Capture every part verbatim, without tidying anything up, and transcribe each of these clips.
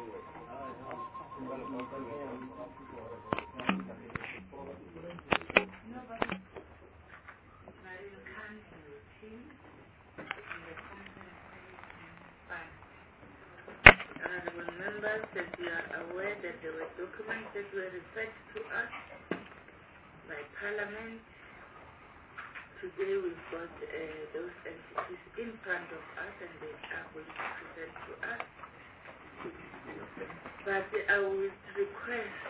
Honorable members, as you are aware that there were documents that were referred to us by Parliament. Today we've got uh, those entities in front of us and they are going to present to us. But I would request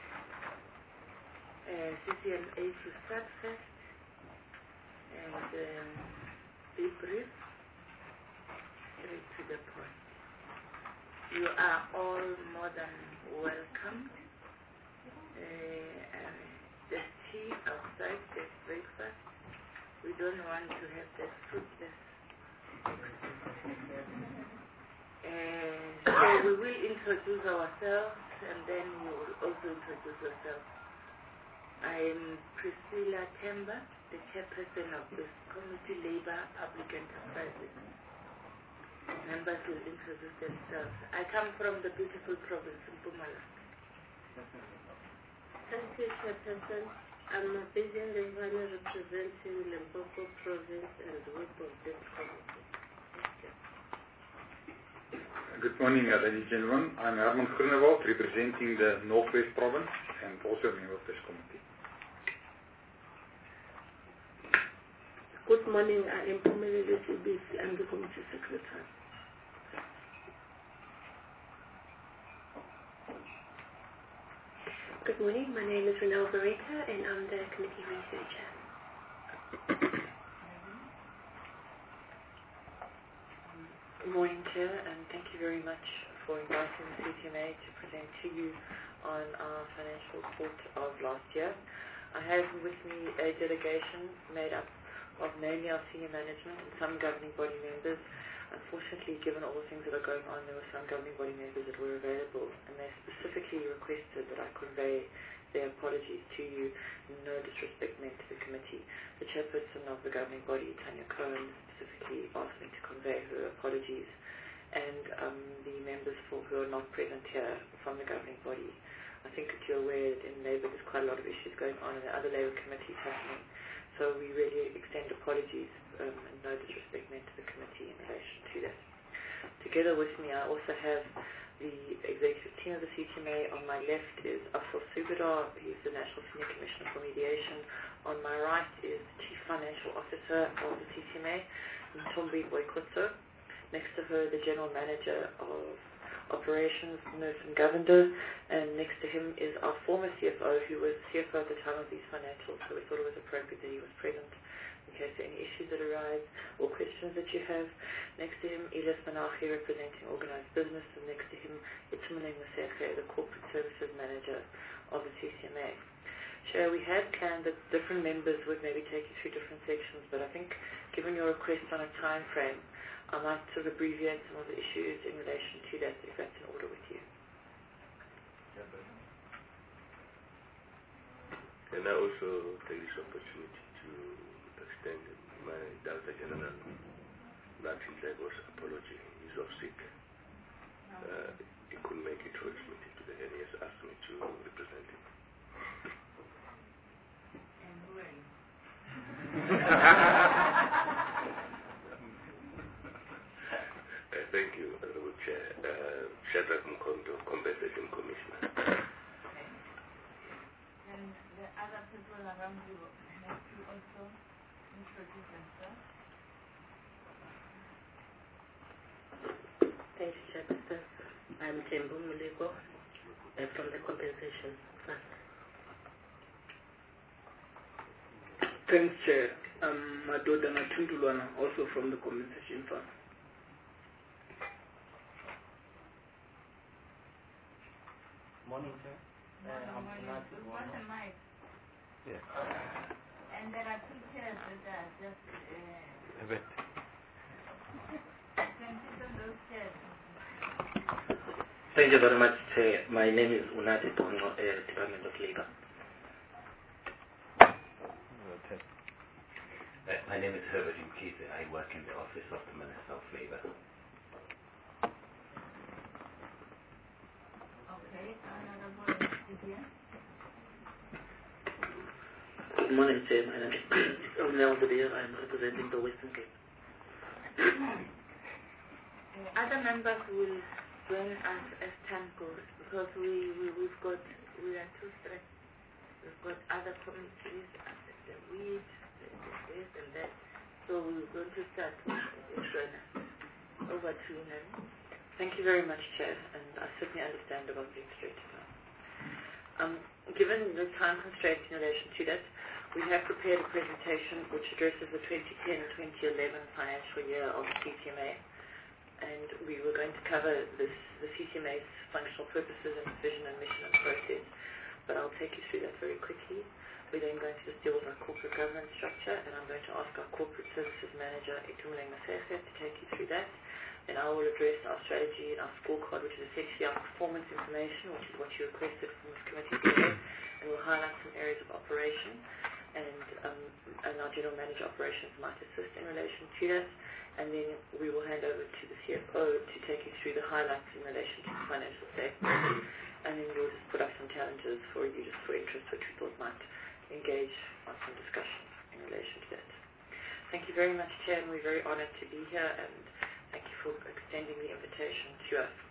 uh, C C M A to start first and um, be brief, straight to the point. You are all more than welcome. Uh, and there's tea outside, there's breakfast. We don't want to have that fruitless. Uh, so we will introduce ourselves and then you will also introduce yourself. I am Priscilla Temba, the chairperson of this committee, Labour Public Enterprises. Members will introduce themselves. I come from the beautiful province of Mpumalanga. Thank you, Chairperson. I'm Vivian Levana, representing Limpopo Province and Whip of this committee. Good morning, uh, ladies and gentlemen. I'm Herman Groenewald, representing the Northwest Province and also a member of this committee. Good morning, I am Pumelele Sibisi, I'm the committee secretary. Good morning, my name is Renelle Barreto and I'm the committee researcher. Good morning, Chair, and thank you very much for inviting the C T M A to present to you on our financial report of last year. I have with me a delegation made up of mainly our senior management and some governing body members. Unfortunately, given all the things that are going on, there were some governing body members that were available, and they specifically requested that I convey their apologies to you, no disrespect meant to the committee. The chairperson of the governing body, Tanya Cohen, specifically asked me to convey her apologies, and um, the members for who are not present here from the governing body. I think that you're aware that in Labour there's quite a lot of issues going on and there are other Labour committees happening. So we really extend apologies um, and no disrespect meant to the committee in relation to that. Together with me, I also have the executive team of the C T M A. On my left is Afil Subadar, he's the National Senior Commissioner for Mediation. On my right is the Chief Financial Officer of the C T M A, Ntombi Boykotso. Next to her, the General Manager of Operations, Merton Govender, and next to him is our former C F O, who was C F O at the time of these financials, so we thought it was appropriate that he was present in case there are any issues that arise or questions that you have. Next to him, Elias Manachi, representing Organised Business, and next to him, Itzumane Musekhe, the Corporate Services Manager of the C C M A. Chair, we had planned that different members would maybe take you through different sections, but I think given your request on a time frame, I might sort of abbreviate some of the issues in relation to that, if that's in order with you. And I also take this opportunity to extend my Director General, Martin Lagos, apology. He's off sick. Uh, he couldn't make it for his meeting today, and he has asked me to represent him. And when? Uh, thank you, Honorable Chair. Uh, Shadrach Mkondo, Compensation Commissioner. Okay. And the other people around you have to also introduce themselves. Thank you, Chairperson. I'm Tembu Mulego uh, from the Compensation Fund. Thanks, Chair. I'm Madoda Natundulwana, also from the Compensation Fund. Morning, sir. Uh, I'm Morning. not We've got a mic. Yes. And there are two chairs that are just uh, A bit. can sit on those chairs. Thank you very much, Chair. My name is Unati Tongo, uh, Department of Labour. Okay. Uh, my name is Herbert Mkize. I work in the Office of the Minister of Labour. Good morning, Chair. My name is Omnel Badir. I'm representing the Western Cape. Other members will join us as time goes because we, we, we've got, we are too stressed. We've got other committees, the weed, the this and that. So we're going to start with Joanna. Over to you, Nari. Thank you very much, Chair, and I certainly understand about being straight to that. Um, given the time constraints in relation to that, we have prepared a presentation which addresses the twenty ten to twenty eleven financial year of the C C M A, and we were going to cover this, the C C M A's functional purposes and vision and mission and process, but I'll take you through that very quickly. We're then going to just deal with our corporate governance structure, and I'm going to ask our corporate services manager, Itumeleng Masese, to take you through that. Then I will address our strategy and our scorecard, which is essentially our performance information, which is what you requested from this committee today, and we'll highlight some areas of operation. And, um, and our General Manager Operations might assist in relation to that. And then we will hand over to the C F O to take you through the highlights in relation to the financial statement. And then we'll just put up some challenges for you just for interest, which we thought might engage on some discussion in relation to that. Thank you very much, Chair, and we're very honoured to be here, and thank you for extending the invitation to us.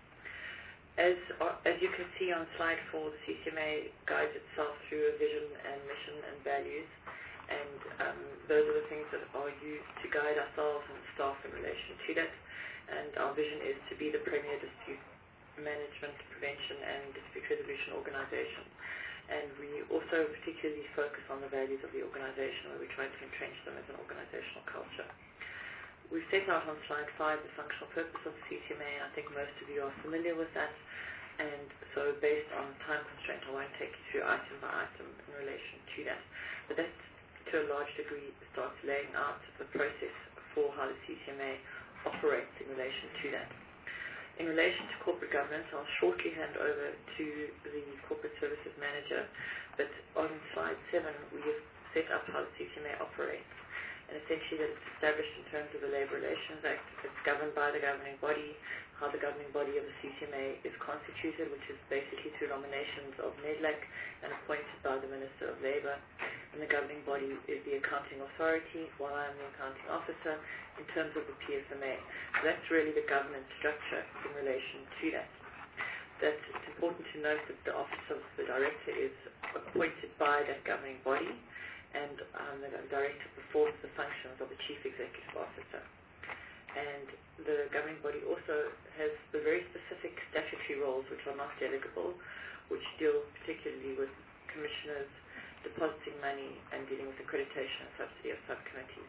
As, uh, as you can see on slide four, the C C M A guides itself through a vision and mission and values, and um, those are the things that are used to guide ourselves and staff in relation to that. And our vision is to be the premier dispute management, prevention and dispute resolution organisation. And we also particularly focus on the values of the organisation, where we try to entrench them as an organisational culture. We've set out on slide five the functional purpose of the C C M A, and I think most of you are familiar with that. And so based on time constraint, I won't take you through item by item in relation to that. But that, to a large degree, starts laying out the process for how the C C M A operates in relation to that. In relation to corporate governance, I'll shortly hand over to the Corporate Services Manager, but on slide seven, we have set up how the C C M A operates. And essentially that it's established in terms of the Labour Relations Act. It's governed by the governing body, how the governing body of the C C M A is constituted, which is basically through nominations of NEDLAC and appointed by the Minister of Labour. And the governing body is the accounting authority, while I'm the accounting officer in terms of the P S M A. So that's really the governance structure in relation to that. That it's important to note that the office of the director is appointed by that governing body, and um, the director performs the functions of the chief executive officer. And the governing body also has the very specific statutory roles, which are not delegable, which deal particularly with commissioners, depositing money, and dealing with accreditation and subsidy of subcommittees.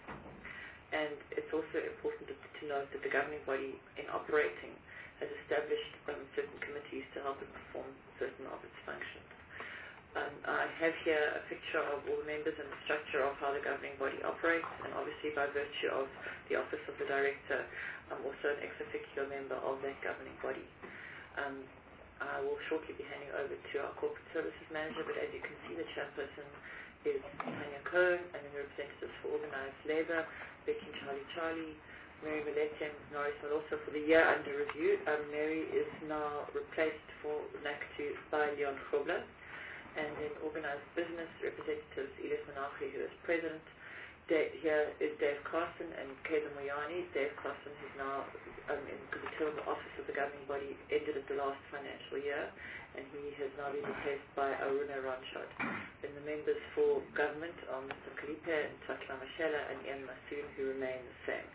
And it's also important to, to note that the governing body, in operating, has established um, certain committees to help it perform certain of its functions. Um, I have here a picture of all the members and the structure of how the governing body operates, and obviously by virtue of the office of the director, I'm also an ex officio member of that governing body. Um, I will shortly be handing over to our corporate services manager, but as you can see, the chairperson is Tanya Cohen, and then the representatives for organised labour, Becky Charlie Charlie, Mary Maletem, Norris, but also for the year under review. Um, Mary is now replaced for N A C T U by Leon Grobler. And then organised business representatives, Elias Menache, who is president. Dave, here is Dave Carson and Kayla Moyani. Dave Carson, who's now, um, in, because the term of office of the governing body ended at the last financial year, and he has now been replaced by Aruna Ranchad. Then the members for government are Mister Kalipe and Takla Mashela and Ian Masoon, who remain the same.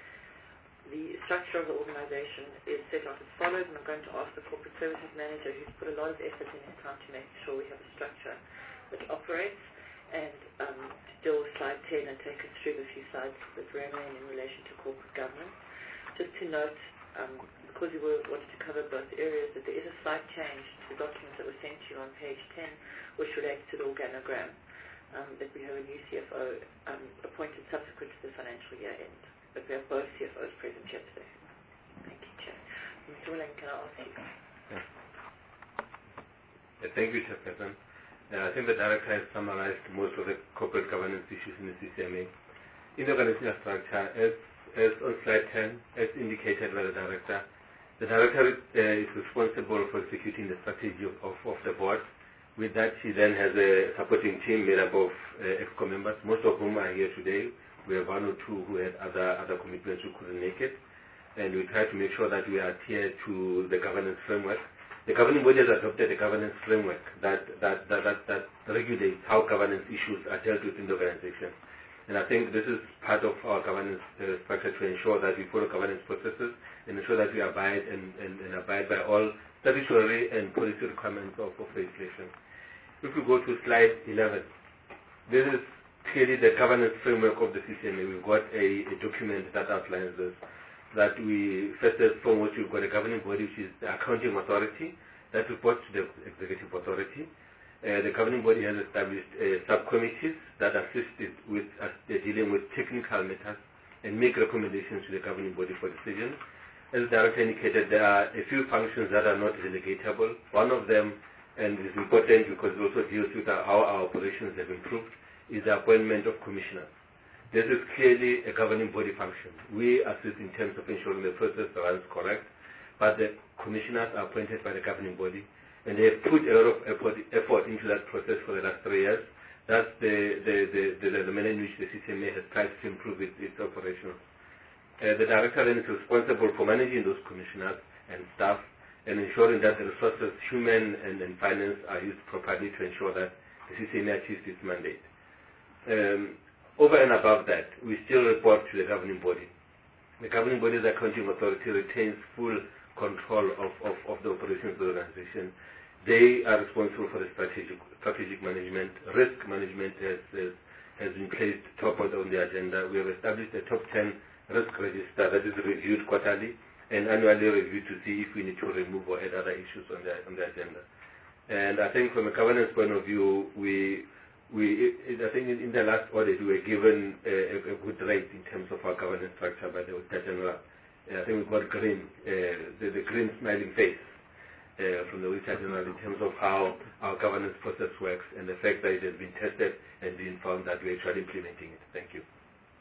The structure of the organisation is set out as follows, and I'm going to ask the corporate services manager, who's put a lot of effort in his time to make sure we have a structure that operates, and um, to deal with slide ten and take us through the few slides that remain in relation to corporate governance. Just to note, um, because we were wanted to cover both areas, that there is a slight change to the documents that were sent to you on page ten, which relates to the organogram, um, that we have a new C F O um, appointed subsequent to the financial year end. But we have both C F Os present here today. Thank you, Chair. Mister Willem, can I ask you? Yeah. Yeah, thank you, Chairperson. Uh, I think the Director has summarized most of the corporate governance issues in the C C M A. In the organizational structure, as, as on slide ten, as indicated by the Director, the Director uh, is responsible for executing the strategy of, of, of the board, With that, she then has a supporting team made up of uh, EXCO members, most of whom are here today. We have one or two who had other, other commitments who couldn't make it. And we try to make sure that we adhere to the governance framework. The governing body has adopted a governance framework that, that, that, that, that regulates how governance issues are dealt with in the organization. And I think this is part of our governance uh, structure to ensure that we follow governance processes and ensure that we abide and, and, and abide by all statutory and policy requirements of, of legislation. If we go to slide eleven, this is clearly the governance framework of the C C M A. We've got a, a document that outlines this. That we, first and foremost, we've got a governing body, which is the accounting authority, that reports to the executive authority. Uh, the governing body has established uh, subcommittees that assist it with uh, dealing with technical matters and make recommendations to the governing body for decisions. As the director indicated, there are a few functions that are not delegatable. One of them, and is important because it also deals with our, how our operations have improved, is the appointment of commissioners. This is clearly a governing body function. We assist in terms of ensuring the process runs correct, but the commissioners are appointed by the governing body, and they have put a lot of effort, effort into that process for the last three years. That's the, the, the, the, the manner in which the C C M A has tried to improve its, its operations. Uh, the director then is responsible for managing those commissioners and staff and ensuring that the resources, human and, and finance, are used properly to ensure that the C C M A achieves its mandate. Um, Over and above that, we still report to the governing body. The governing body's accounting authority retains full control of, of, of the operations of the organization. They are responsible for the strategic, strategic management. Risk management has, has, has been placed top on the agenda. We have established a top ten risk register that is reviewed quarterly and annually reviewed to see if we need to remove or add other issues on the, on the agenda. And I think from a governance point of view, we We, I think in, in the last audit, we were given a, a good rate in terms of our governance structure by the Auditor General. Uh, I think we got green, uh, the, the green smiling face uh, from the Auditor General in terms of how our governance process works and the fact that it has been tested and been found that we're actually implementing it. Thank you.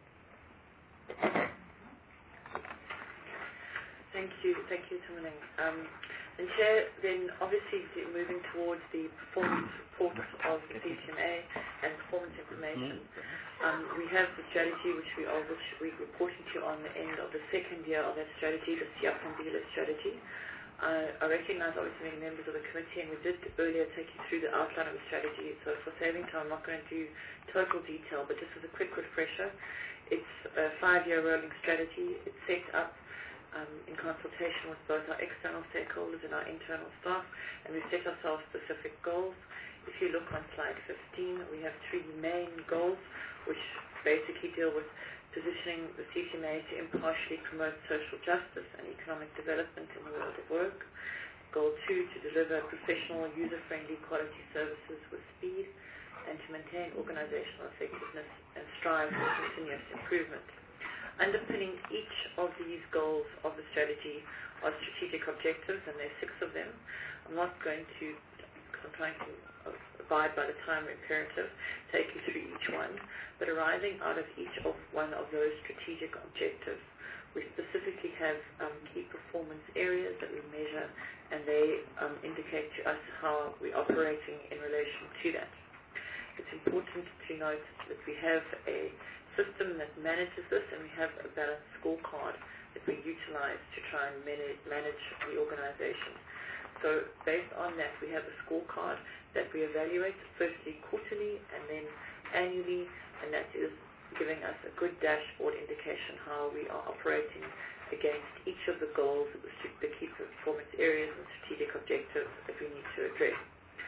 Thank you. Thank you, Tumuling. Um, And Chair, then obviously moving towards the performance reports of the C C M A and performance information, um, we have the strategy which we are which we're reporting to on the end of the second year of that strategy, the Siyafambila strategy. Uh, I recognize obviously many members of the committee, and we did earlier take you through the outline of the strategy, so for saving time I'm not going to do total detail, but just as a quick refresher, it's a five-year rolling strategy. It's set up Um, in consultation with both our external stakeholders and our internal staff, and we've set ourselves specific goals. If you look on slide fifteen, we have three main goals, which basically deal with positioning the C C M A to impartially promote social justice and economic development in the world of work. Goal two, to deliver professional, user-friendly quality services with speed, and to maintain organizational effectiveness and strive for continuous improvement. Underpinning each of these goals of the strategy are strategic objectives, and there are six of them. I'm not going to, because I'm trying to abide by the time imperative, take you through each one, but arising out of each of one of those strategic objectives, we specifically have um, key performance areas that we measure, and they um, indicate to us how we're operating in relation to that. It's important to note that we have a system that manages this, and we have a balanced scorecard that we utilize to try and manage, manage the organization. So based on that, we have a scorecard that we evaluate firstly quarterly and then annually, and that is giving us a good dashboard indication how we are operating against each of the goals, the key performance areas and strategic objectives that we need to address.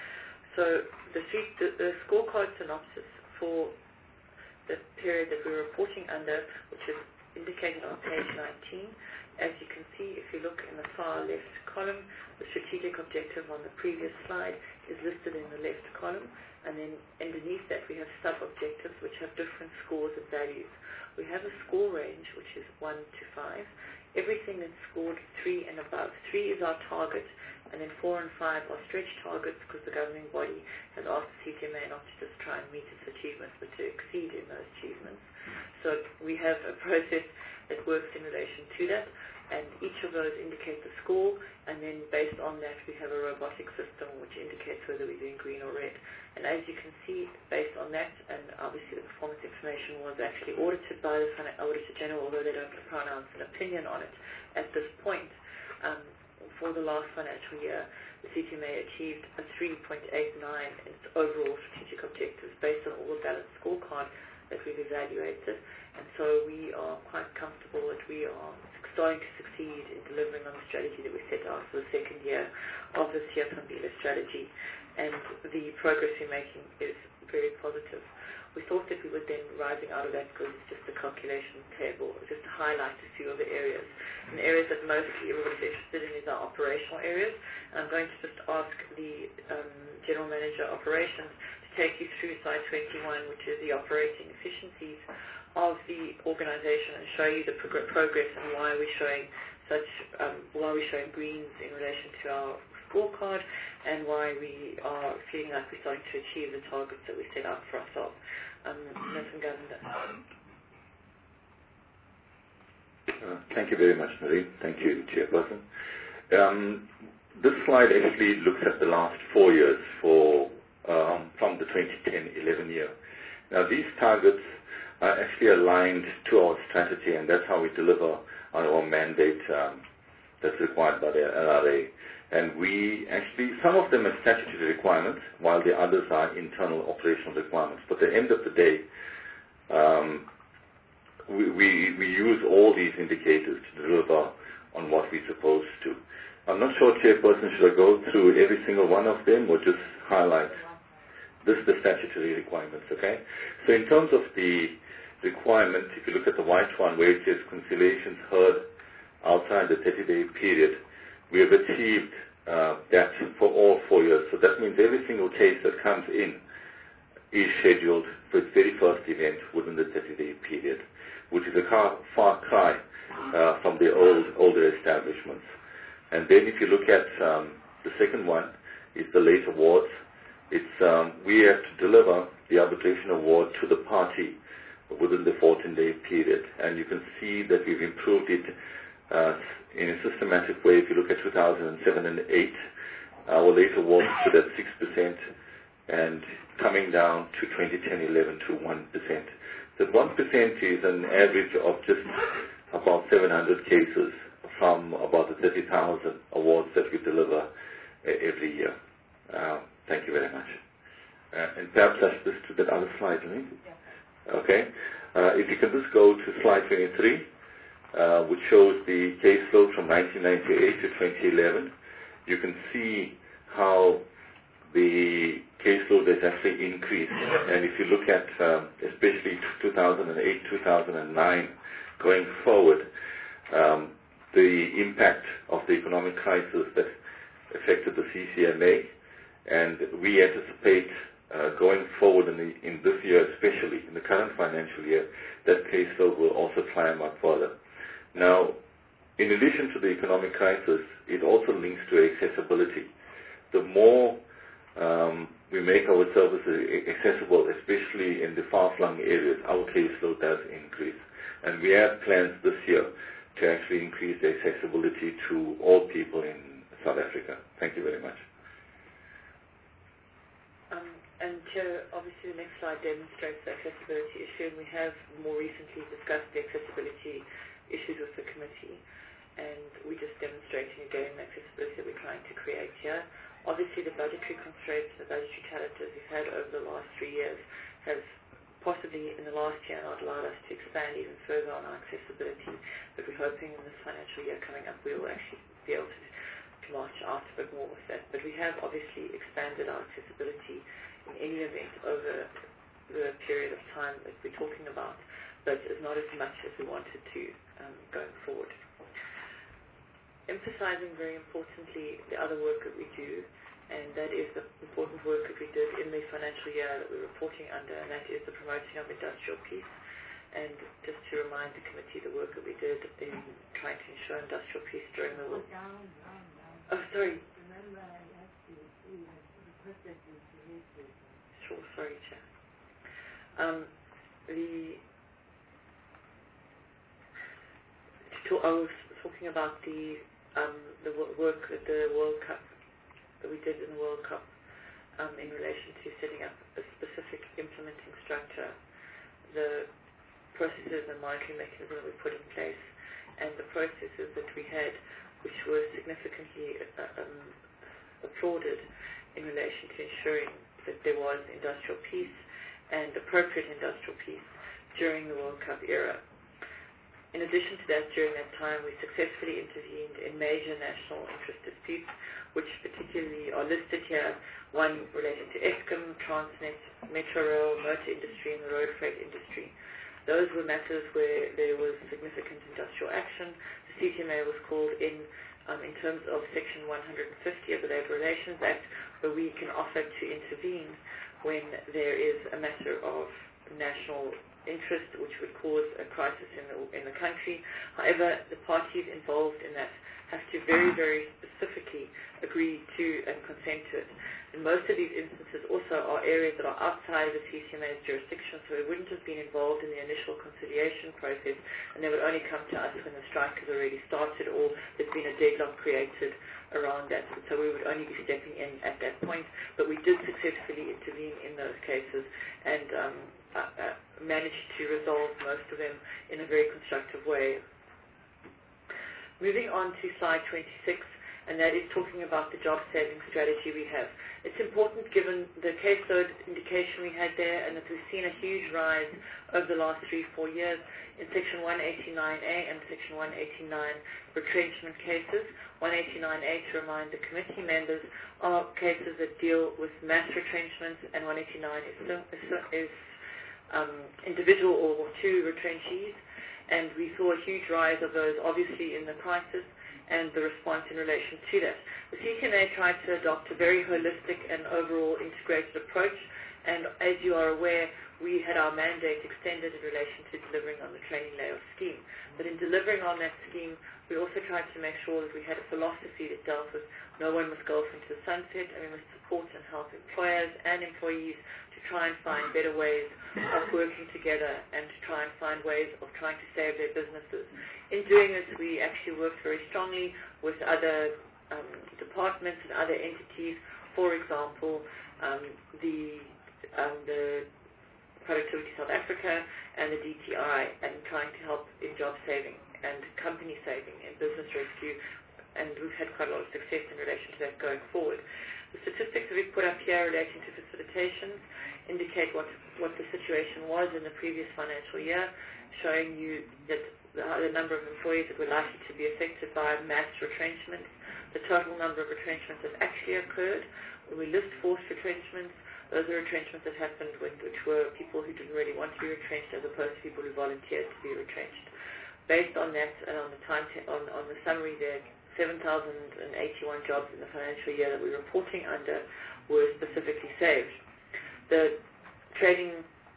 So the, the, the scorecard synopsis for the period that we're reporting under, which is indicated on page nineteen. As you can see, if you look in the far left column, the strategic objective on the previous slide is listed in the left column, and then underneath that we have sub-objectives which have different scores and values. We have a score range which is one to five. Everything that's scored three and above. Three is our target, And then four and five are stretch targets because the governing body has asked the C T M A not to just try and meet its achievements, but to exceed in those achievements. So we have a process that works in relation to that, and each of those indicates a score, and then based on that we have a robotic system which indicates whether we're doing green or red. And as you can see, based on that, and obviously the performance information was actually audited by the Auditor General, although they don't pronounce an opinion on it at this point. Um, for the last financial year, the C T M A achieved a three point eight nine in its overall strategic objectives based on all the balanced scorecard that we've evaluated. And so we are quite comfortable that we are starting to succeed in delivering on the strategy that we set out for the second year of the Siya Sambila strategy. And the progress we're making is very positive. We thought that we were then rising out of that because it's just a calculation table, just to highlight a few of the areas. And the areas that mostly everybody's interested in is our operational areas. And I'm going to just ask the um, General Manager Operations to take you through slide twenty-one, which is the operating efficiencies of the organization, and show you the prog- progress and why we're showing such, um, why we're showing greens in relation to our scorecard, and why we are feeling like we're starting to achieve the targets that we set out for ourselves. Um, Nelson Govender. Uh, thank you very much, Marie. Thank you, Chairperson. Um, this slide actually looks at the last four years for um, from the twenty ten eleven year. Now, these targets are actually aligned to our strategy, and that's how we deliver on our mandate um, that's required by the L R A. And we actually, some of them are statutory requirements, while the others are internal operational requirements. But at the end of the day, um, we, we, we use all these indicators to deliver on what we're supposed to. I'm not sure, Chairperson, should I go through every single one of them or just highlight? This is the statutory requirements, okay? So in terms of the requirement, if you look at the white one where it says conciliations heard outside the thirty-day period, we have achieved uh, that for all four years. So that means every single case that comes in is scheduled for its very first event within the thirty-day period, which is a far, far cry uh, from the old, older establishments. And then if you look at um, the second one, is the late awards. It's um, we have to deliver the arbitration award to the party within the fourteen-day period, and you can see that we've improved it uh, in a systematic way. If you look at two thousand seven and eight, our late awards stood at six percent, and coming down to twenty ten eleven to one percent. That one percent is an average of just about seven hundred cases from about the thirty thousand awards that we deliver uh, every year. Uh, thank you very much. Uh, and perhaps that's this to that other slide, right? Yeah. Okay. Uh, if you can just go to slide twenty-three, uh, which shows the caseload from nineteen ninety-eight to twenty eleven, you can see how the caseload has actually increased. And if you look at um, especially two thousand eight, two thousand nine going forward, um, the impact of the economic crisis that affected the C C M A, and we anticipate uh, going forward in, the, in this year, especially in the current financial year, that caseload will also climb up further. Now, in addition to the economic crisis, it also links to accessibility. The more um, we make our services accessible, especially in the far-flung areas, our caseload does increase. And we have plans this year to actually increase the accessibility to all people in South Africa. Thank you very much. Um, and Chair, obviously the next slide demonstrates the accessibility issue, and we have more recently discussed the accessibility issues with the committee, and we're just demonstrating again the accessibility that we're trying to create here. Obviously the budgetary constraints, the budgetary challenges we've had over the last three years have possibly in the last year not allowed us to expand even further on our accessibility, but we're hoping in this financial year coming up we will actually be able to, to march out a bit more with that. But we have obviously expanded our accessibility in any event over the period of time that we're talking about, but it's not as much as we wanted to um, going forward. Emphasizing very importantly the other work that we do, and that is the important work that we did in the financial year that we're reporting under, and that is the promoting of industrial peace. And just to remind the committee the work that we did in trying to ensure industrial peace during the war. Oh, sorry. Sure, sorry, Chair. Um, the, I was talking about the um, the work at the World Cup that we did in the World Cup um, in relation to setting up a specific implementing structure, the processes and monitoring mechanism that we put in place, and the processes that we had, which were significantly uh, um, applauded in relation to ensuring that there was industrial peace and appropriate industrial peace during the World Cup era. In addition to that, during that time, we successfully intervened in major national interest disputes, which particularly are listed here, one related to Eskom, Transnet, Metro Rail, motor industry, and the road freight industry. Those were matters where there was significant industrial action. The C T M A was called in um, in terms of Section one hundred fifty of the Labour Relations Act, where we can offer to intervene when there is a matter of national interest which would cause a crisis in the, in the country. However, the parties involved in that have to very, very specifically agree to and consent to it. And most of these instances also are areas that are outside of the C C M A's jurisdiction, so we wouldn't have been involved in the initial conciliation process, and they would only come to us when the strike has already started or there's been a deadlock created around that. So we would only be stepping in at that point. But we did successfully intervene in those cases and um, uh, uh, managed to resolve most of them in a very constructive way. Moving on to slide twenty-six, and that is talking about the job-saving strategy we have. It's important given the caseload indication we had there and that we've seen a huge rise over the last three, four years in Section one eighty-nine A and Section one eighty-nine retrenchment cases. one eighty-nine A, to remind the committee members, are cases that deal with mass retrenchments, and one eighty-nine is, is, is um, individual or two retrenchees. And we saw a huge rise of those, obviously, in the crisis and the response in relation to that. The C T M A tried to adopt a very holistic and overall integrated approach, and as you are aware, we had our mandate extended in relation to delivering on the training layoff scheme. But in delivering on that scheme, we also tried to make sure that we had a philosophy that dealt with no one must go off into the sunset, and we must support and help employers and employees to try and find better ways of working together and to try and find ways of trying to save their businesses. In doing this, we actually worked very strongly with other um, departments and other entities, for example, um, the, um, the Productivity South Africa and the D T I, and trying to help in job saving and company saving and business rescue, and we've had quite a lot of success in relation to that going forward. The statistics that we've put up here relating to facilitations indicate what, what the situation was in the previous financial year, showing you that the, the number of employees that were likely to be affected by mass retrenchments, the total number of retrenchments that actually occurred. When we list forced retrenchments, those are retrenchments that happened with, which were people who didn't really want to be retrenched as opposed to people who volunteered to be retrenched. Based on that and on the time t- on, on the summary there, seven thousand eighty-one jobs in the financial year that we're reporting under were specifically saved. The trading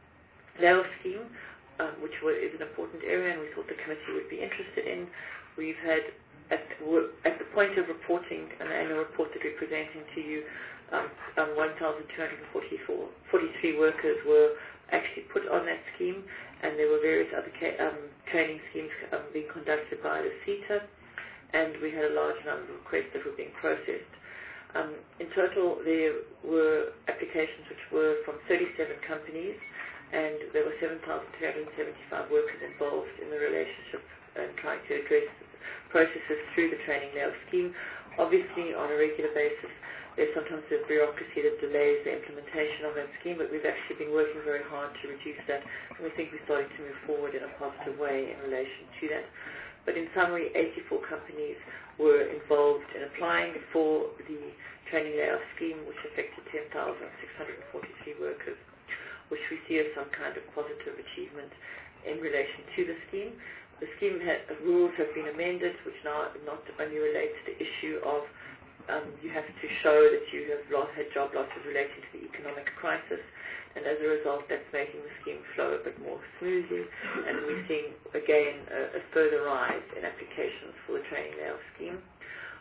layoff scheme, um, which were, is an important area and we thought the committee would be interested in, we've had, at, at the point of reporting an annual report that we're presenting to you, um, um, one thousand two hundred forty-three workers were actually put on that scheme, and there were various other ca- um, training schemes um, being conducted by the CETA, and we had a large number of requests that were being processed. Um, in total, there were applications which were from thirty-seven companies, and there were seven thousand three hundred seventy-five workers involved in the relationship and trying to address processes through the training layoff scheme. Obviously, on a regular basis, there's sometimes a bureaucracy that delays the implementation of that scheme, but we've actually been working very hard to reduce that, and we think we're starting to move forward in a positive way in relation to that. But in summary, eighty-four companies were involved in applying for the training layoff scheme, which affected ten thousand six hundred forty-three workers, which we see as some kind of positive achievement in relation to the scheme. The scheme ha- rules have been amended, which now not only relate to the issue of um, you have to show that you have lost, had job losses relating to the economic crisis, and as a result, that's making the scheme flow a bit more smoothly, and we're seeing, again, a, a further rise in applications for the training layoff scheme.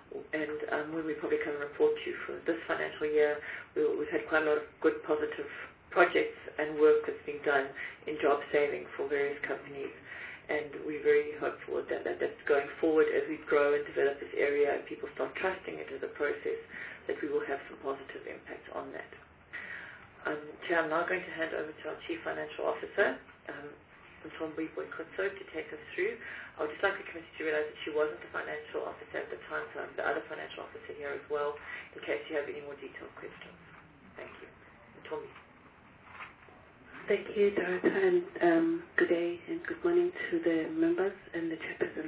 and um, when we probably come and report to you for this financial year, we, we've had quite a lot of good positive projects and work that's been done in job saving for various companies. And we're very hopeful that, that that's going forward as we grow and develop this area and people start trusting it as a process, that we will have some positive impact on that. Um, Chair, I'm now going to hand over to our Chief Financial Officer, um, Ntombi Boykotso, to take us through. I would just like the committee to realize that she wasn't the financial officer at the time, so I'm the other financial officer here as well, in case you have any more detailed questions. Thank you. Ntombi. Thank you, Dorothy, and um, good day and good morning to the members and the chairperson.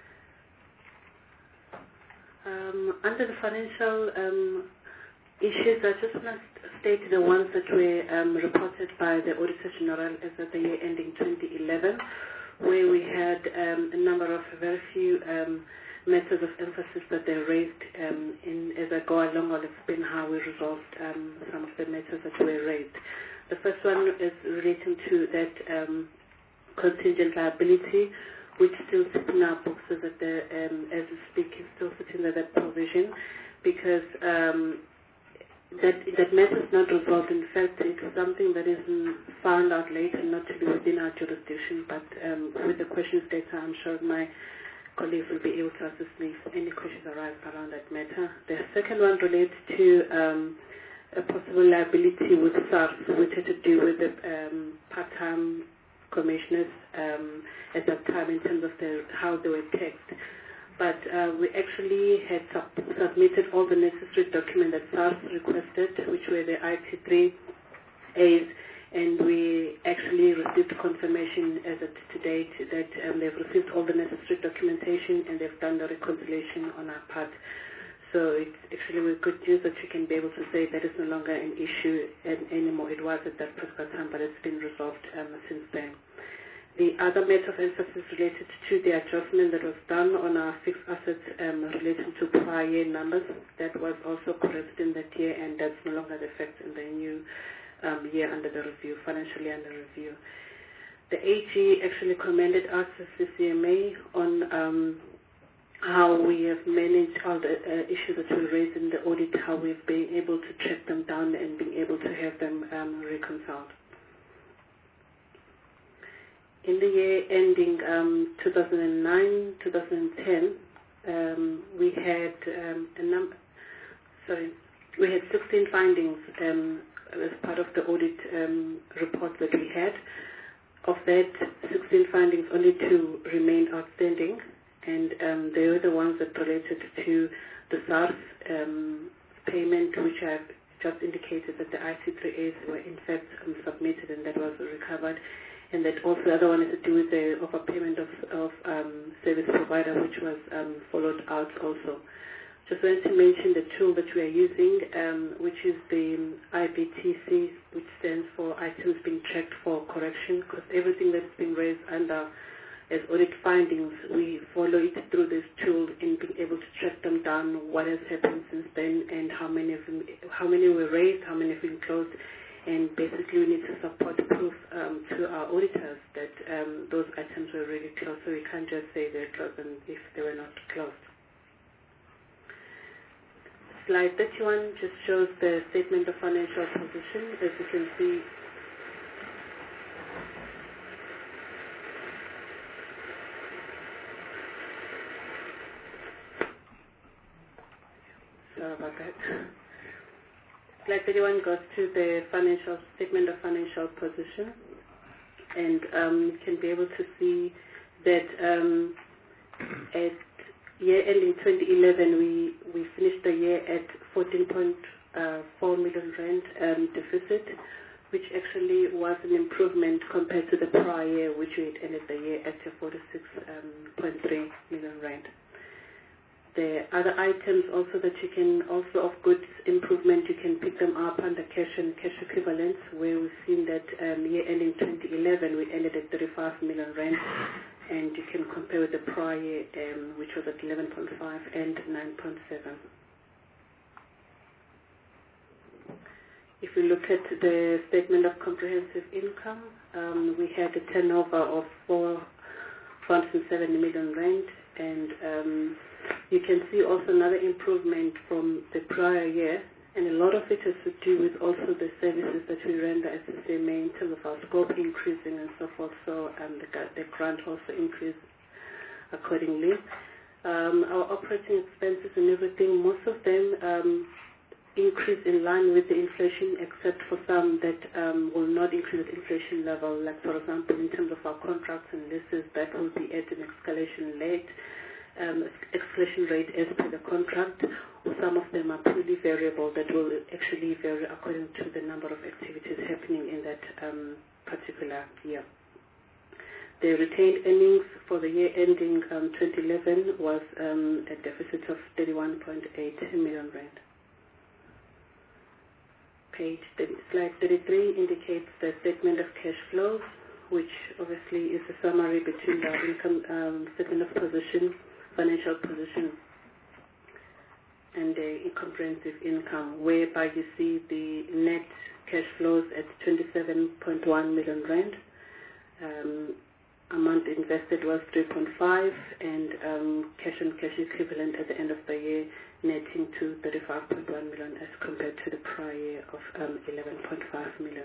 Um, under the financial um, issues, I just want to state the ones that were um, reported by the Auditor General as of the year ending twenty eleven, where we had um, a number of very few um, matters of emphasis that they raised um, in, as I go along. I'll explain how we resolved um, some of the matters that were raised. The first one is relating to that um, contingent liability, which still sits in our books so that the, um, as we speak, is still sitting in that provision, because um, that that matter is not resolved. In fact, it's something that is found out later, not to be within our jurisdiction, but um, with the questions data, I'm sure my colleagues will be able to assist me if any questions arise around that matter. The second one relates to um, a possible liability with SARS, which had to do with the um, part-time commissioners um, at that time in terms of the, how they were taxed. But uh, we actually had sub submitted all the necessary documents that SARS requested, which were the I T three A's, and we actually received confirmation as of today that um, they've received all the necessary documentation and they've done the reconciliation on our part. So it's actually with good news that you can be able to say that it's no longer an issue anymore. It was at that particular time, but it's been resolved um, since then. The other matter of emphasis related to the adjustment that was done on our fixed assets um, relating to prior year numbers. That was also corrected in that year, and that's no longer the effect in the new um, year under the review, financially under review. The A G actually commended us as the C M A on um, how we have managed all the uh, issues that we raised in the audit, how we've been able to track them down and being able to have them um, reconciled. In the year ending um, two thousand nine, two thousand ten, um, we had um, a number. Sorry, we had sixteen findings um, as part of the audit um, report that we had. Of that sixteen findings, only two remained outstanding, and um, they were the ones that related to the SARS um, payment, which I've just indicated that the I C three A's were in fact um, submitted and that was recovered. And that also the other one is to do with the overpayment of, of um, service provider, which was um, followed out also. Just wanted to mention the tool that we are using, um, which is the I B T C, which stands for items being tracked for correction, because everything that's been raised under as audit findings, we follow it through this tool and being able to track them down, what has happened since then, and how many of them, how many were raised, how many have been closed. And basically, we need to support proof um, to our auditors that um, those items were really closed. So we can't just say they're closed and if they were not closed. Slide thirty-one just shows the statement of financial position. As you can see, sorry about that. Slide thirty-one goes to the financial statement of financial position, and um, you can be able to see that um, at year ending twenty eleven, we, we finished the year at fourteen point four million rand um, deficit, which actually was an improvement compared to the prior year, which we had ended the year at forty-six point three million rand. The other items also that you can, also of goods improvement, you can pick them up under cash and cash equivalents, where we've seen that um, year ending twenty eleven, we ended at thirty-five million rand, and you can compare with the prior year, um, which was at eleven point five and nine point seven. If we look at the statement of comprehensive income, um, we had a turnover of four hundred seventy million rand, and um, You can see also another improvement from the prior year, and a lot of it has to do with also the services that we render as C C M A in terms of our scope increasing and so forth, so um, the, the grant also increased accordingly. Um, our operating expenses and everything, most of them um, increase in line with the inflation, except for some that um, will not increase at inflation level, like for example in terms of our contracts and leases, that will be at an escalation rate, um, escalation rate as per the contract. Some of them are purely variable that will actually vary according to the number of activities happening in that um, particular year. The retained earnings for the year ending um, twenty eleven was um, a deficit of thirty-one point eight million rand. Page thirty, slide thirty-three indicates the statement of cash flows, which obviously is a summary between the income um, statement of position, financial position, and the comprehensive income, whereby you see the net cash flows at twenty-seven point one million rand. Um, amount invested was three point five, and um, cash and cash equivalent at the end of the year netting to thirty-five point one million as compared to the prior year of um, eleven point five million.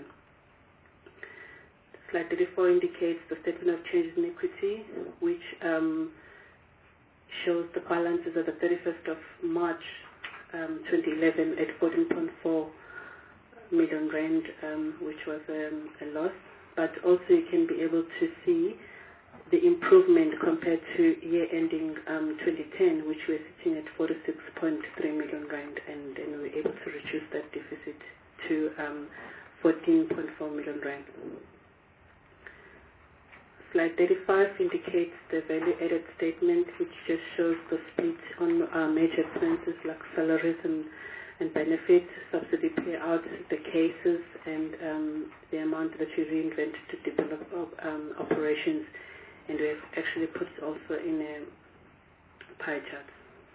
Slide thirty-four indicates the statement of changes in equity, which um, shows the balances at the thirty-first of March um, twenty eleven at fourteen point four million rand, um, which was um, a loss. But also you can be able to see the improvement compared to year ending um, twenty ten, which we're sitting at forty-six point three million rand, and then we were able to reduce that deficit to um, fourteen point four million rand. Slide thirty-five indicates the value-added statement, which just shows the split on uh, major expenses like salaries and, and benefits, subsidy payouts, the cases, and um, the amount that you reinvented to develop um, operations. And we have actually put it also in a pie chart.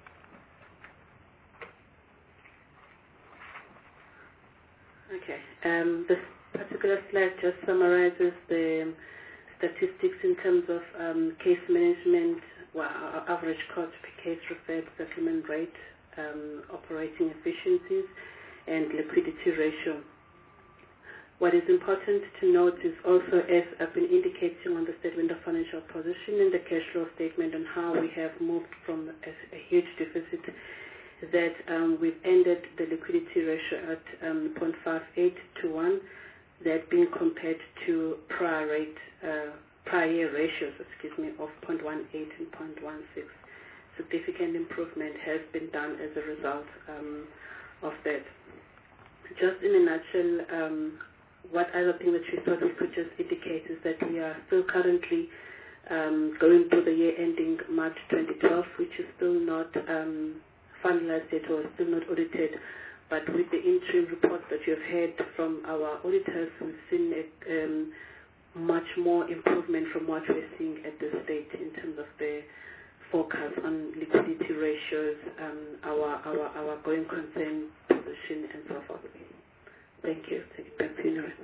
Okay, um, this particular slide just summarizes the statistics in terms of um, case management, well, our average cost per case referred, settlement rate, um, operating efficiencies, and liquidity ratio. What is important to note is also, as I've been indicating on the statement of financial position and the cash flow statement, on how we have moved from a, a huge deficit, that um, we've ended the liquidity ratio at um, zero point five eight to one, that being compared to prior rate, uh, prior year ratios, excuse me, of zero point one eight and zero point one six. Significant improvement has been done as a result um, of that. Just in a nutshell, um, what other thing that we thought we could just indicate is that we are still currently um, going through the year ending March twenty twelve, which is still not um, finalized yet or still not audited. But with the interim reports that you've heard from our auditors, we've seen a, um, much more improvement from what we're seeing at this stage in terms of the forecast on liquidity ratios, um, our, our, our going concern position, and so forth. Thank you. Take it back to you, Naren.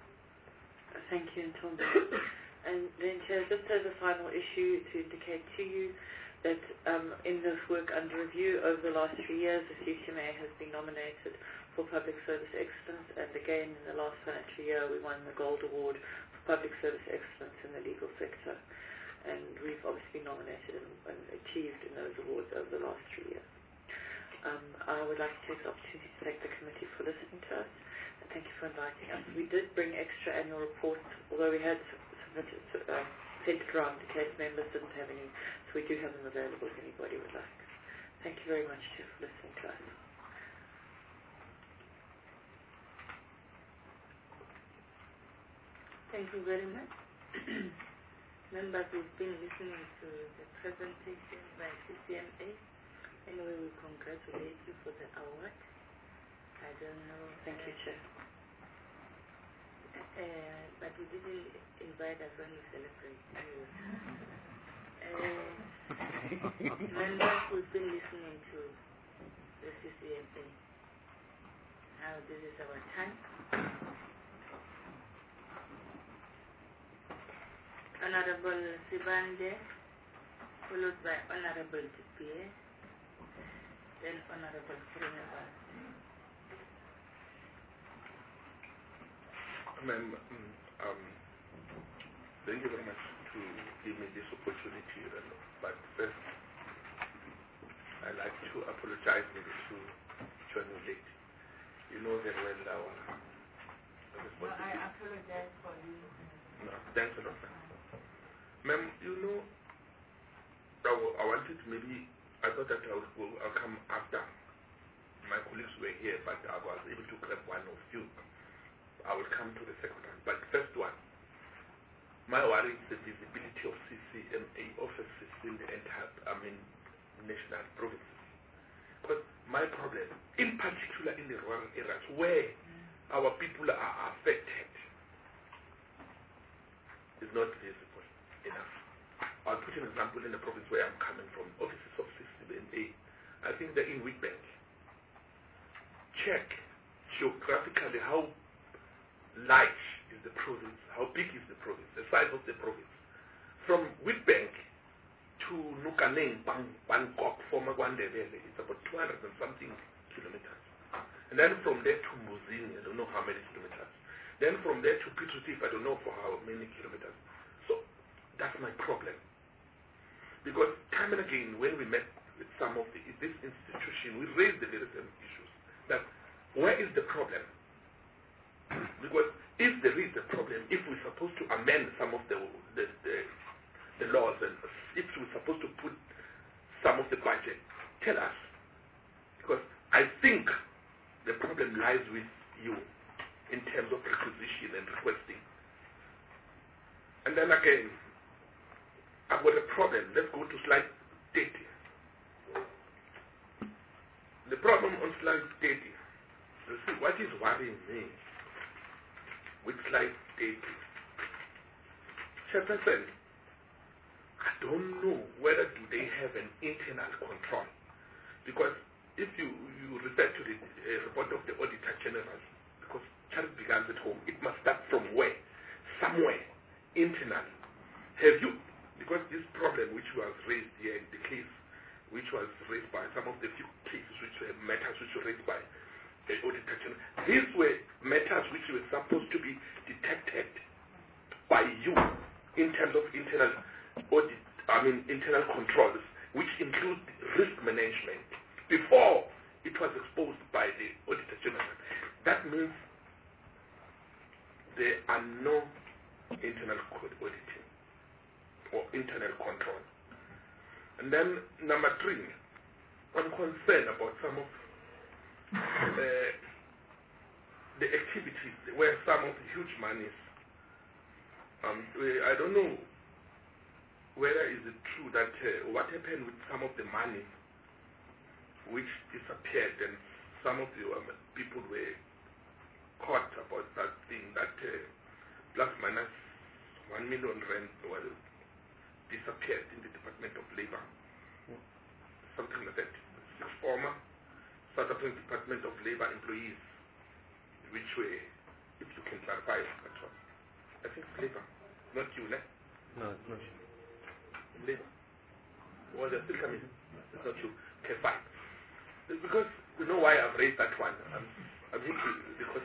Thank you, Ntombi. And then, Chair, just as a final issue to indicate to you that um, in this work under review over the last three years, the C C M A has been nominated for Public Service Excellence, and again in the last financial year we won the Gold Award for Public Service Excellence in the legal sector. And we've obviously been nominated and, and achieved in those awards over the last three years. Um, I would like to take the opportunity to thank the committee for listening to us. Thank you for inviting us. We did bring extra annual reports, although we had submitted, uh, sent it around to case members didn't have any, so we do have them available if anybody would like. Thank you very much, Chair, for listening to us. Thank you very much. Members, we've been listening to the presentation by C C M A, and we will congratulate you for the award. I don't know. Thank you, Chair. Uh, but we didn't invite us when we celebrate. Uh, members, we've been listening to the C C M A. Now this is our time. Honorable Sibande, followed by Honorable Dupie, Then Honorable Kuruneva. Ma'am, um, thank you very much to give me this opportunity. But first, I'd like to apologize maybe to join you late. You know very well our responsibility. Well, I apologize for you. No, thanks a lot, ma'am. Ma'am, you know, I, I wanted maybe, I thought that I would go, I'll come after my colleagues were here, but I was able to grab one of you. I will come to the second one. But first one, my worry is the visibility of C C M A offices in the entire, I mean, national provinces. Because my problem, in particular in the rural areas where mm. our people are affected, is not visible enough. I'll put an example in the province where I'm coming from, offices of C C M A. I think they're in Witbank. Check geographically how large is the province, how big is the province, the size of the province. From Witbank to Nukaneng, Bangkok, former Gwandebele, it's about two hundred and something kilometers. And then from there to Muzini, I don't know how many kilometers. Then from there to Piet Retief, I don't know for how many kilometers. So that's my problem. Because time and again, when we met with some of the, this institution, we raised the very same issues. That where is the problem? Because if there is a problem, if we're supposed to amend some of the the, the the laws, and if we're supposed to put some of the budget, tell us. Because I think the problem lies with you in terms of requisition and requesting. And then again, I've got a problem. Let's go to slide thirty. The problem on slide thirty, you see, what is worrying me with slide thirty? Chairperson, I don't know whether do they have an internal control. Because if you, you refer to the uh, report of the Auditor General, because charity begins at home, it must start from where? Somewhere, internally. Have you, because this problem which was raised here in the case, which was raised by some of the few cases which were matters which were raised by the Auditor General, these were matters which were supposed to be detected by you in terms of internal audit, I mean internal controls, which include risk management, before it was exposed by the Auditor General. That means there are no internal code auditing or internal control. And then number three, I'm concerned about some of uh, the activities where some of the huge monies, um, I don't know whether is it true that uh, what happened with some of the money which disappeared, and some of the um, people were caught about that thing that uh, plus minus one million rand well disappeared in the Department of Labor, mm. something like that. Six former South African Department of Labor employees, which were, if you can clarify that one, I think it's Labor, not you, ne? No, it's not you. Labor. Well, they're still coming. It's not you. Okay, fine. Because you know why I've raised that one. I'm, I'm thinking because.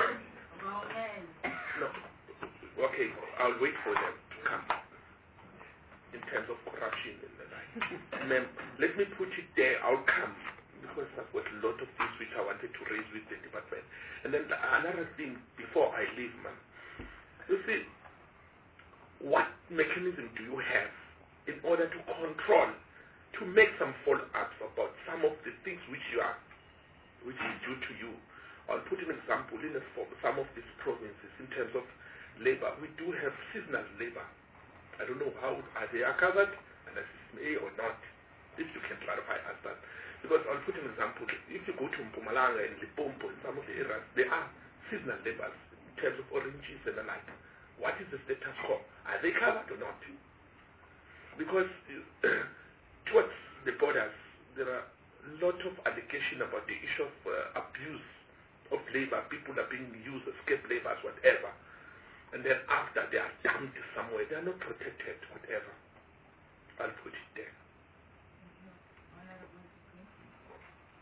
No. Okay, I'll wait for them to come. In terms of corruption and the like. Ma'am, let me put it there. I'll come because I've got a lot of things which I wanted to raise with the department. And then the, another thing before I leave, ma'am. You see, what mechanism do you have in order to control, to make some follow-ups about some of the things which you are, which is due to you? I'll put an example in a form, some of these provinces in terms of labor. We do have seasonal labor. I don't know how are they are covered under system A or not. If you can clarify us that. Because I'll put an example. If you go to Mpumalanga and Limpopo in some of the areas, there are seasonal labors in terms of oranges and the like. What is the status quo? Are they covered or not? Because towards the borders, there are a lot of allegations about the issue of uh, abuse of labor. People are being used as escape laborers, whatever. And then after they are dumped somewhere, they are not protected, whatever. I'll put it there.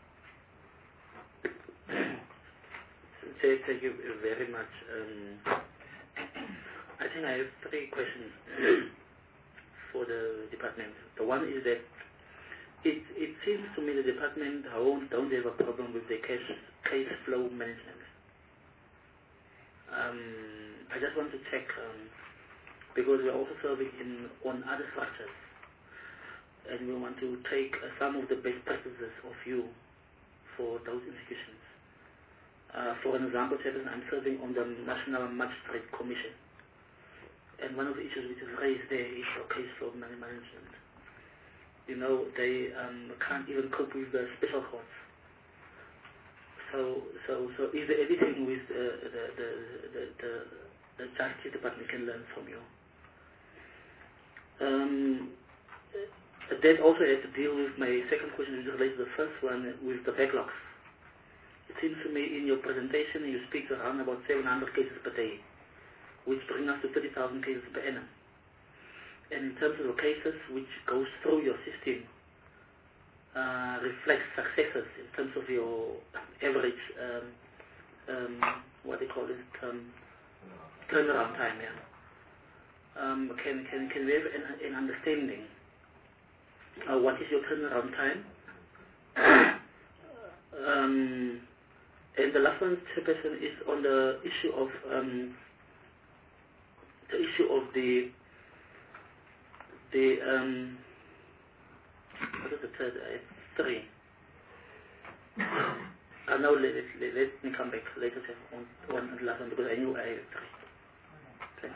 Chair, thank you very much. Um, I think I have three questions for the department. The one is that it it seems to me the department don't, don't have a problem with the cash case flow management. Um, I just want to check um, because we are also serving in on other structures, and we want to take uh, some of the best practices of you for those institutions. Uh, for an example, I'm serving on the National Magistrate Commission, and one of the issues which is raised there is the case flow management. You know, they um, can't even cope with the special courts. So, so, so, is there anything with uh, the, the, the, the, the Justice Department can learn from you? Um, that also has to deal with my second question, which relates to the first one, with the backlogs. It seems to me in your presentation you speak around about seven hundred cases per day, which bring us to thirty thousand cases per annum. And in terms of the cases which goes through your system, uh, reflects successes in terms of your average, um, um, what they call it, um, turnaround time. Yeah. Um, can can can we have an, an understanding? Uh, what is your turnaround time? um, And the last one, Chairperson, is on the issue of um, the issue of the the um, what is the third? Uh, three. Uh, now let, let, let me come back later on one and last one because I knew I had three. Thanks.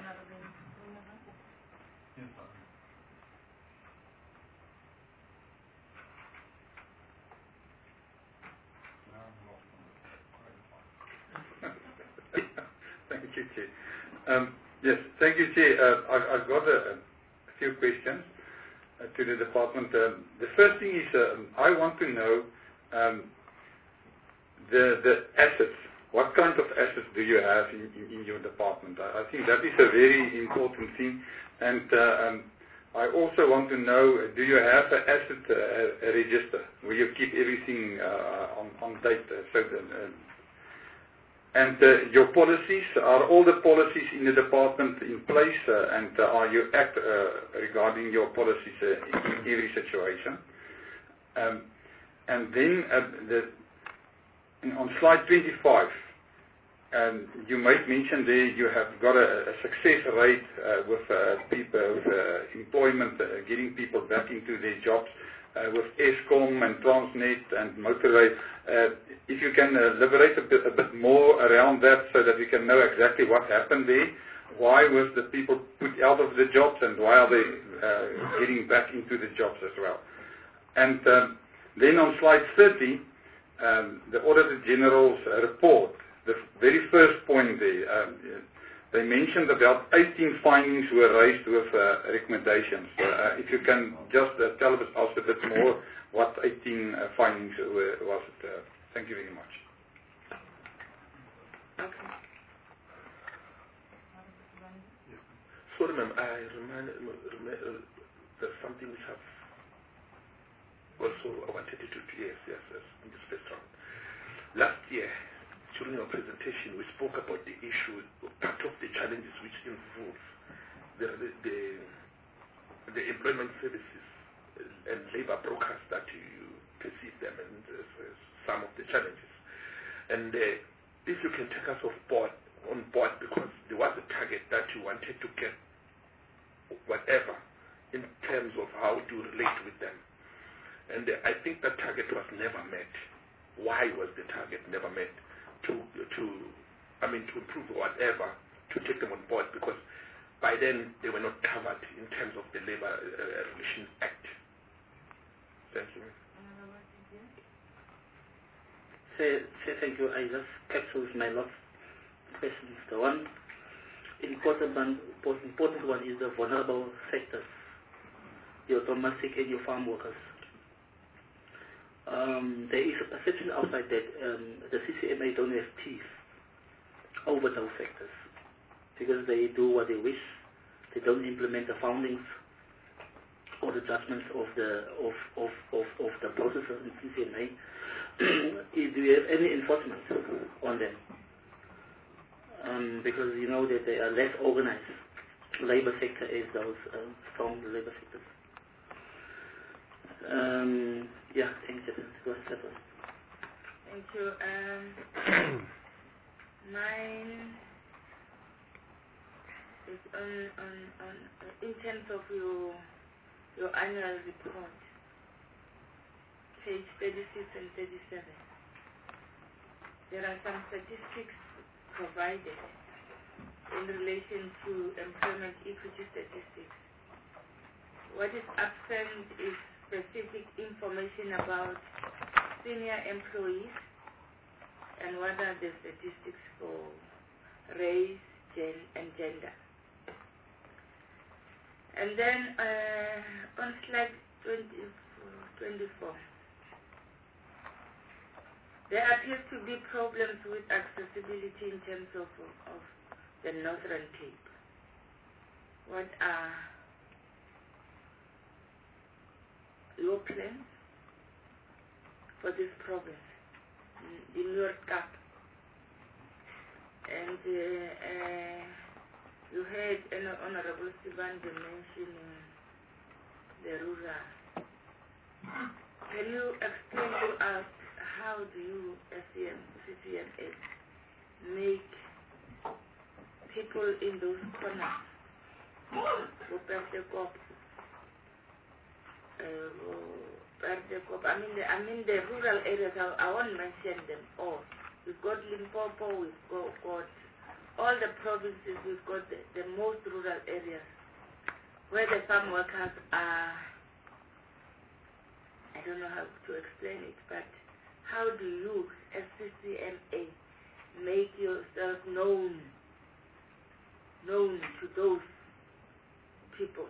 Thank you, Chair. Um, yes, thank you, Chair. Uh, I've, I've got a, a few questions uh, to the department. Um, the first thing is um, I want to know um, the the assets. What kind of assets do you have in, in, in your department? I, I think that is a very important thing. And uh, um, I also want to know, do you have an asset uh, a register where you keep everything uh, on, on date? Uh, so the, uh, And uh, your policies, are all the policies in the department in place uh, and uh, are you act uh, regarding your policies uh, in every situation? Um, and then uh, the, on slide twenty-five, um, you might mention there you have got a, a success rate uh, with uh, people, with uh, employment, uh, getting people back into their jobs. Uh, with Eskom and Transnet and Motorway, uh, if you can uh, elaborate a bit, a bit more around that so that we can know exactly what happened there. Why was the people put out of the jobs and why are they uh, getting back into the jobs as well? And um, then on slide thirty, um, the Auditor General's uh, report, the very first point there, um, they mentioned about eighteen findings were raised with uh, recommendations. Uh, if you can just uh, tell us a bit more what eighteen uh, findings were, was it? Uh, thank you very much. Okay. Sorry, ma'am, I remind, remind uh, there's something which I've also wanted to do. Yes, yes, yes, in this first round. Last year, during our presentation, we spoke about the issue, part of the challenges which involve the, the, the employment services and labor brokers that you perceive them and uh, some of the challenges. And uh, if you can take us off board, on board, because there was a target that you wanted to get whatever in terms of how to relate with them. And uh, I think that target was never met. Why was the target never met? To, to, I mean, to improve whatever, to take them on board, because by then they were not covered in terms of the Labor uh, Relations Act. Thank you. Say, say thank you. I just captured my last questions. The one important one, most important one is the vulnerable sectors, your domestic and your farm workers. Um, there is a perception outside that um, the C C M A don't have teeth over those sectors because they do what they wish. They don't implement the foundings or the judgments of the of of of, of the processes in C C M A. Do you have any enforcement on them? um, because you know that they are less organized labor sector as those um, strong labor sectors. Um, yeah, thanks, Jason. Go ahead, Jason. Thank you. Um, mine is on, on, on in terms of your your annual report, page thirty-six and thirty-seven. There are some statistics provided in relation to employment equity statistics. What is absent is specific information about senior employees and what are the statistics for race, gen, and gender. And then uh, on slide twenty-four, there appears to be problems with accessibility in terms of, of the Northern Cape. What are your plans for this province, the North Cape? And uh, uh, you heard an Honorable Sibande mentioning the rural. Can you explain to us how do you, C C M A, make people in those corners, who Pertekop, Pertekop, I mean, the, I mean the rural areas, I, I won't mention them all. We've got Limpopo, we've got, got all the provinces, we've got the, the most rural areas where the farm workers are, I don't know how to explain it, but how do you, as C C M A, make yourself known, known to those people?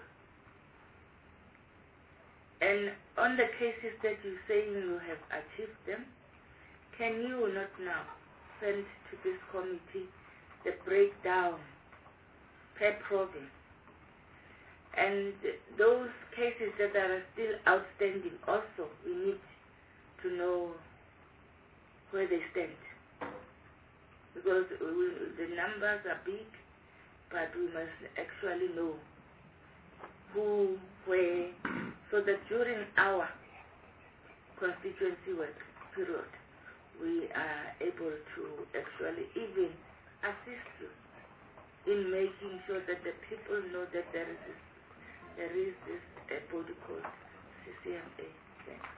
And on the cases that you say you have achieved them, can you not now send to this committee the breakdown per province? And those cases that are still outstanding also, we need to know where they stand. Because we, the numbers are big, but we must actually know who, where, so that during our constituency work period, we are able to actually even assist you in making sure that the people know that there is this, there is this a body called C C M A. Thanks.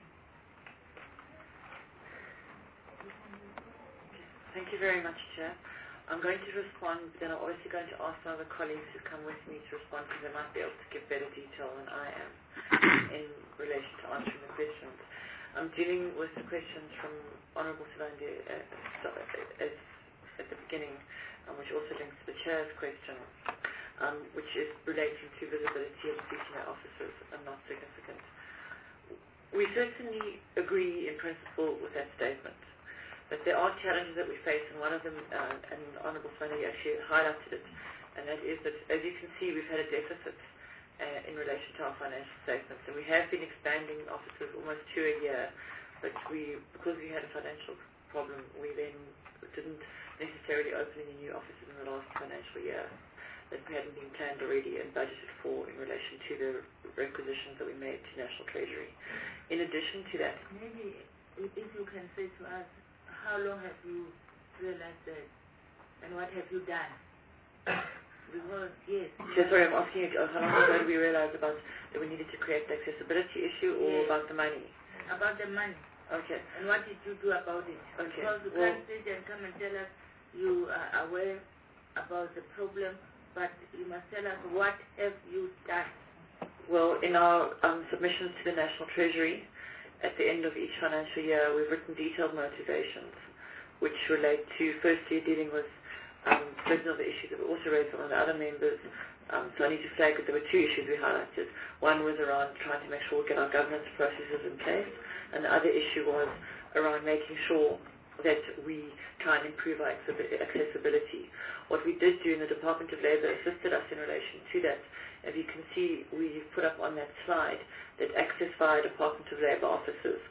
Thank you very much, Chair. I'm going to respond, then I'm obviously going to ask some of the colleagues who come with me to respond because they might be able to give better detail than I am in relation to answering the questions. I'm dealing with the questions from Honourable Sibande uh, at the beginning, um, which also links to the Chair's question, um, which is relating to visibility of C C M A officers and not significant. We certainly agree in principle with that statement. But there are challenges that we face, and one of them, uh, and Honourable Sibande actually highlighted it, and that is that, as you can see, we've had a deficit uh, in relation to our financial statements, and we have been expanding offices almost two a year, but we, because we had a financial problem, we then didn't necessarily open any new offices in the last financial year that we hadn't been planned already and budgeted for in relation to the requisitions that we made to National Treasury. In addition to that, maybe if you can say to us, how long have you realized that, and what have you done? Because, yes. So sorry, I'm asking you, how long ago did we realize about that we needed to create the accessibility issue, or yes. about the money? About the money. Okay. And what did you do about it? Okay. Because you well, can't sit and come and tell us you are aware about the problem, but you must tell us what have you done. Well, in our um, submissions to the National Treasury, at the end of each financial year, we've written detailed motivations which relate to, firstly, dealing with um, certain of the issues that were also raised by one of the other members. Um, so I need to flag that there were two issues we highlighted. One was around trying to make sure we get our governance processes in place, and the other issue was around making sure that we try and improve our accessibility. What we did do in the Department of Labour assisted us in relation to that. As you can see, we've put up on that slide that access via Department of Labour offices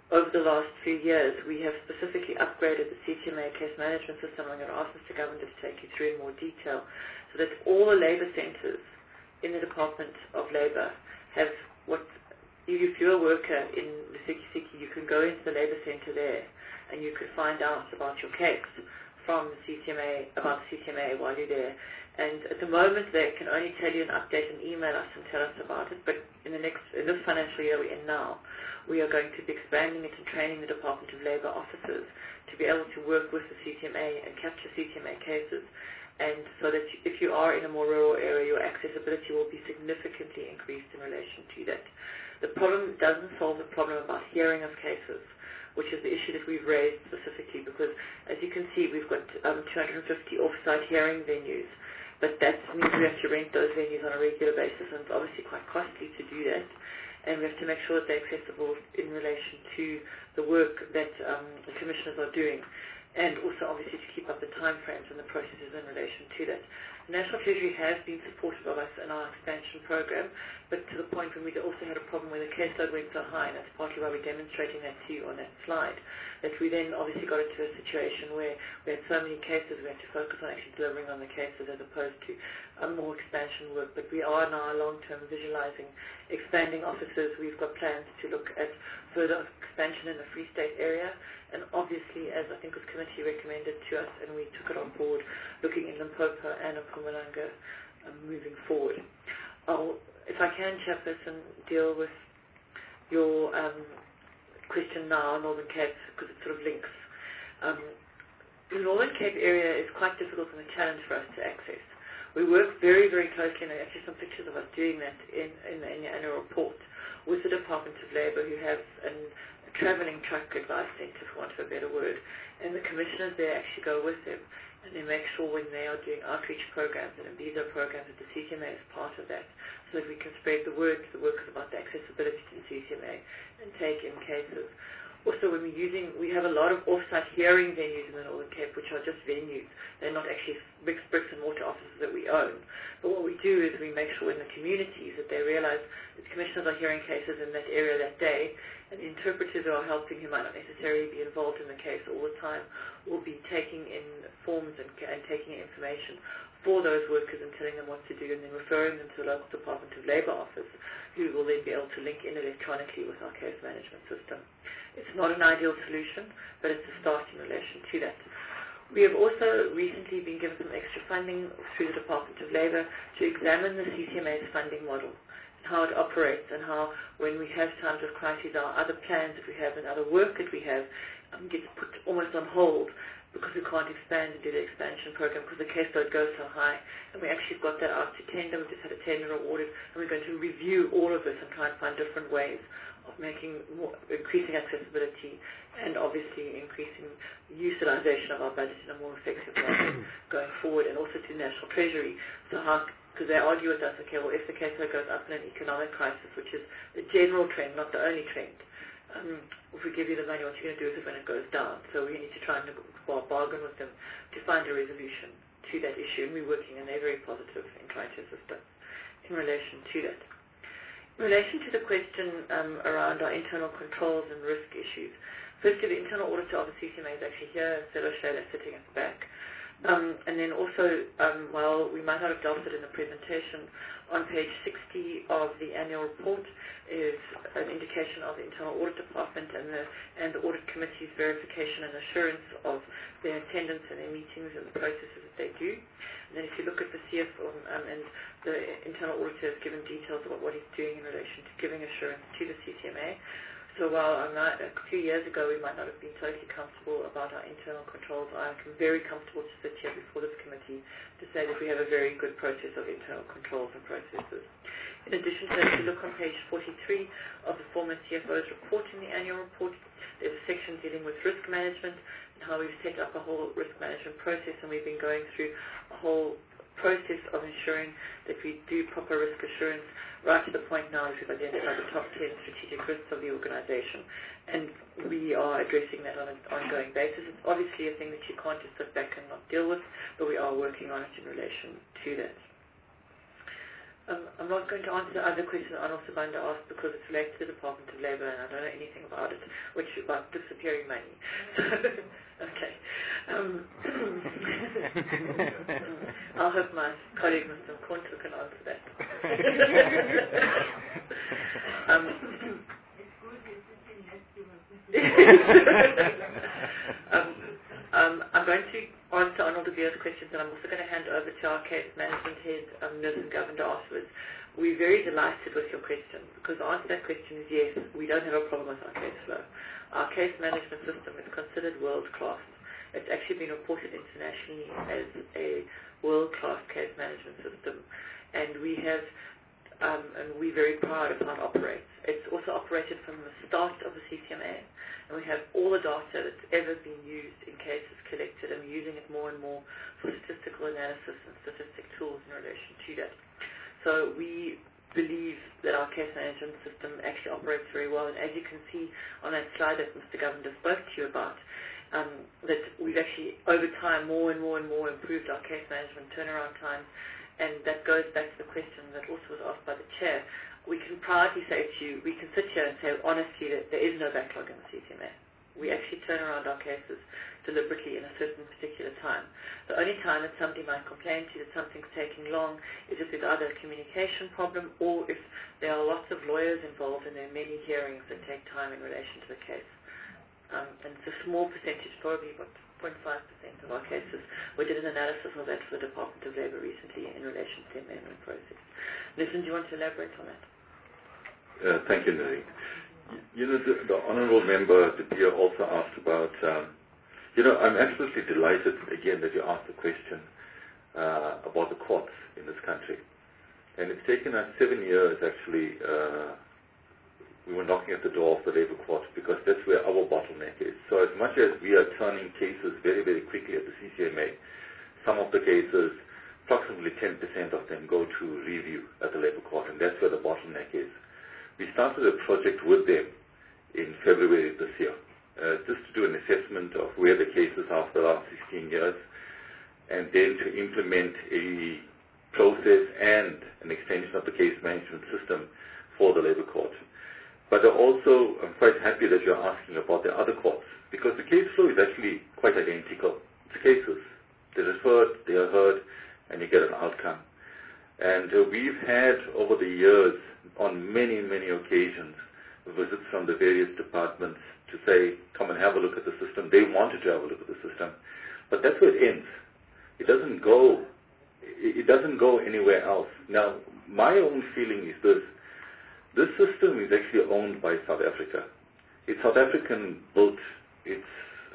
over the last few years, we have specifically upgraded the C T M A case management system. I'm going to ask Mister Governor to take you through in more detail, so that all the labour centres in the Department of Labour have what, if you're a worker in the Sikhi, you can go into the labour centre there and you can find out about your case from the C T M A, about the C T M A while you're there. And at the moment, they can only tell you an update and email us and tell us about it. But in the next, in this financial year we're in now, we are going to be expanding it and training the Department of Labour officers to be able to work with the C T M A and capture C T M A cases. And so that if you are in a more rural area, your accessibility will be significantly increased in relation to that. The problem doesn't solve the problem about hearing of cases, which is the issue that we've raised specifically, because as you can see, we've got um, two hundred fifty off-site hearing venues. But that means we have to rent those venues on a regular basis, and it's obviously quite costly to do that. And we have to make sure that they're accessible in relation to the work that um, the commissioners are doing, and also obviously to keep up the time frames and the processes in relation to that. The National Treasury has been supportive of us in our expansion program, but to the point when we also had a problem where the caseload went so high, and that's partly why we're demonstrating that to you on that slide, that we then obviously got into a situation where we had so many cases, we had to focus on actually delivering on the cases as opposed to um, more expansion work. But we are now long-term visualizing expanding offices. We've got plans to look at further expansion in the Free State area, and obviously, as I think this committee recommended to us, and we took it on board, looking in Limpopo and in Mpumalanga um, moving forward. I'll, if I can, Chairperson, deal with your um, question now, Northern Cape, because it sort of links. Um, the Northern Cape area is quite difficult and a challenge for us to access. We work very, very closely, and there are actually some pictures of us doing that in, in, the, in the annual report, with the Department of Labour, who have an, a travelling truck advice centre, for want of a better word, and the commissioners there actually go with them, and they make sure when they are doing outreach programs and visa programs that the C T M A is part of that, so that we can spread the word to the workers about the accessibility to the C T M A and take in cases. Also, when we're using, we have a lot of off-site hearing venues in the Northern Cape, which are just venues. They're not actually big bricks and mortar offices that we own. But what we do is we make sure in the communities that they realize that the commissioners are hearing cases in that area that day, and the interpreters who are helping, who might not necessarily be involved in the case all the time, will be taking in forms and, and taking in information for those workers and telling them what to do, and then referring them to the local Department of Labour office, who will then be able to link in electronically with our case management system. It's not an ideal solution, but it's a start in relation to that. We have also recently been given some extra funding through the Department of Labour to examine the C T M A's funding model, and how it operates, and how when we have times of crises, our other plans that we have and other work that we have um, gets put almost on hold, because we can't expand and do the expansion program because the caseload goes so high. And we actually got that out to tender. We just had a tender awarded, and we're going to review all of this and try and find different ways of making more, increasing accessibility, and obviously increasing utilization of our budget in a more effective way going forward, and also to the National Treasury. So how, because they argue with us, okay, well, if the caseload goes up in an economic crisis, which is the general trend, not the only trend, Um, if we give you the money, what you're going to do is when it goes down. So we need to try and bargain with them to find a resolution to that issue, and we're working, and they're very positive in trying to assist us in relation to that. In relation to the question um, around our internal controls and risk issues, firstly, the internal auditor of the C T M A is actually here, Stella Shayla sitting at the back. Um, and then also, um, while we might not have dealt with it in the presentation, on page sixty of the annual report is an indication of the Internal Audit Department and the, and the Audit Committee's verification and assurance of their attendance and their meetings and the processes that they do. And then if you look at the C F O um, and the Internal Auditor has given details about what he's doing in relation to giving assurance to the C T M A. So while I'm not, a few years ago we might not have been totally comfortable about our internal controls, I'm very comfortable to sit here before this committee to say that we have a very good process of internal controls and processes. In addition to that, if you look on page forty-three of the former C F O's report in the annual report, there's a section dealing with risk management and how we've set up a whole risk management process, and we've been going through a whole process of ensuring that we do proper risk assurance right to the point now that we've identified the top ten strategic risks of the organization, and we are addressing that on an ongoing basis. It's obviously a thing that you can't just sit back and not deal with, but we are working on it in relation to that. Um, I'm not going to answer the other question that Arnold Sabanda asked because it's related to the Department of Labour and I don't know anything about it, which is about disappearing money. Okay. Um, I'll hope my colleague Mister Mkonto can answer that. um, um, um, I'm going to answer Arnold De Beer's questions, and I'm also going to hand over to our case management head, um, Nirsin Govender, afterwards. We're very delighted with your question, because the answer to that question is yes, we don't have a problem with our case flow. Our case management system is considered world-class. It's actually been reported internationally as a world-class case management system, and we have, um, and we're very proud of how it operates. It's also operated from the start of the C C M A, and we have all the data that's ever been used in cases collected, and we're using it more and more for statistical analysis and statistic tools in relation to that. So we believe that our case management system actually operates very well, and as you can see on that slide that Mister Govender spoke to you about, um, that we've actually over time more and more and more improved our case management turnaround time, and that goes back to the question that also was asked by the chair. We can proudly say to you, we can sit here and say honestly that there is no backlog in the C C M A. We actually turn around our cases deliberately in a certain particular time. The only time that somebody might complain to you that something's taking long is if there's either a communication problem or if there are lots of lawyers involved and there are many hearings that take time in relation to the case. Um, and it's a small percentage, probably about zero point five percent of our cases. We did an analysis of that for the Department of Labour recently in relation to the amendment process. Nirsin, do you want to elaborate on that? Uh, thank you, Nari. You know, the, the Honourable Member De Beer also asked about, um, you know, I'm absolutely delighted, again, that you asked the question uh, about the courts in this country. And it's taken us seven years, actually, uh, we were knocking at the door of the Labour Court because that's where our bottleneck is. So as much as we are turning cases very, very quickly at the C C M A, some of the cases, approximately ten percent of them go to review at the Labour Court, and that's where the bottleneck is. We started a project with them in February this year, uh, just to do an assessment of where the cases are after the last sixteen years, and then to implement a process and an extension of the case management system for the Labour Court. But also, I'm quite happy that you're asking about the other courts, because the case flow is actually quite identical. It's cases. They're referred, they are heard, and you get an outcome. And uh, we've had, over the years, on many, many occasions, visits from the various departments to say, come and have a look at the system. They wanted to have a look at the system. But that's where it ends. It doesn't go, it doesn't go anywhere else. Now, my own feeling is this. This system is actually owned by South Africa. It's South African built. It's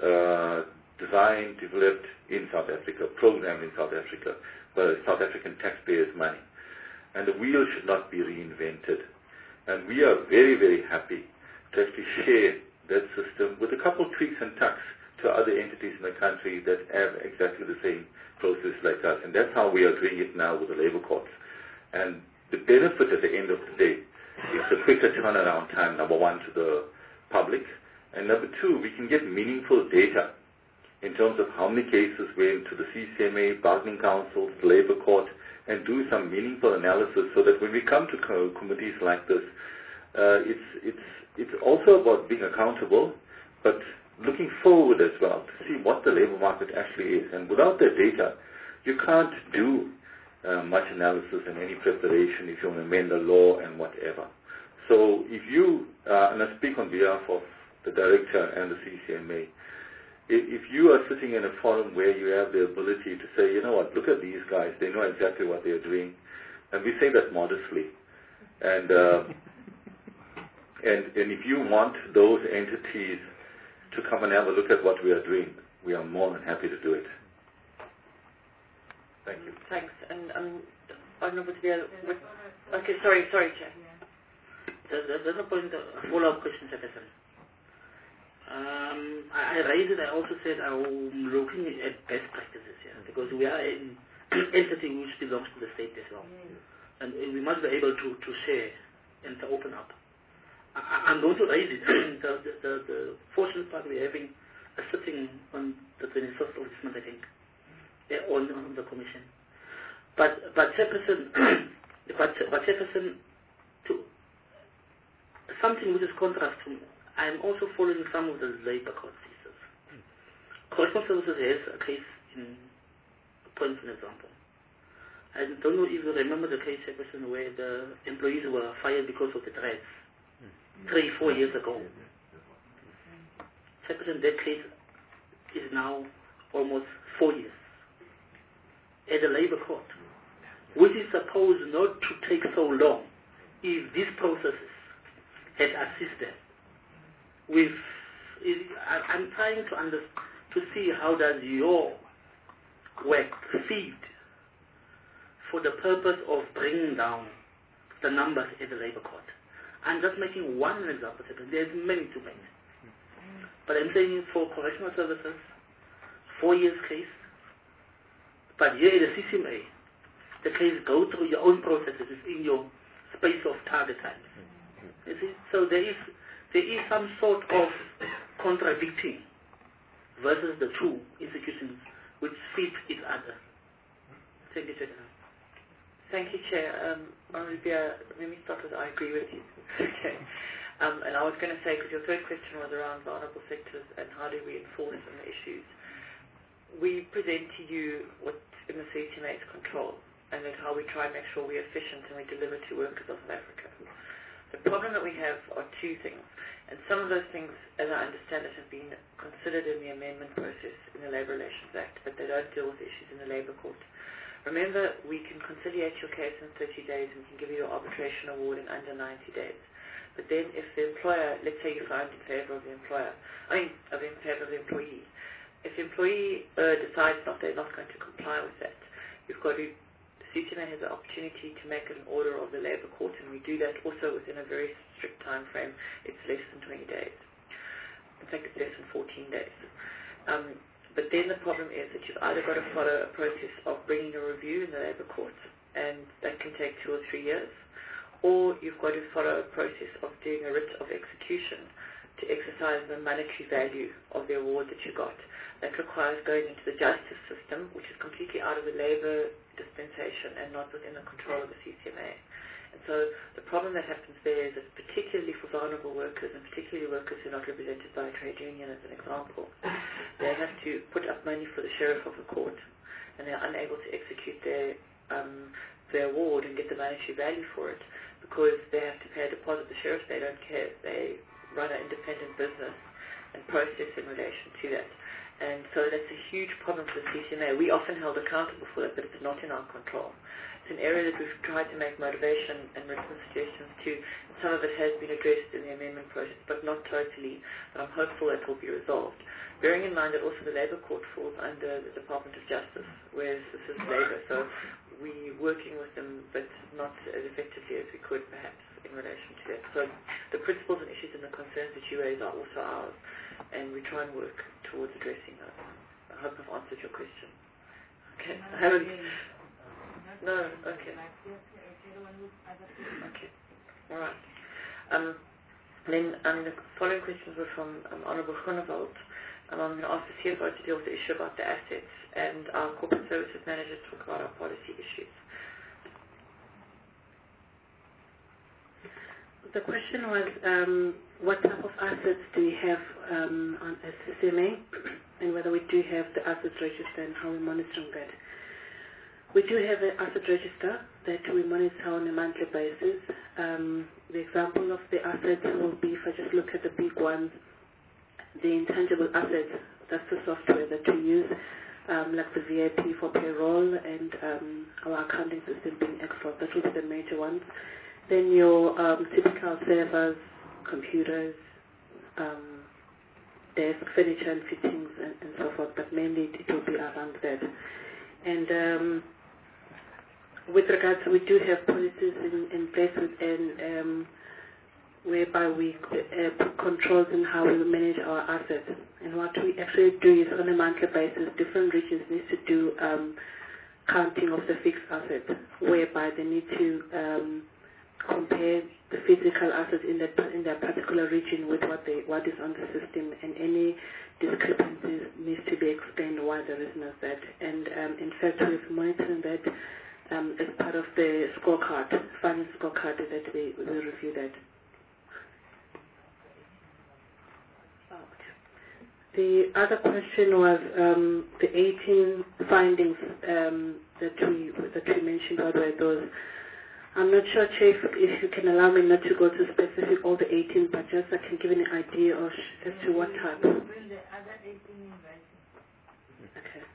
uh, designed, developed in South Africa, programmed in South Africa, by South African taxpayers' money. And the wheel should not be reinvented. And we are very, very happy to actually share that system with a couple of tweaks and tucks to other entities in the country that have exactly the same process like us. And that's how we are doing it now with the Labour Courts. And the benefit at the end of the day is the quicker turnaround time, number one, to the public. And number two, we can get meaningful data in terms of how many cases went to the C C M A, bargaining councils, the Labour Court, and do some meaningful analysis so that when we come to co committees like this, uh, it's, it's, it's also about being accountable, but looking forward as well to see what the labour market actually is. And without that data, you can't do uh, much analysis and any preparation if you want to amend the law and whatever. So if you, uh, and I speak on behalf of the Director and the C C M A, if you are sitting in a forum where you have the ability to say, you know what, look at these guys, they know exactly what they're doing, and we say that modestly, and uh, and and if you want those entities to come and have a look at what we are doing, we are more than happy to do it. Thank you. Thanks. And um, I don't know what to be. Okay, sorry, sorry, Chair. There's, there's a point, a follow-up question, Secretary. Um, I, I raised it, I also said I'm looking at best practices here, because we are an entity which belongs to the state as well. And we must be able to, to share and to open up. I, I'm going to raise it. the, the, the, the fortunate part, we're having a sitting on the twenty-first of this month, I think, on, on the commission. But, but Chairperson, But, but Jefferson, to something which is contrast to, I'm also following some of the labor court cases. Correctional Services has a case in Point, for example. I don't know if you remember the case, Jefferson, where the employees were fired because of the threats three, four years ago. Jefferson, that case is now almost four years at the labor court, which is supposed not to take so long if these processes had assisted with. I, I'm trying to under, to see how does your work feed for the purpose of bringing down the numbers at the labor court. I'm just making one example. There's many to make. But I'm saying for correctional services, four years case, but here the C C M A, the case go through your own processes in your space of target time. You see? So there is there is some sort of contradicting versus the two institutions which feed each other. Thank you, Chair. Thank you, Chair. Um, Olivia, let me start with I agree with you. Okay. Um, and I was going to say, because your third question was around vulnerable sectors and how do we enforce on the issues. We present to you what's in the C T M A's control and that how we try and make sure we're efficient and we deliver to workers of South Africa. The problem that we have are two things, and some of those things, as I understand it, have been considered in the amendment process in the Labour Relations Act, but they don't deal with issues in the Labour Court. Remember, we can conciliate your case in thirty days and we can give you your arbitration award in under ninety days. But then if the employer, let's say you find in favour of the employer, I mean, of in favour of the employee, if the employee uh, decides not they're not going to comply with that, you've got to, the C T M A has the opportunity to make an order of the Labour Court, and we do that also within a very strict time frame. It's less than twenty days. In fact, it's less than fourteen days. Um, but then the problem is that you've either got to follow a process of bringing a review in the Labour Court, and that can take two or three years, or you've got to follow a process of doing a writ of execution to exercise the monetary value of the award that you got. That requires going into the justice system, which is completely out of the labour dispensation and not within the control of the C C M A. And so the problem that happens there is that particularly for vulnerable workers, and particularly workers who are not represented by a trade union as an example, they have to put up money for the sheriff of the court, and they're unable to execute their, um, their award and get the monetary value for it, because they have to pay a deposit. The sheriffs, they don't care. They run an independent business and process in relation to that. And so that's a huge problem for the C C M A. We often held accountable for that, but it's not in our control. It's an area that we've tried to make motivation and written suggestions to. And some of it has been addressed in the amendment process, but not totally. But I'm hopeful that will be resolved. Bearing in mind that also the Labour Court falls under the Department of Justice, whereas this is Labour. So we're working with them, but not as effectively as we could, perhaps, in relation to that. So the principles and issues and the concerns that you raise are also ours, and we try and work towards addressing those. I hope I've answered your question. Okay. I haven't. No. Okay. Okay. All right. Um, then um, the following questions were from um, Honourable Groenewald. Um, I'm going to ask the C F O to deal with the issue about the assets, and our corporate services manager to talk about our policy issues. The question was, um, what type of assets do we have um, on S C M A, and whether we do have the assets register and how we're monitoring that. We do have an asset register that we monitor on a monthly basis. Um, the example of the assets will be, if I just look at the big ones, the intangible assets, that's the software that we use, um, like the V I P for payroll and um, our accounting system being Excel. That will be the major ones. Then your um, typical servers, computers, um, desk, furniture and fittings and, and so forth, but mainly it will be around that. And um, with regards, we do have policies in, in place and um, whereby we uh, put controls in how we manage our assets. And what we actually do is on a monthly basis, different regions need to do um, counting of the fixed assets, whereby they need to um, compare the physical assets in that in their particular region with what they what is on the system, and any discrepancies needs to be explained why there is no that. And um, in fact, we've monitored that um, as part of the scorecard, finance scorecard that we, we review that. The other question was um, the eighteen findings um, that we that we mentioned. What were those? I'm not sure, Chief, if you can allow me not to go to specific all the eighteen, but just I can give you an idea of as to what type. Okay.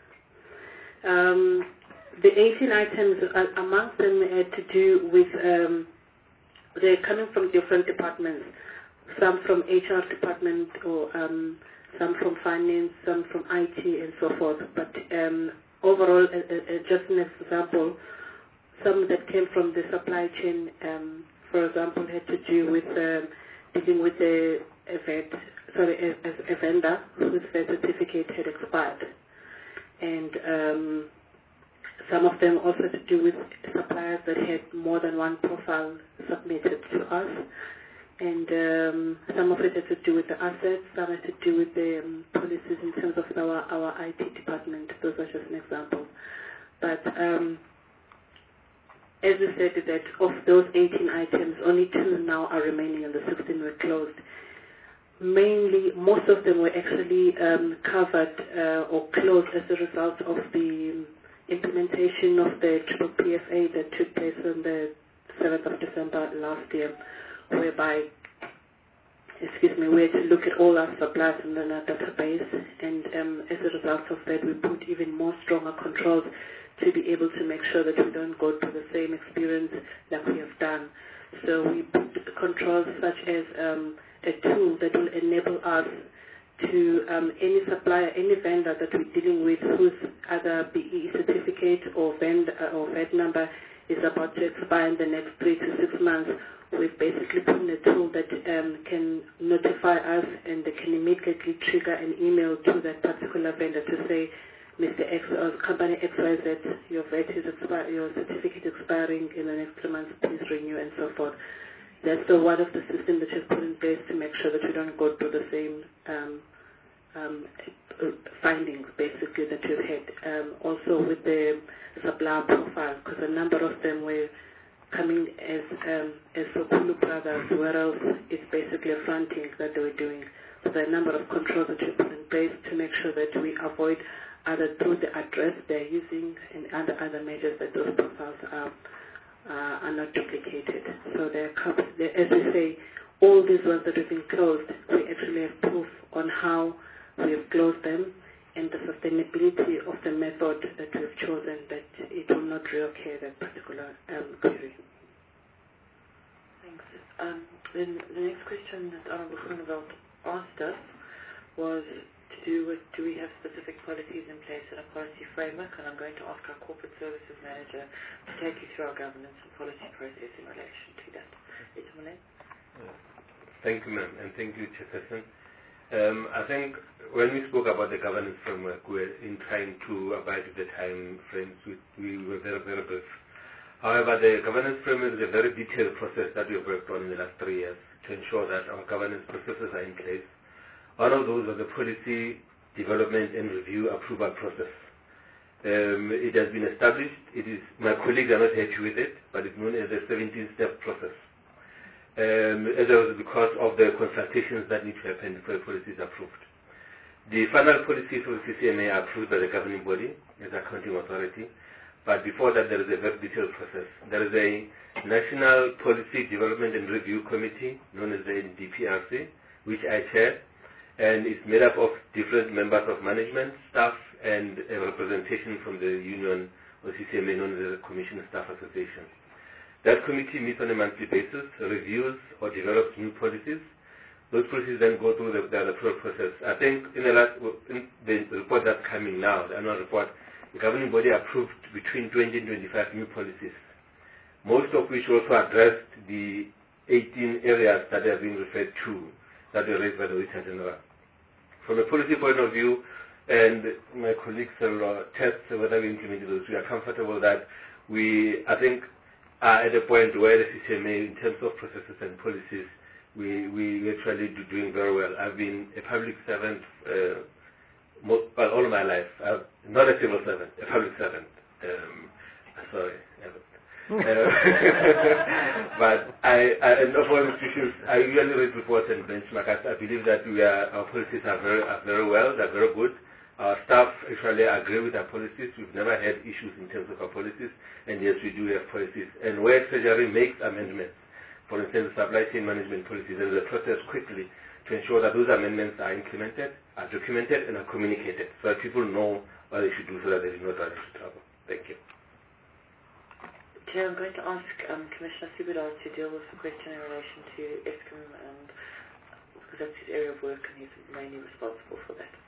Um, the eighteen items, uh, amongst them had to do with, um, they're coming from different departments. Some from H R department, or um, some from finance, some from I T, and so forth. But um, overall, uh, uh, just an example, some that came from the supply chain, um, for example, had to do with um, dealing with a, a vet, sorry, a, a vendor whose vet certificate had expired, and um, some of them also had to do with suppliers that had more than one profile submitted to us, and um, some of it had to do with the assets, some had to do with the um, policies in terms of our, our I T department. Those are just an example. But um, as we said, that of those eighteen items, only two now are remaining and the sixteen were closed. Mainly, most of them were actually um, covered uh, or closed as a result of the implementation of the triple P F A that took place on the seventh of December last year, whereby, excuse me, we had to look at all our suppliers in our database, and um, as a result of that, we put even more stronger controls to be able to make sure that we don't go through the same experience that we have done. So we put controls such as um, a tool that will enable us to um, any supplier, any vendor that we're dealing with whose either B E E certificate or vendor or V A T number is about to expire in the next three to six months. We've basically put in a tool that um, can notify us, and they can immediately trigger an email to that particular vendor to say, Mister X or company X Y Z, your V A T is expi- your certificate expiring in the next three months, please renew, and so forth. That's the one of the systems that you've put in place to make sure that we don't go through the same um, um, findings, basically, that you've had. Um, also with the supplier profile, because a number of them were coming as um, as Sokulu Brothers, whereas it's basically a fronting that they were doing. So there are a number of controls that you put in place to make sure that we avoid either through the address they're using and other other measures that those profiles are uh, are not duplicated. So they're, they're, as we say, all these ones that have been closed, we actually have proof on how we have closed them and the sustainability of the method that we've chosen, that it will not reoccur that particular um, query. Thanks. Um, then the next question that Honourable Groenewald asked us was to do with, do we have specific policies in place and a policy framework? And I'm going to ask our corporate services manager to take you through our governance and policy process in relation to that. Itumeleng? Thank you, ma'am, and thank you, Chairperson. Um, I think when we spoke about the governance framework, we were in trying to abide with the time frames. We, we were very, very brief. However, the governance framework is a very detailed process that we've worked on in the last three years to ensure that our governance processes are in place. One of those was the policy development and review approval process. Um, it has been established. It is, my colleagues are not happy with it, but it's known as a seventeen-step process. Um, as a, because of the consultations that need to happen before the policy is approved. The final policies for the C C M A are approved by the governing body as accounting authority, but before that there is a very detailed process. There is a National Policy Development and Review Committee, known as the N D P R C, which I chair, and it's made up of different members of management, staff, and a representation from the union or C C M A, known as the Commission Staff Association. That committee meets on a monthly basis, reviews or develops new policies. Those policies then go through the, the approval process. I think in the last, in the report that's coming now, the annual report, the governing body approved between twenty and twenty-five new policies, most of which also addressed the eighteen areas that are being referred to, that were raised by the Auditor General. From a policy point of view, and my colleagues will uh, test whether we implemented those, we are comfortable that we, I think, are at a point where the C C M A, in terms of processes and policies, we, we actually do doing very well. I've been a public servant uh, most, well, all my life. I've, not a civil servant, a public servant. Um, Sorry. uh, but I, I, and of all institutions, I usually read reports and benchmark. I, I believe that we are, our policies are very, are very well, they're very good. Our staff actually agree with our policies. We've never had issues in terms of our policies, and yes, we do have policies. And where Treasury makes amendments, for instance, supply chain management policies, there is a process quickly to ensure that those amendments are implemented, are documented, and are communicated, so that people know what they should do so that they do not run into trouble. Thank you. Chair, I'm going to ask um, Commissioner Subedar to deal with the question in relation to Eskom, and because that's his area of work and he's mainly responsible for that.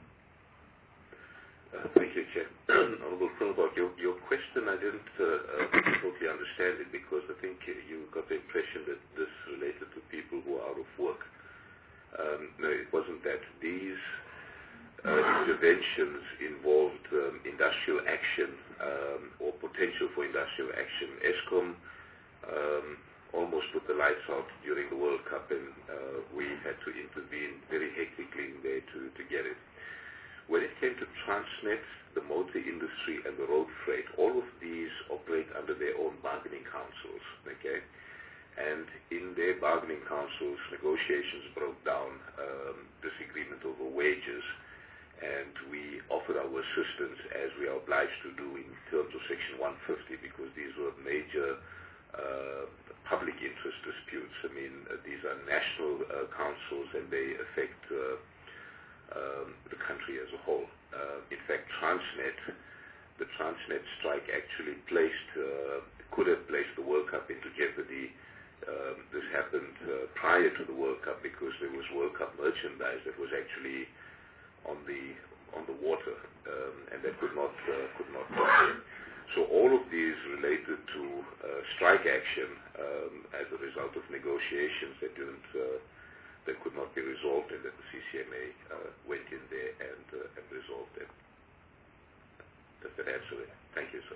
Uh, thank you, Chair. Honourable Philbot, your, your question, I didn't uh, uh, totally understand it because I think you got the impression that this related to people who are out of work. Um, no, it wasn't that. These uh, interventions involved um, industrial action um, or potential for industrial action. Eskom um, almost put the lights out during the World Cup, and uh, we had to intervene very hectically in there to, to get it. When it came to Transnet, the motor industry, and the road freight, all of these operate under their own bargaining councils, okay? And in their bargaining councils, negotiations broke down, um, disagreement over wages, and we offered our assistance, as we are obliged to do in terms of Section one fifty, because these were major uh, public interest disputes. I mean, uh, these are national uh, councils, and they affect uh, Um, the country as a whole. Uh, in fact, Transnet, the Transnet strike actually placed, uh, could have placed the World Cup into jeopardy. Um, this happened uh, prior to the World Cup because there was World Cup merchandise that was actually on the on the water, um, and that could not uh, could not function. So all of these related to uh, strike action um, as a result of negotiations that didn't. Uh, that could not be resolved, and that the C C M A uh, went in there and, uh, and resolved it. Does that answer it? Thank you, sir.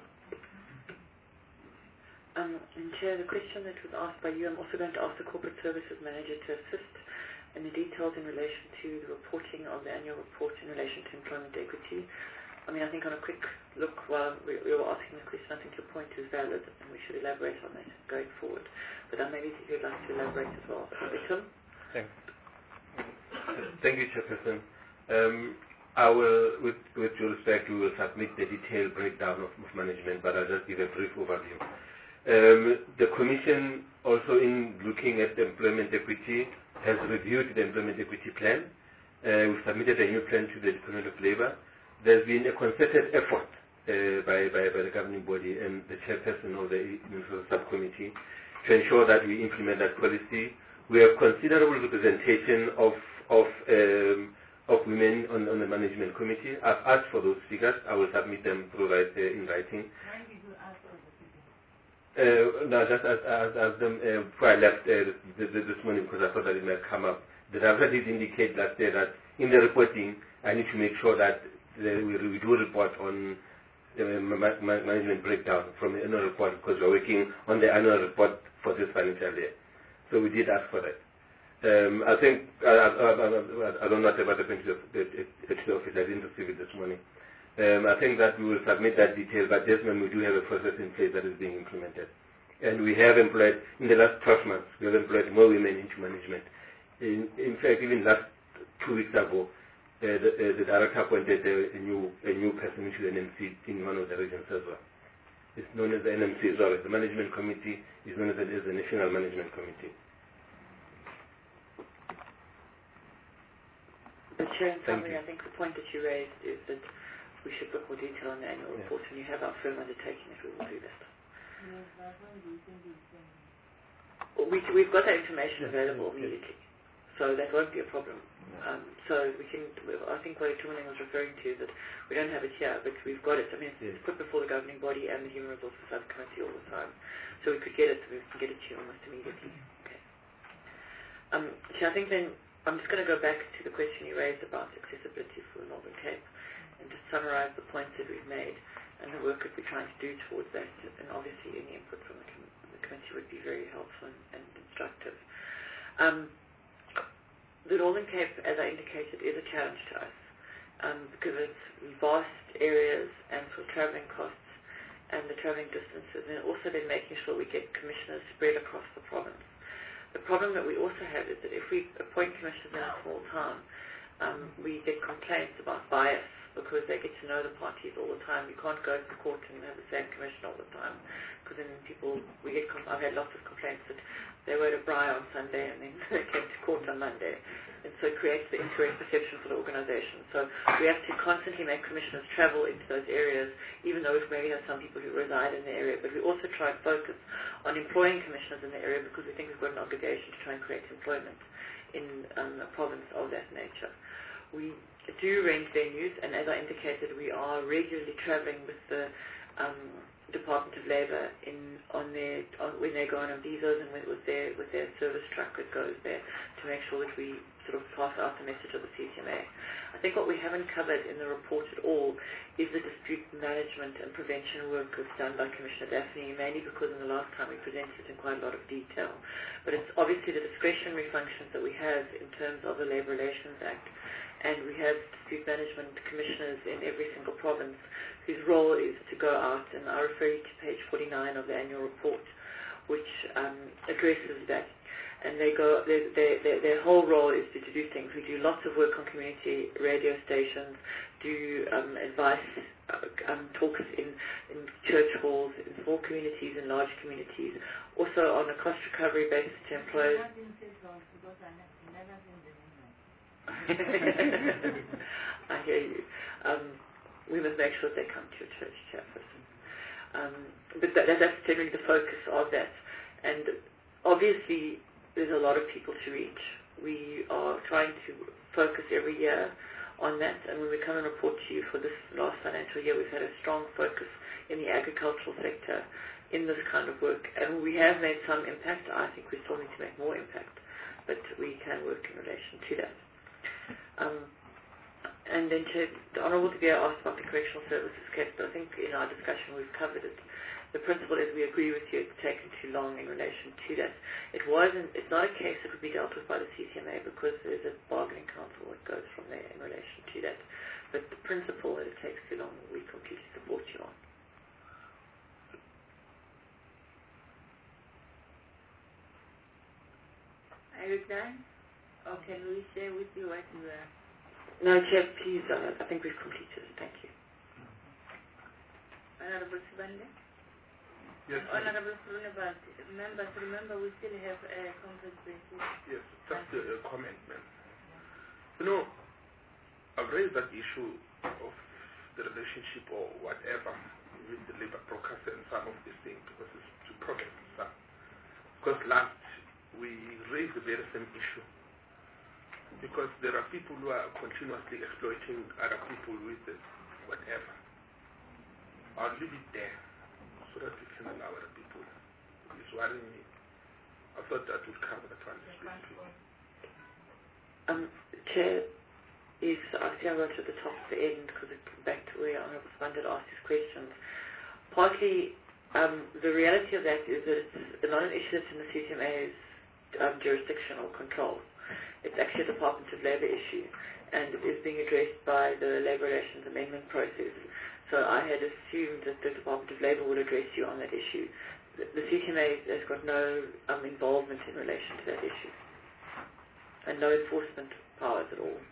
Um, and Chair, the question that was asked by you, I'm also going to ask the Corporate Services Manager to assist in the details in relation to the reporting of the annual report in relation to employment equity. I mean, I think on a quick look while we, we were asking the question, I think your point is valid, and we should elaborate on that going forward. But um, maybe if you'd like to elaborate as well. Tim? Thank Thank you, Chairperson. Um, I will, with, with due respect, we will submit the detailed breakdown of, of management, but I'll just give a brief overview. Um, the Commission, also in looking at the employment equity, has reviewed the employment equity plan. Uh, we've submitted a new plan to the Department of Labour. There's been a concerted effort uh, by, by, by the governing body and the chairperson of the Ministerial Subcommittee to ensure that we implement that policy. We have considerable representation of of um, of women on, on the management committee. I've asked for those figures. I will submit them through right, uh, in writing. When did you ask for the figures? Uh, no, just as, as, as them uh, before I left uh, this, this morning because I thought that it might come up. The director did indicate last day that in the reporting I need to make sure that the, we, we do report on the ma ma management breakdown from the annual report because we're working on the annual report for this financial year. So we did ask for that. Um, I think, I, I, I, I don't know about the pension of the, the, the office, I didn't receive it this morning. Um, I think that we will submit that detail, but yes, ma'am, we do have a process in place that is being implemented. And we have employed, in the last twelve months, we have employed more women into management. In, in fact, even last two weeks ago, uh, the, uh, the director appointed a, a, new, a new person into the N M C in one of the regions as well. It's known as the N M C, sorry, the management committee is known as the, as the National Management Committee. But Chair, in summary, I think the point that you raised is that we should put more detail on the annual yeah. report, and you have our firm undertaking that we will do that. Well, we, we've got that information available immediately, so that won't be a problem. Um, so we can, I think what Tumaling was referring to, that we don't have it here, but we've got it. I mean, it's, it's put before the governing body and the Human Resources Subcommittee all the time, so we could get it, we can get it to you almost immediately. Okay. Um, so I think then, I'm just going to go back to the question you raised about accessibility for the Northern Cape and just summarize the points that we've made and the work that we're trying to do towards that. And obviously any input from the, com the committee would be very helpful and, and instructive. Um, the Northern Cape, as I indicated, is a challenge to us um, because it's vast areas and for travelling costs and the travelling distances, and also then making sure we get commissioners spread across the province. The problem that we also have is that if we appoint commissioners in a small town, um, we get complaints about bias because they get to know the parties all the time. You can't go to court and have the same commissioner all the time, because then people, we get, I've had lots of complaints that they were at a braai on Sunday and then they came to court on Monday. And so it creates the incorrect perception for the organisation. So we have to constantly make commissioners travel into those areas, even though we maybe have some people who reside in the area. But we also try and focus on employing commissioners in the area because we think we've got an obligation to try and create employment in um, a province of that nature. We do rent venues, and as I indicated, we are regularly travelling with the um, Department of Labour in on their on, when they go on visas and with, with their with their service truck that goes there to make sure that we sort of pass out the message of the C T M A. I think what we haven't covered in the report at all is the dispute management and prevention work that's done by Commissioner Daphne, mainly because in the last time we presented it in quite a lot of detail. But it's obviously the discretionary functions that we have in terms of the Labour Relations Act. And we have dispute management commissioners in every single province whose role is to go out, and I refer you to page forty-nine of the annual report, which um, addresses that. And they go, they, they, they, their whole role is to, to do things. We do lots of work on community radio stations, do um, advice, uh, um, talks in, in church halls, in small communities and large communities, also on a cost recovery basis to employ. I hear you. Um, we must make sure they come to your church, chairperson. Um, but that, that's generally the focus of that. And obviously, there's a lot of people to reach. We are trying to focus every year on that, and when we come and report to you for this last financial year, we've had a strong focus in the agricultural sector in this kind of work, and we have made some impact. I think we still need to make more impact, but we can work in relation to that. Um, and then to, the Honourable De Beer asked about the correctional services case, but I think in our discussion we've covered it. The principle is we agree with you it's taken too long in relation to that. It wasn't, it's not a case that would be dealt with by the C T M A because there's a bargaining council that goes from there in relation to that. But the principle that it takes too long, we completely support you on. Are you done? Or can we share with you what you are? No, Chair, please, uh, I think we've completed it. Thank you. Honourable Sibande? Yes. Honourable Sibande, members, remember we still have a uh, conference basis. Yes, just a, a comment, ma'am. You know, I've raised that issue of the relationship or whatever with the labour brokers and some of these things because it's to protect some. Because last we raised the very same issue. Because there are people who are continuously exploiting other people with it, whatever. I'll leave it there so that we can allow other people. It's worrying me. I thought that would cover the one specifically. Um, Chair, is, I see I wrote at the top of the end because it came back to where Honourable Sibande asked his questions. Partly, um, the reality of that is that it's not an issue that's in the C T M A's um, jurisdiction or control. It's actually a Department of Labour issue, and it is being addressed by the Labour Relations Amendment process. So I had assumed that the Department of Labour would address you on that issue. The, the C T M A has got no um, involvement in relation to that issue, and no enforcement powers at all.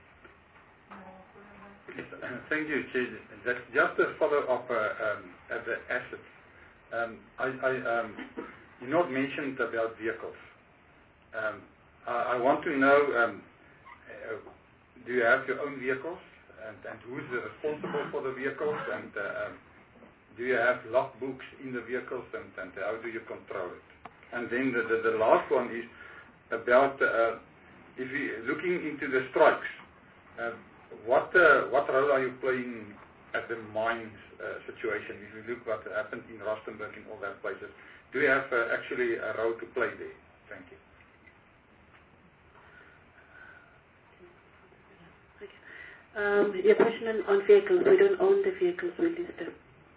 Thank you, Chair. That, just a follow-up uh, um, at the assets. Um, I, I, um, you not mentioned about vehicles. Um, I, I want to know, um, uh, do you have your own vehicles? And, and who's responsible for the vehicles? And uh, um, do you have logbooks in the vehicles? And, and how do you control it? And then the, the, the last one is about, uh, if you looking into the strikes, uh, what uh, what role are you playing at the mines uh, situation? If you look what happened in Rustenburg and all that places, do you have uh, actually a role to play there? Thank you. Um, your question on, on vehicles, we don't own the vehicles, we lease them.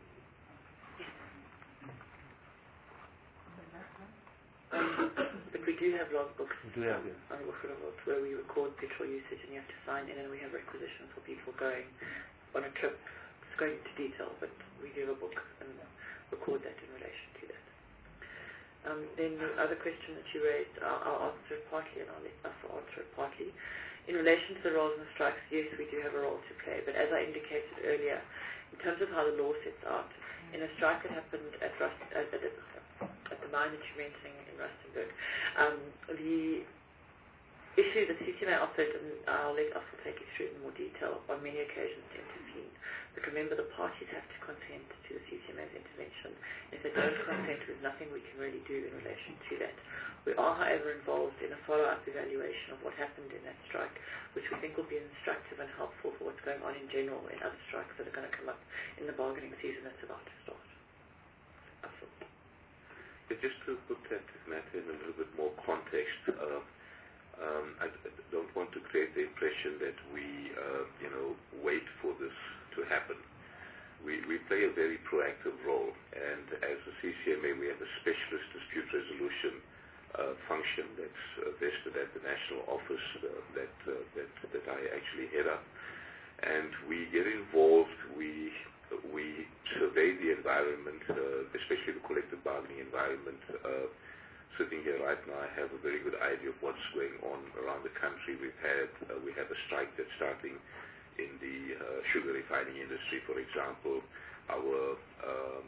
Um, but we do have logbooks We do have, yeah. on Wooford where we record petrol usage and you have to sign in, and we have requisitions for people going on a trip. go into detail, but we do have a book and record that in relation to that. Um, then the other question that you raised, I'll, I'll answer it partly and I'll let us answer it partly. In relation to the roles and strikes, yes, we do have a role to play, but as I indicated earlier, in terms of how the law sets out, in a strike that happened at, Rust, at, at, at the mine that you're mentioning in Rustenburg, um, the issue that C T M A offered, and I'll let Ussel take you through it in more detail, on many occasions to intervene. But remember, the parties have to consent to the C T M A's intervention. If they don't consent, there's nothing we can really do in relation to that. We are, however, involved in a follow-up evaluation of what happened in that strike, which we think will be instructive and helpful for what's going on in general in other strikes that are going to come up in the bargaining season that's about to start. Ussel. Yeah, just to put that matter in a little bit more context, uh, Um, I, I don't want to create the impression that we, uh, you know, wait for this to happen. We, we play a very proactive role, and as the C C M A, we have a specialist dispute resolution uh, function that's uh, vested at the national office uh, that, uh, that that I actually head up, and we get involved. We we survey the environment, uh, especially the collective bargaining environment. Uh, Sitting here right now, I have a very good idea of what's going on around the country. We've had uh, we have a strike that's starting in the uh, sugar refining industry, for example. Our um,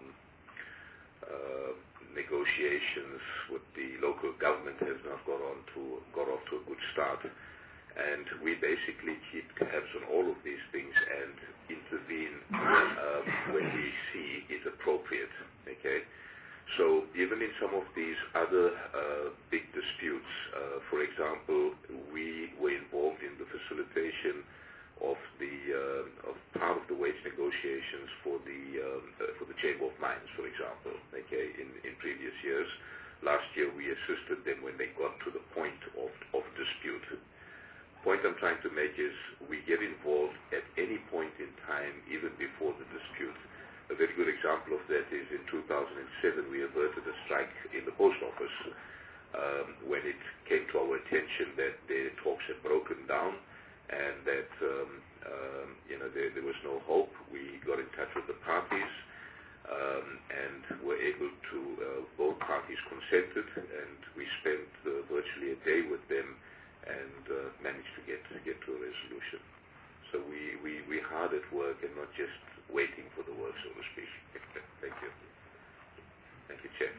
uh, negotiations with the local government has now got on to got off to a good start, and we basically keep tabs on all of these things and intervene uh, when we see it appropriate. Okay. So even in some of these other uh, big disputes, uh, for example, we were involved in the facilitation of the uh, of part of the wage negotiations for the um, uh, for the Chamber of Mines, for example. Okay, in, in previous years, last year we assisted them when they got to the point of of dispute. The point I'm trying to make is we get involved at any point in time, even before the dispute. A very good example of that is in two thousand seven we averted a strike in the post office um, when it came to our attention that the talks had broken down and that um, um, you know there, there was no hope. We got in touch with the parties um, and were able to, uh, both parties consented, and we spent uh, virtually a day with them and uh, managed to get, to get to a resolution. So we, we, we're hard at work and not just waiting for the work, so to speak. Thank you. Thank you, Chair.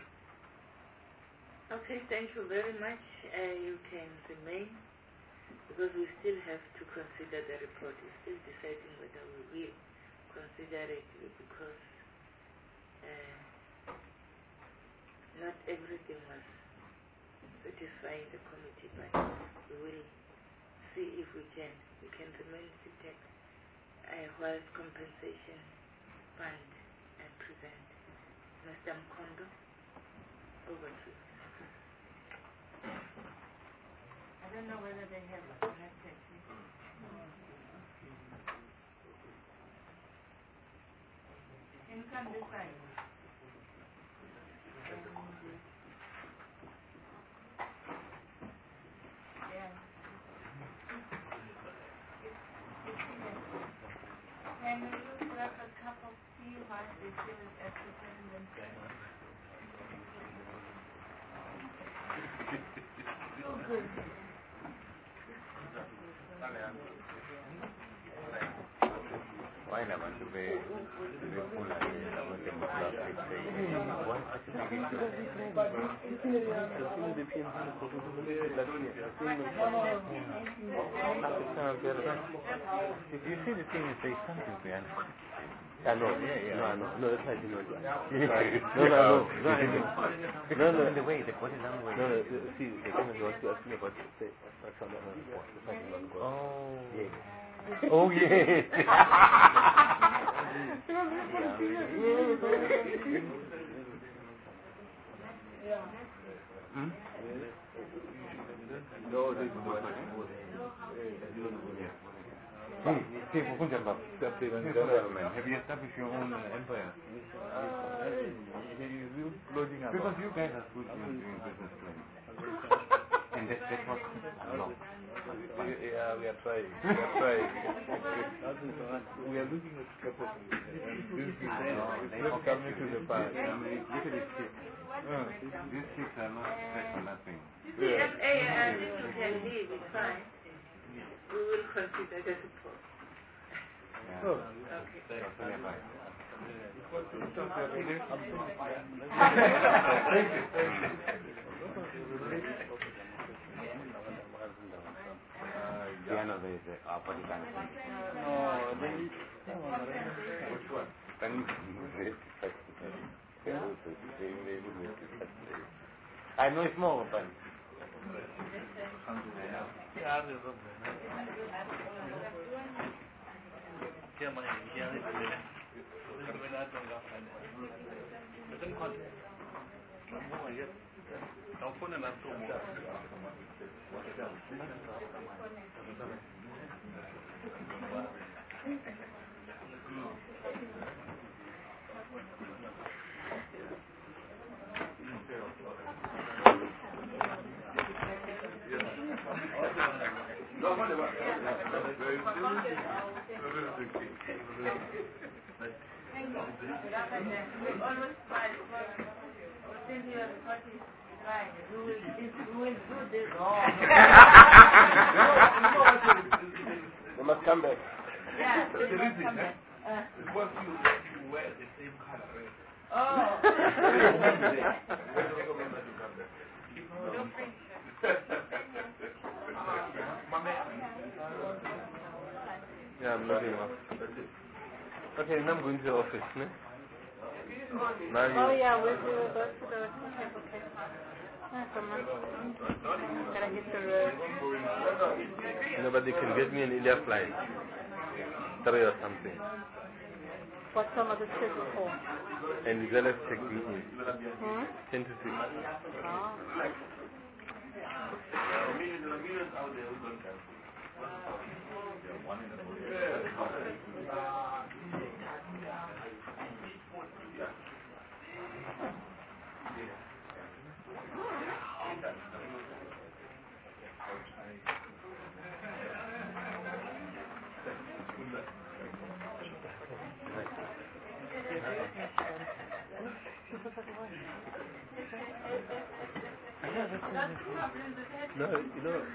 Okay, thank you very much. Uh, you can remain, because we still have to consider the report. We're still deciding whether we will consider it, because uh, not everything was satisfying the committee, but we will see if we can. We can remain seated uh, whilst compensation fund and present. Mister Mkondo, over to you. I don't know whether they have connected. Can you come this side? Yeah. Can you grab a cup of tea while they fill it at the president? So good. Why not? To be to be full and I want them to have it. Why if you see the thing, say something, man. I know, yeah, yeah. No, I know. No, that's how you know it. No, no, no. No, I know. No, no. In the way, the body language. No, no, see, the thing is, you ask me about, say, I found out the second one. Oh. Yeah. Oh, yeah. Hmm? No, this is what Hey, hey, have you established your own uh, empire? Uh, you, you, because you guys are good at doing business planning. And And that, that was long. Yeah, we are trying. We are trying. We are looking at capacity. This is not coming to the part. Look at this ship. Uh, these ships are not set for nothing. C M A, I think you can leave, it's fine. We will consider the report. Yeah. Oh. Okay. Totally fine. Thank you. Piano, there is a opposite answer. No, then which one? I know it's more open. They must come back. Yeah, the reason uh, is once you, you wear the same color, right? Oh. Yeah, I'm looking off. Okay, now I'm going to the office, ne? Now you... Oh yeah, we'll do go to the okay, okay. Ah, come on. Gotta hit the road. No, but they can get me an India flight. Three or something. What some of the schedule for? And the let's take me in. Hmm? Ten to six. Oh. No, you know.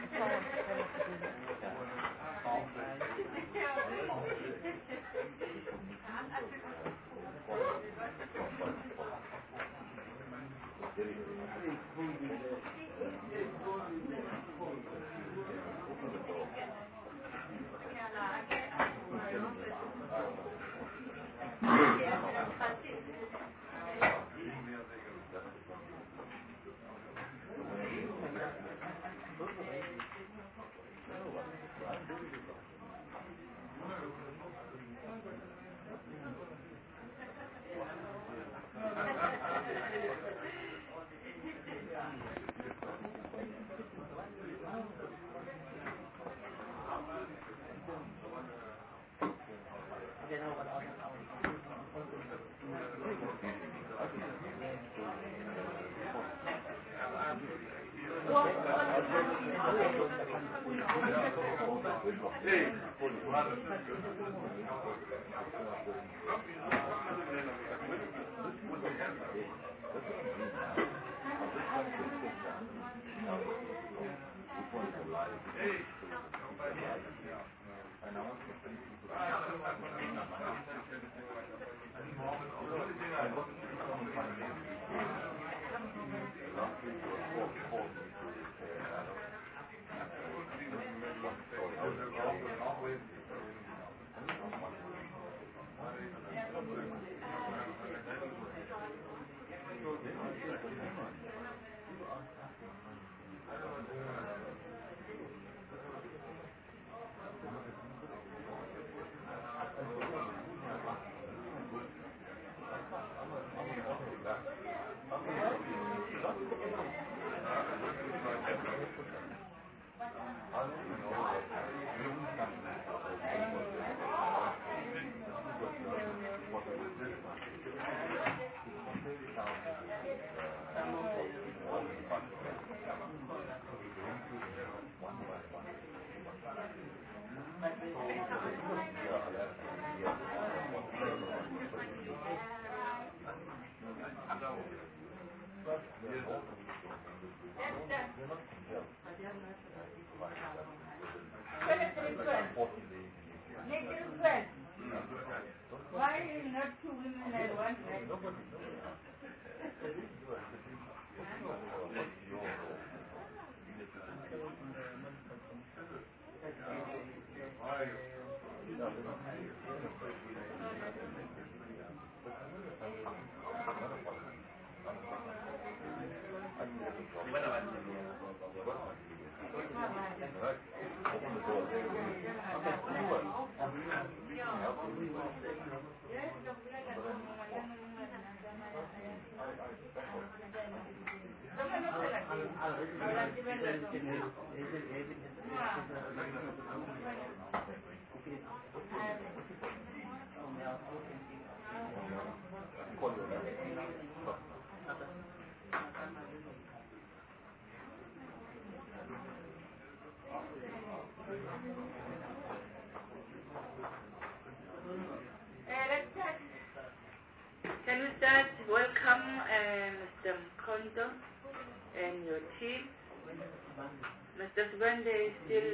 Why not two women and one man? Can we start? Welcome, uh, Mister Mkondo and your team. Mister Sibande is still...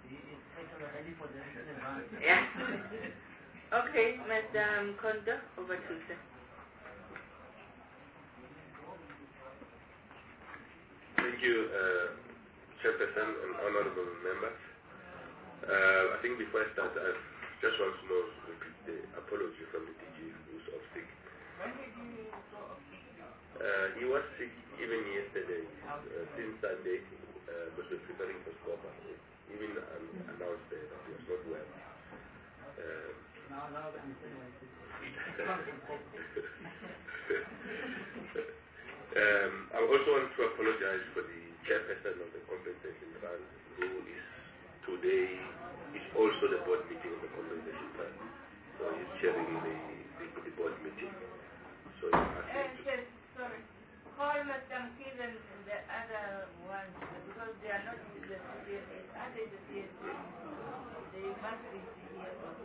Yeah. Okay, Mister Mkondo, over to you, sir. Thank you, uh, Chairperson and honorable members. Uh, I think before I start, I just want to know the apology from the D G who's off sick. Uh, he was sick even yesterday, uh, since Sunday, uh, because we're preparing for SCOPA. Even um, announced uh, that he was not well. Um, um, I also want to apologize for the chairperson of the compensation fund, who is today is also the board meeting of the compensation fund. So he's chairing the, the, the board meeting. So he's asking to Sorry. Call Mister Mkiz and the other ones, because they are not in the C S A. Are they the C S A? They must be here also.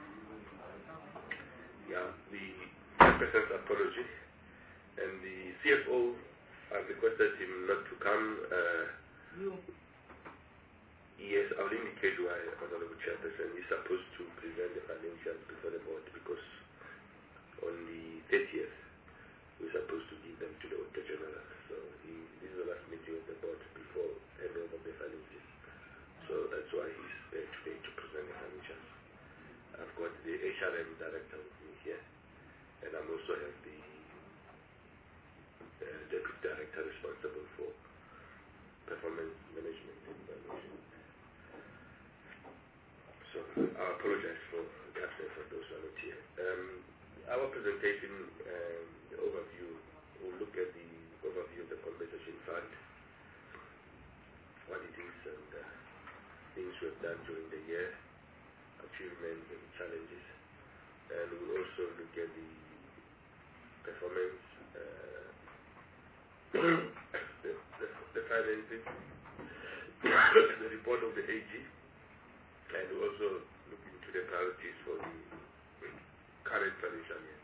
Yeah, the chairperson's apology, and the C F O has requested him not to come. Uh, you. Yes, I will indicate why, Honorable Chairperson, is supposed to present the financials before the board, because on the thirtieth, we're supposed to give them to the Auditor General. So he, this is the last meeting of the board before handing over the financials. So that's why he's there today to present the financials. I've got the H R M director with me here, and I also have the uh, deputy director responsible for performance management and evaluation. So I apologize for the absence of those who are not here. Um, our presentation, um, the overview, we'll look at the overview of the compensation fund, what it is, and uh, things we've done during the year, achievements and challenges. And we'll also look at the performance, uh, the, the, the financing, the report of the A G, and we'll also look into the priorities for the current financial year.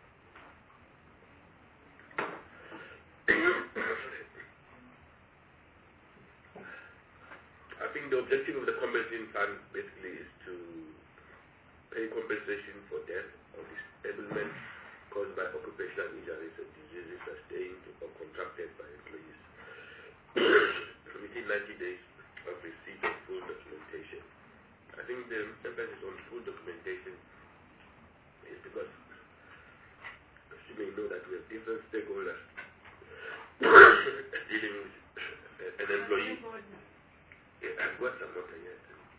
I think the objective of the compensation fund basically is to pay compensation for death or disablement caused by occupational injuries and diseases sustained or contracted by employees within ninety days of receipt of full documentation. I think the emphasis on full documentation is because, as you may know, that we have different stakeholders dealing with an employee. Yeah, I've got some water yet.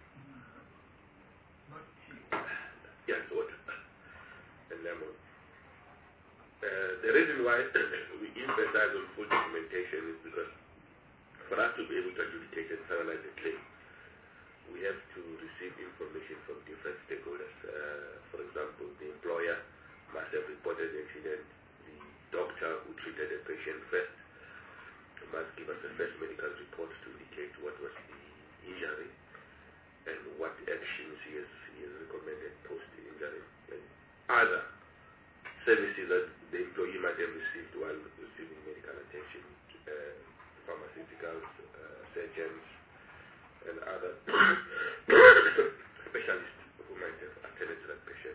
Yes, water and lemon. Uh, the reason why we emphasize on full documentation is because for us to be able to adjudicate and finalize the claim, we have to receive information from different stakeholders. Uh, for example, the employer must have reported the accident. The doctor who treated the patient first must give us a first medical report to indicate what was the injury and what actions he has, he has recommended post-injury, and other services that the employee might have received while receiving medical attention, uh, pharmaceuticals, uh, surgeons, and other specialists who might have attended to that patient.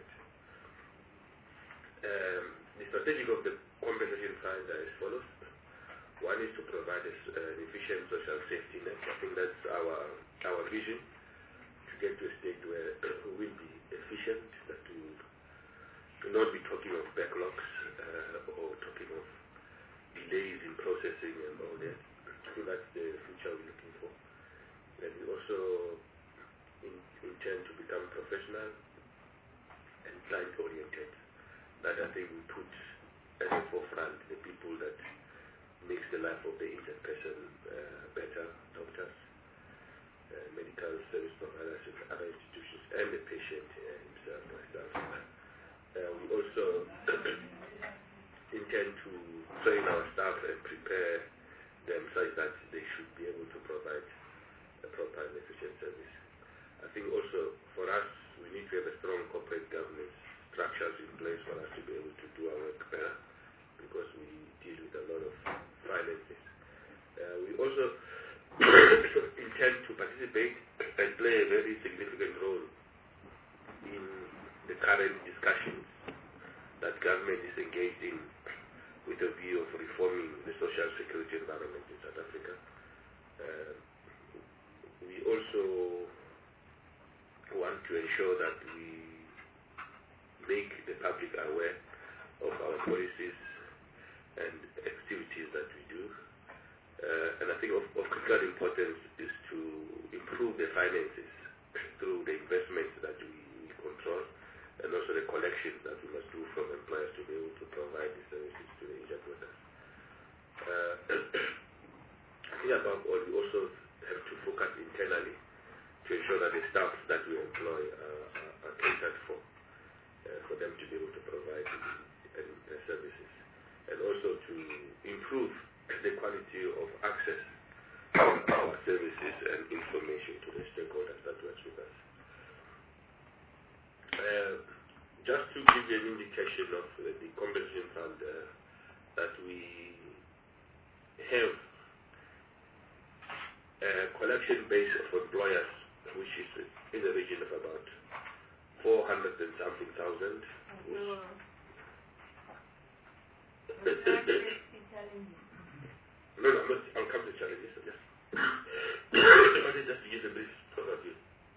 Um, the strategy of the compensation fund are as follows. One is to provide a, an efficient social safety net. I think that's our our vision, to get to a state where we will be efficient, that we will not be talking of backlogs uh, or talking of delays in processing and all that. I think that's the future we're looking for. And we also in, intend to become professional and client-oriented. That I think we put at the forefront the people that makes the life of the injured person uh, better, doctors, uh, medical service providers in other institutions, and the patient uh, himself, myself. Uh, we also intend to train our staff and prepare them such that they should be able to provide a proper and efficient service. I think also for us, we need to have a strong corporate governance structures in place for us to be able to do our work better, because we deal with a lot of finances. Uh, we also intend to participate and play a very significant role in the current discussions that government is engaged in with a view of reforming the social security environment in South Africa. Uh, we also want to ensure that we make the public aware of our policies and activities that we do. Uh, and I think of, of critical importance is to improve the finances through the investments that we, we control, and also the collections that we must do from employers to be able to provide the services to the injured workers. Uh, I think above all, we also have to focus internally to ensure that the staff that we employ are, are, are catered for, uh, for them to be able to provide the, the services, and also to improve the quality of access to our services and information to the stakeholders that work with us. Uh, just to give you an indication of uh, the compensation fund uh, that we have, a collection base of employers which is in the region of about four hundred and something thousand. Oh, No, no, I'm not, I'll come to the challenges. Yes. Just to use a brief overview.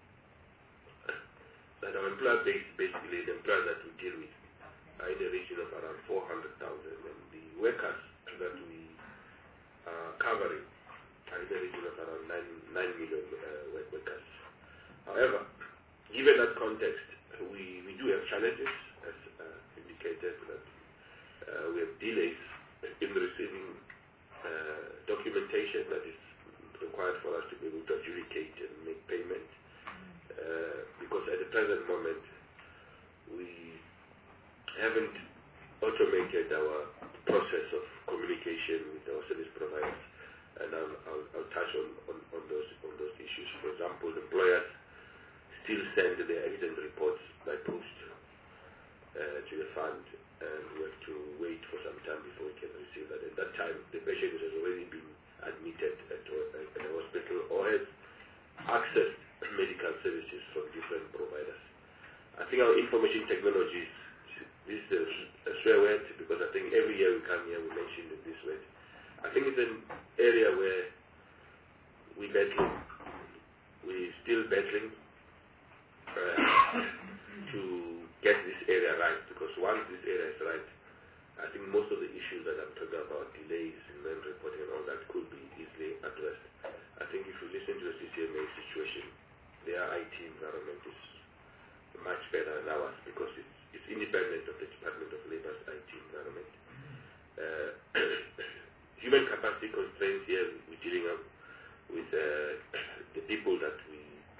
That our employer base, basically, the employers that we deal with are in the region of around four hundred thousand, and the workers that we are covering are in the region of around nine million uh, workers. However, given that context, we, we do have challenges, as uh, indicated, that uh, we have delays in receiving uh, documentation that is required for us to be able to adjudicate and make payment. Uh, because at the present moment, we haven't automated our process of communication with our service providers, and I'll, I'll, I'll touch on, on, on those on those issues. For example, employers still send their accident reports by post uh, to the fund, and we have to wait for some time before we can receive that. At that time, the patient has already been admitted at, at a hospital or has accessed medical services from different providers. I think our information technologies, this is a swear word because I think every year we come here we mention this word. I think it's an area where we battling, we're still battling uh, to get this area right, because once this area is right, I think most of the issues that I'm talking about, delays in then reporting and all that, could be easily addressed. I think if you listen to the C C M A situation, their I T environment is much better than ours because it's, it's independent of the Department of Labor's I T environment. Uh, human capacity constraints here, we're dealing up with uh, the people that we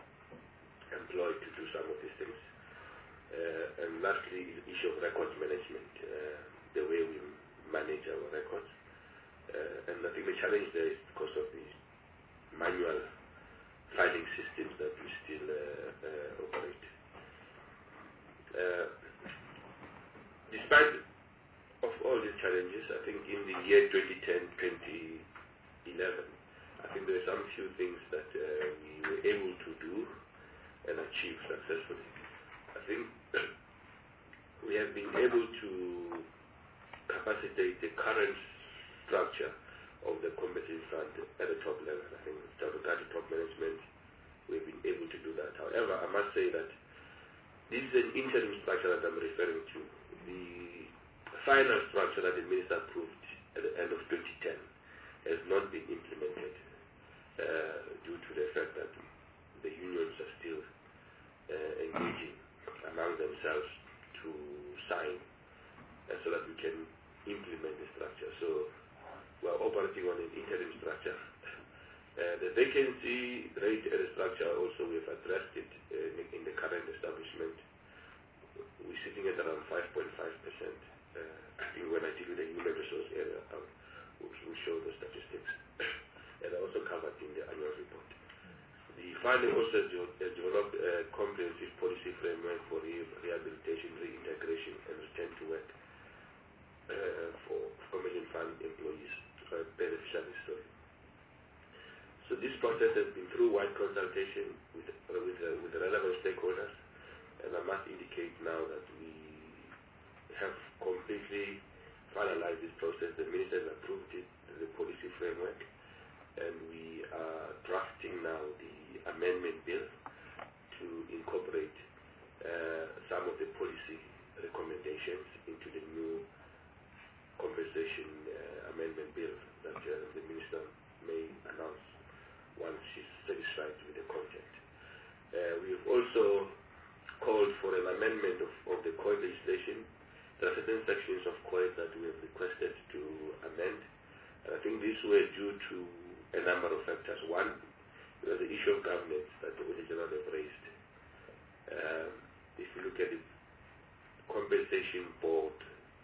employ to do some of these things. Uh, and lastly, the issue of records management, uh, the way we manage our records. Uh, and I think the challenge there is because of the manual filing systems that we still uh, uh, operate. Uh, despite all these challenges, I think in the year twenty ten, twenty eleven, I think there are some few things that uh, we were able to do and achieve successfully. I think we have been able to capacitate the current structure of the compensation fund at the top level. I think with regard to top management, we've been able to do that. However, I must say that this is an interim structure that I'm referring to. The final structure that the minister approved at the end of twenty ten has not been implemented uh, due to the fact that the unions are still uh, engaging among themselves to sign uh, so that we can implement the structure. So we're operating on an interim structure. Uh, the vacancy rate and the structure also, we've addressed it uh, in, in the current establishment. We're sitting at around five point five percent. Uh, I think when I deal with the human resource area, I'll, we'll show the statistics. And also covered in the annual report. The fund also de developed a comprehensive policy framework for re rehabilitation, reintegration, and return to work uh, for Commission Fund employees, uh, beneficiaries. Sorry. So this process has been through wide consultation with uh, with, uh, with the relevant stakeholders, and I must indicate now that we have completely finalized this process. The minister has approved it, the policy framework, and we are drafting now the amendment bill to incorporate uh, some of the policy recommendations into the new compensation uh, amendment bill that uh, the minister may announce once she's satisfied with the content. Uh, we've also called for an amendment of, of the C O I legislation. There are certain sections of C O I that we have requested to amend, and I think these were due to a number of factors. One, you know, the issue of governance that the Auditor General have raised. Um, if you look at the compensation board,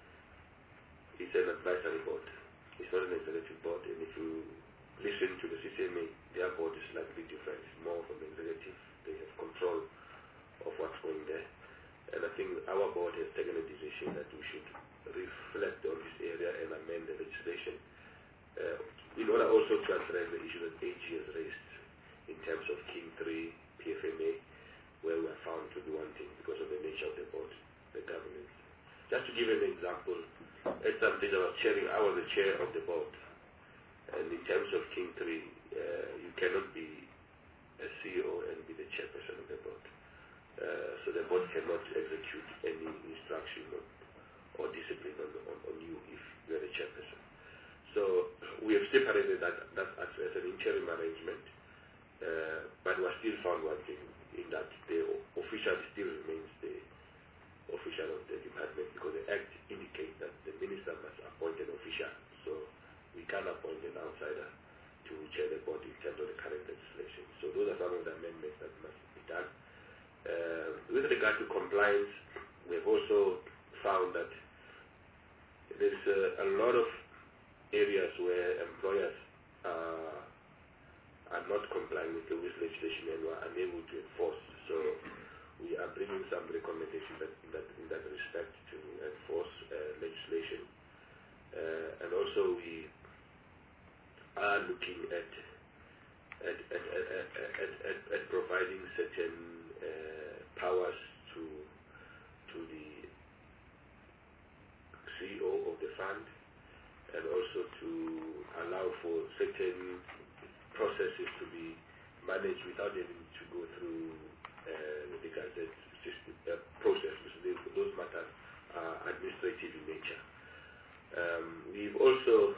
it's an advisory board. It's not an executive board, and if you listen to the C C M A, their board is slightly different. It's more from the executive. They have control of what's going there. And I think our board has taken a decision that we should reflect on this area and amend the legislation uh, in order also to address the issue that A G has raised in terms of King three, P F M A, where we are found to be wanting because of the nature of the board, the governance. Just to give an example, at some stage I was chairing, I was the chair of the board. And in terms of King three, uh, you cannot be a C E O and be the chairperson of the board. Uh, so the board cannot execute any instruction or, or discipline on, on, on you if you are the chairperson. So we have separated that, that as, as an interim arrangement, uh, but we are still found wanting in that the official still remains the official of the department because the Act indicates that the minister must appoint an official. So we can appoint an outsider to chair the board in terms of the current legislation. So those are some of the amendments that must be done. Uh, with regard to compliance, we have also found that there's uh, a lot of areas where employers uh, are not complying with the with legislation and were unable to enforce. So we are bringing some recommendations that, that in that respect to enforce uh, legislation. Uh, and also we are looking at at, at, at, at, at, at providing certain uh, powers to to the C E O of the fund, and also to allow for certain processes to be managed without having to go through uh, the Gazette system uh, process. Those matters are administrative in nature. Um, we've also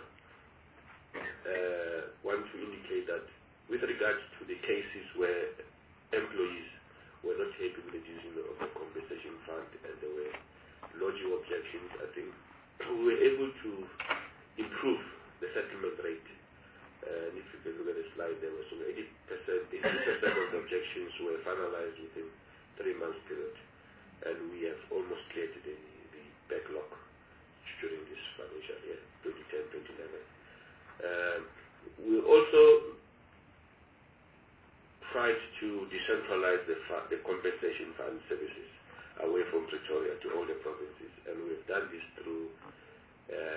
uh, want to indicate that with regards to the cases where employees were not happy with the decision of the compensation fund and there were lodging objections, I think we were able to improve the settlement rate. Uh, and if you can look at the slide, there was some eighty percent, eighty percent of the objections were finalized within three months period. And we have almost cleared the, the backlog during this financial year, twenty ten twenty eleven. Uh, we also tried to decentralize the, the compensation fund services away from Pretoria to all the provinces, and we have done this through uh,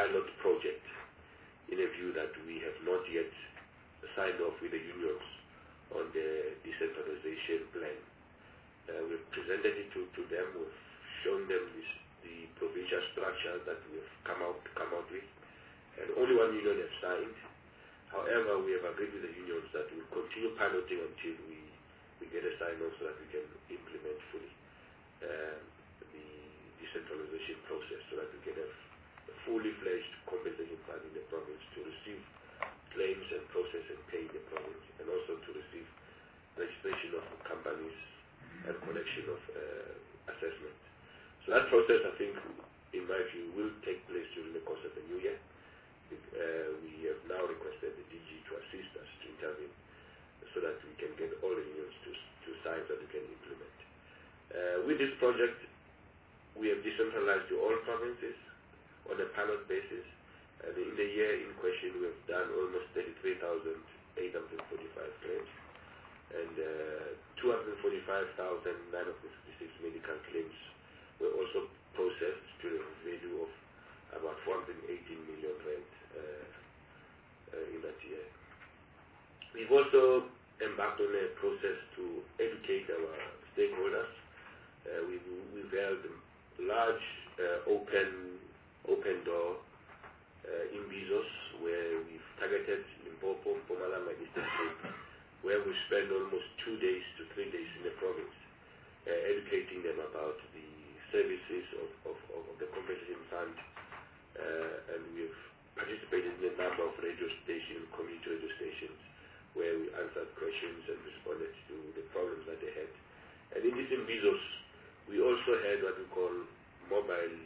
pilot project in a view that we have not yet signed off with the unions on the decentralization plan. Uh, we've presented it to, to them, we've shown them this, the provincial structure that we've come out, come out with, and only one union has signed. However, we have agreed with the unions that we'll continue piloting until we, we get a sign-off so that we can implement fully uh, the decentralization process, so that we can have a fully fledged compensation fund in the province to receive claims and process and pay in the province, and also to receive registration of companies and collection of uh, assessment. So that process, I think, in my view, will take place during the course of the new year. Uh, we have now requested the D G to assist us to intervene so that we can get all the unions to, to sign that we can implement. Uh, with this project, we have decentralized to all provinces on a pilot basis. And in the year in question, we have done almost thirty-three thousand eight hundred forty-five claims. And uh, two hundred forty-five thousand nine hundred fifty-six medical claims were also processed to the value of about four hundred eighteen million rand uh, uh, in that year. We've also embarked on a process to educate our stakeholders. Uh, we've, we've held large uh, open, open door uh, in Bizos, where we've targeted Limpopo, Mpumalanga, Eastern Cape, where we spend almost two days to three days in the province, uh, educating them about the services of, of, of the compensation fund, uh, and we've participated in a number of radio stations, community radio stations, where we answered questions and responded to the problems that they had. And in this Bizos, we also had what we call mobile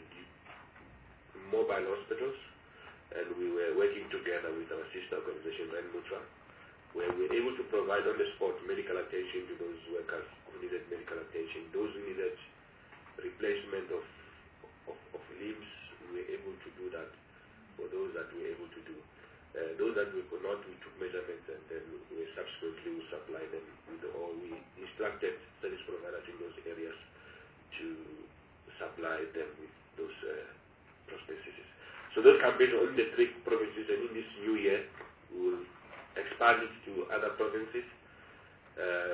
mobile hospitals, and we were working together with our sister organization, Rand Mutual, where we were able to provide on the spot medical attention to those workers who needed medical attention, those who needed replacement of, of, of limbs. We were able to do that for those that we were able to do. Uh, those that we could not, we took measurements, and then we subsequently we supply them with, or we instructed service providers in those areas to supply them with those uh, prostheses. So those campaigns are in the three provinces, and in this new year, we will expand it to other provinces. Uh,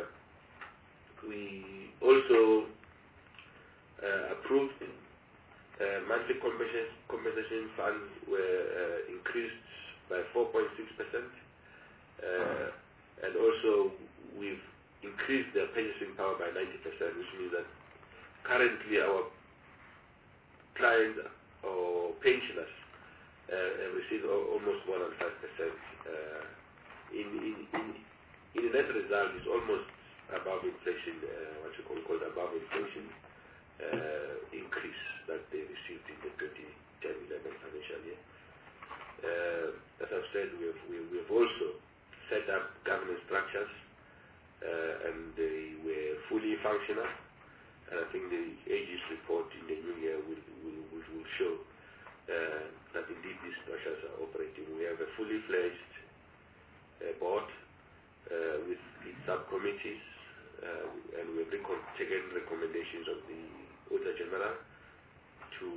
we also uh, approved uh, monthly compensation, compensation funds were uh, increased by four point six percent, uh, and also we've increased their purchasing power by ninety percent, which means that currently our clients or pensioners uh, have received almost more than five percent. Uh, in, in, in, in the net result is almost above inflation, uh, what you call, called above inflation uh, increase that they received in the twenty ten eleven financial year. Uh, as I've said, we have, we, we have also set up governance structures, uh, and they were fully functional. And I think the A G's report in the new year will, will, will, will show uh, that indeed these structures are operating. We have a fully fledged uh, board uh, with its subcommittees, uh, and we have recom taken recommendations of the Auditor General to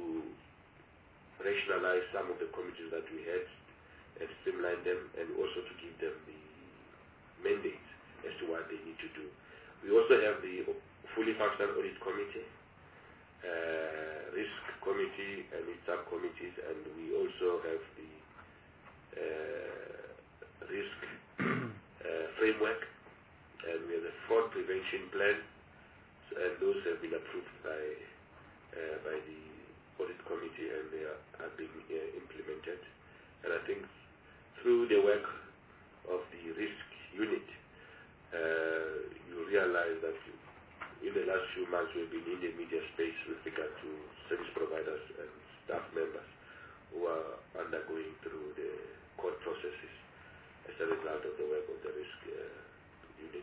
rationalize some of the committees that we had and streamline them, and also to give them the mandate as to what they need to do. We also have the fully functional audit committee, uh, risk committee and its subcommittees, and we also have the uh, risk uh, framework, and we have the fraud prevention plan, and those have been approved by uh, by the audit committee, and they are, are being uh, implemented. And I think through the work of the risk unit, uh, you realize that in the last few months we've been in the media space with regard to service providers and staff members who are undergoing through the court processes as a result of the work of the risk uh, unit.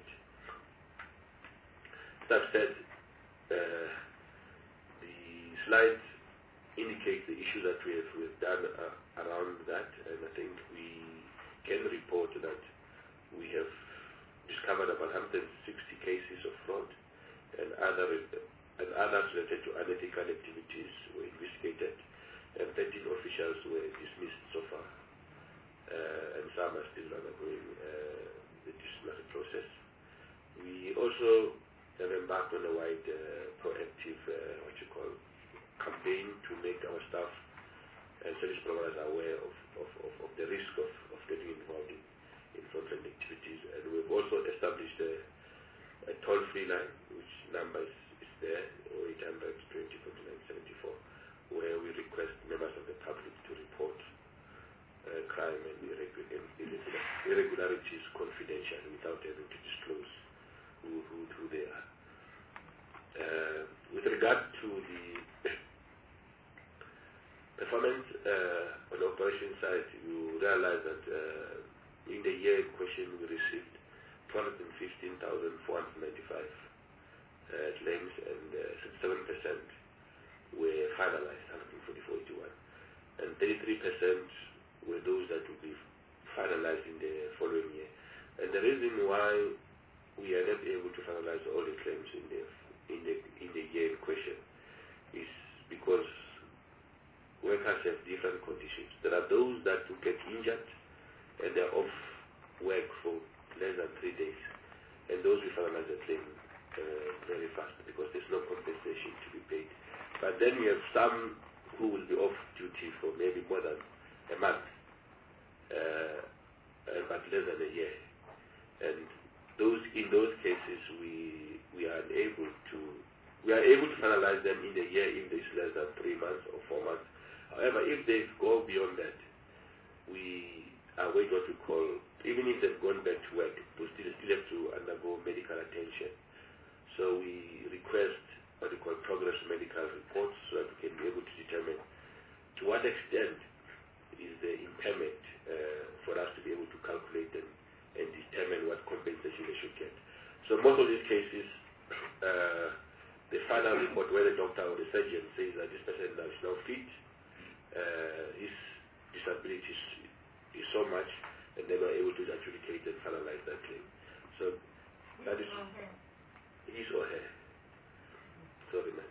That said, uh, the slides indicate the issues that we have we've done uh, around that, and I think we can report that we have discovered about one hundred sixty cases of fraud, and other and others related to unethical activities were investigated, and thirteen officials officials were dismissed so far, uh, and some are still undergoing uh, the disciplinary process. We also have embarked on a wide uh, proactive, uh, what you call, campaign to make our staff and service providers aware of, of, of, of the risk of, of getting involved in, in fraudulent activities. And we've also established a, a toll-free line, which number is, is there, eight hundred, twenty, forty-nine, seventy-four, where we request members of the public to report uh, crime and irregular, irregular, irregularities confidentially without having to disclose who, who, who they are. Uh, with regard to the performance uh, on the operation side, you realize that uh, in the year in question we received two hundred fifteen thousand four hundred ninety-five uh, claims, and uh, sixty-seven percent were finalized, one hundred forty-four eighty-one, and thirty-three percent were those that will be finalized in the following year. And the reason why we are not able to finalize all the claims in the in the in the year in question is because workers have different conditions. There are those that will get injured and they're off work for less than three days, and those we finalize the claim uh, very fast because there's no compensation to be paid. But then we have some who will be off duty for maybe more than a month, uh, uh, but less than a year, and those in those cases we we are unable to we are able to finalize them in the year if it's less than three months or four months. However, if they go beyond that, we are waiting what we call, even if they've gone back to work, we still still have to undergo medical attention. So we request what we call progress medical reports so that we can be able to determine to what extent is the impairment uh, for us to be able to calculate and, and determine what compensation they should get. So most of these cases, uh, the final report where the doctor or the surgeon says that this person is now fit, uh, his disability is, is so much, and they were able to adjudicate and finalize that claim. So that is his or her. Sorry, man.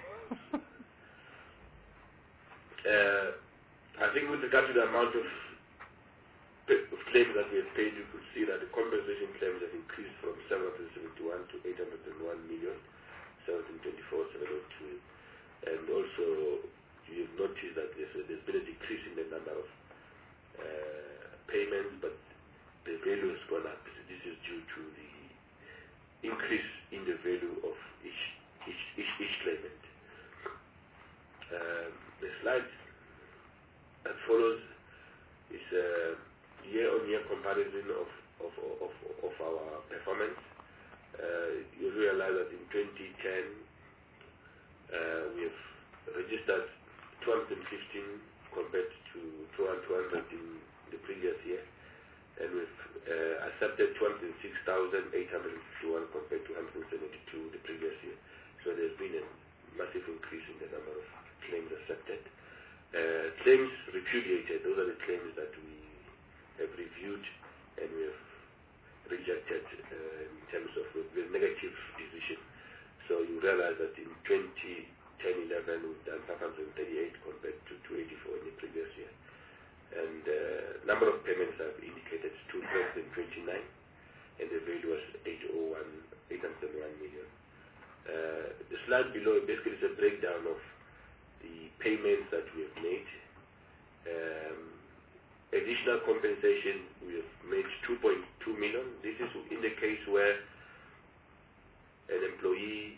uh, I think with regard to the amount of, of claims that we have paid, you could see that the compensation claims have increased from seven hundred seventy-one to eight hundred one million, seven hundred twenty-four, seven hundred two. And also, you have noticed that there's, a, there's been a decrease in the number of uh, payments, but the value has gone up. So this is due to the increase in the value of each each each, each claimant. Uh, the slide that follows is a year-on-year comparison of of, of of our performance. Uh, you realize that in twenty ten uh, we have registered two hundred fifteen compared to two hundred in the previous year, and we've uh, accepted two hundred six thousand eight hundred fifty-one compared to one hundred seventy-two the previous year. So there's been a massive increase in the number of claims accepted. Uh, claims repudiated, those are the claims that we have reviewed and we have rejected uh, in terms of the negative decision. So you realize that in twenty ten eleven we've done five hundred thirty-eight compared to two hundred eighty-four in the previous year. And uh, number of payments I've indicated is two hundred twenty-nine, and the value was eight hundred one million. Uh, the slide below basically is a breakdown of the payments that we have made. Um, additional compensation, we have made two point two million. This is in the case where an employee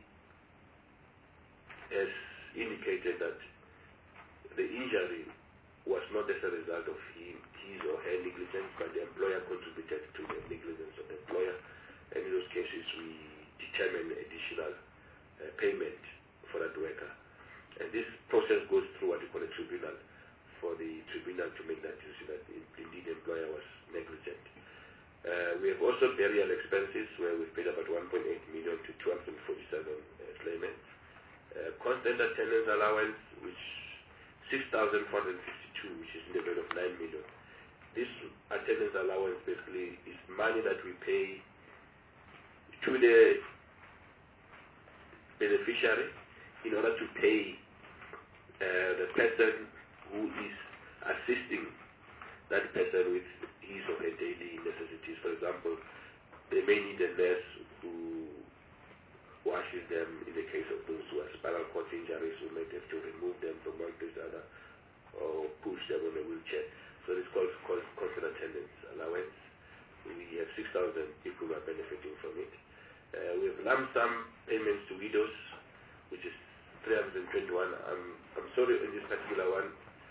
has indicated that the injury was not as a result of him, his or her negligence, but the employer contributed to the negligence of the employer. And in those cases, we determine additional uh, payment for that worker. And this process goes through what we call a tribunal, for the tribunal to make that decision that indeed the employer was negligent. Uh, we have also burial expenses, where we've paid about one point eight million to two hundred forty-seven uh, claimants. Uh, constant attendance allowance, which six thousand four hundred fifty-two, which is in the value of nine million. This attendance allowance basically is money that we pay to the beneficiary in order to pay uh, the person who is assisting that person with his or her daily necessities. For example, they may need a nurse who washes them in the case of those who have spinal cord injuries, who might have to remove them from one place to another or push them on a wheelchair. So it's called, called constant attendance allowance. We have six thousand people who are benefiting from it. Uh, we have lump sum payments to widows, which is three hundred twenty-one. I'm, I'm sorry, in this particular one,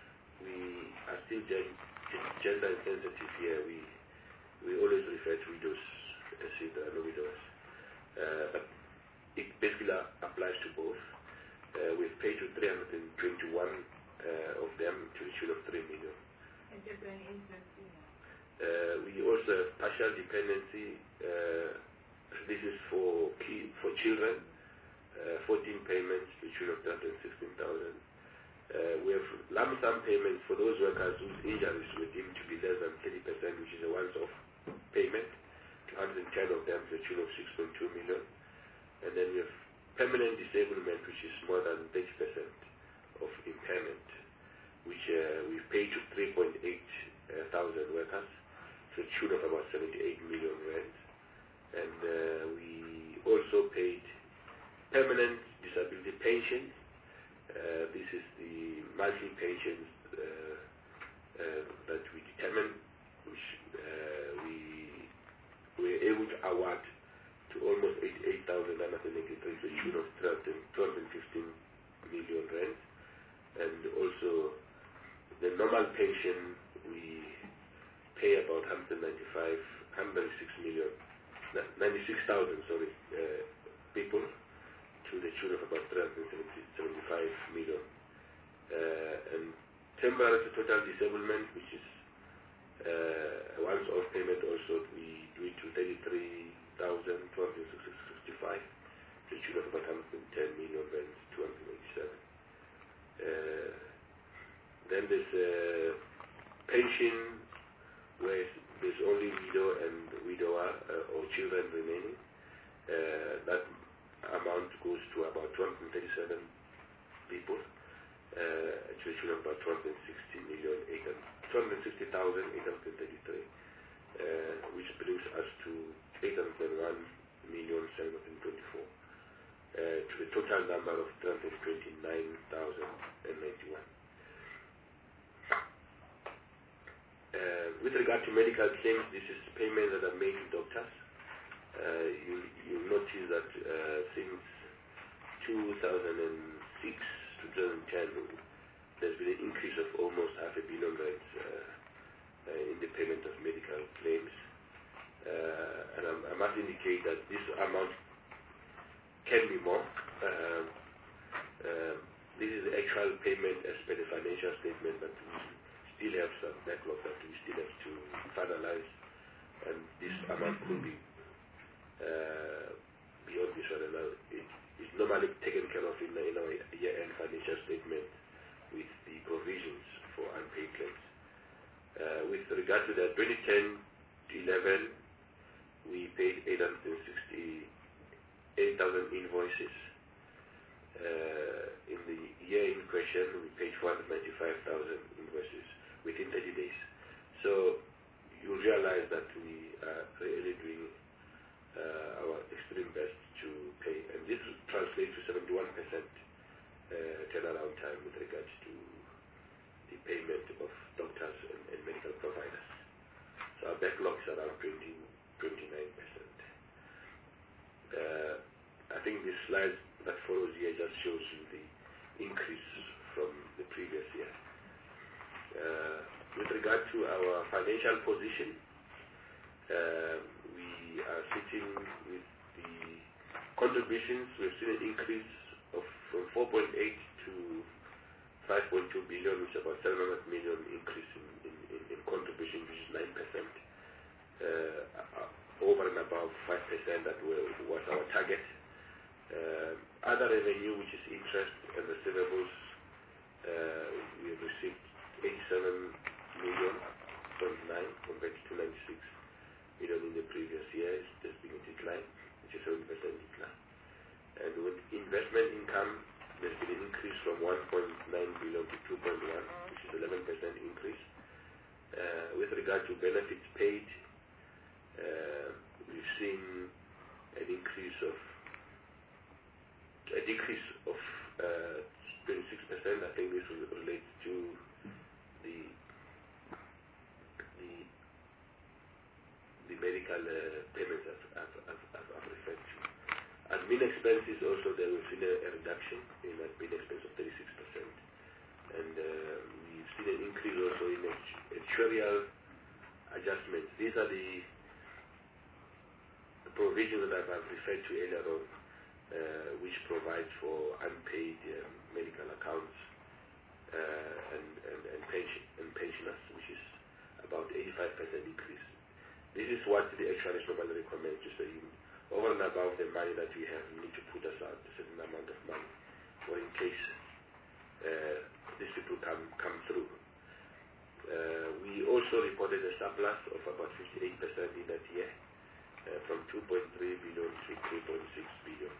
we are still gen- gender insensitive here. We we always refer to widows as if there are no widows. Uh, but it basically applies to both. Uh, we've paid to three hundred twenty-one uh, of them to the tune of three million. And just an interest, Uh, we also have partial dependency. Uh, this is for key, for children. Uh, fourteen payments to the tune of three hundred sixteen thousand. Uh, we have lump sum payments for those workers whose injuries were deemed to be less than thirty percent, which is a once-off payment. two hundred ten of them to the tune of six point two million. And then we have permanent disablement, which is more than thirty percent of impairment, which uh, we've paid to three point eight uh, thousand workers to the tune of about seventy-eight million rand. And uh, we also paid permanent disability pension. Uh, this is the monthly pensions uh, uh, that we determine, which uh, we were able to award to almost eighty-eight thousand nine hundred eighty-three, to the tune of two hundred fifteen million rand. And also the normal pension, we pay about one hundred ninety-five, one hundred ninety-six million, ninety-six thousand, sorry, uh, people to the tune of about three hundred seventy-five million. Uh, and temporary total disablement, which is uh, a once-off payment also, we do it to thirty-three thousand two hundred sixty-five to the tune of about one hundred ten million rand, two hundred eighty-seven. Uh, then there's uh, pension, where there's only widow and widower uh, or children remaining. Uh, that amount goes to about two hundred thirty-seven people, uh, to the tune of about two hundred sixty thousand eight hundred thirty-three, uh, which brings us to eight hundred one million seven hundred twenty-four, uh, to the total number of three hundred twenty-nine thousand ninety-one. Uh, with regard to medical claims, this is payments that are made to doctors. Uh, you you notice that uh, since two thousand six to twenty ten, there's been an increase of almost half a billion rands uh, uh, in the payment of medical claims. Uh, and I'm, I must indicate that this amount can be more. Uh, uh, this is the actual payment as per the financial statement, but we still have some backlog that we still have to finalize, and this amount could be uh, beyond this one. And it is normally taken care of in, in our year-end financial statement with the provisions for unpaid claims. Uh, with regard to the twenty ten to eleven, we paid eight hundred sixty-eight thousand invoices. Uh, in the year in question, we paid four hundred ninety-five thousand invoices within thirty days. So you realize that we are really doing uh, our extreme best to pay, and this translates to seventy-one percent uh, turnaround time with regards to the payment of doctors and, and medical providers. So our backlog is around twenty, twenty-nine percent. Uh, I think this slide that follows here just shows you the increase from the previous year. Uh, with regard to our financial position, uh, we are sitting with the contributions. We've seen an increase of from four point eight to five point two billion, which is about seven hundred million increase in, in, in, in contribution, which is nine percent. Uh, over and above five percent that were, was our target. Uh, other revenue, which is interest and receivables, uh, we have received eighty-seven million point nine compared to ninety-six million in the previous year. There's been a decline, which is seven percent decline. And with investment income, there's been an increase from one point nine billion to two point one, which is eleven percent increase. regard to benefits paid, uh, we've seen an increase of a decrease of uh, twenty-six percent. I think this relates to the the the medical uh, payments I've, I've, I've, I've referred to. Admin expenses also, there we've seen a, a reduction in admin expense of thirty-six percent, and uh, we've seen an increase also in actuarial adjustments. These are the, the provisions that I've referred to earlier on, uh, which provides for unpaid um, medical accounts uh, and, and, and, pension, and pensioners, which is about eighty-five percent increase. This is what the actuaries normally recommend, to say over and above the money that we have, we need to put aside a certain amount of money for in case uh, these people come, come through. Uh, we also reported a surplus of about fifty-eight percent in that year, uh, from two point three billion to three point six billion.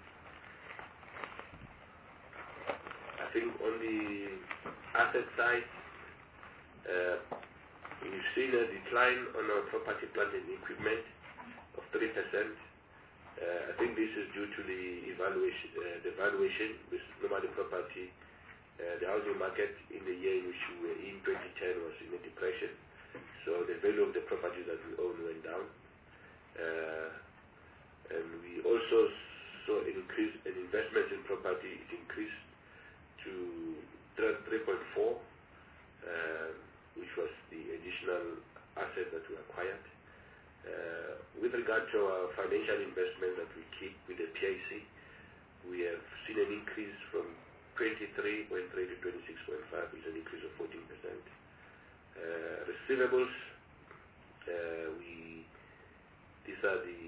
I think on the asset side, uh, we've seen a decline on our property, plant and equipment of three percent. Uh, I think this is due to the evaluation, uh, the valuation, with normally property, uh, the housing market in the year in which we were in twenty ten was in a depression, so the value of the properties that we own went down. Uh, and we also saw an increase in investment in property. It increased to three point four, uh, which was the additional asset that we acquired. Uh, with regard to our financial investment that we keep with the P I C, we have seen an increase from twenty-three point three to twenty-six point five, which is an increase of fourteen percent. Uh, receivables, uh, we these are the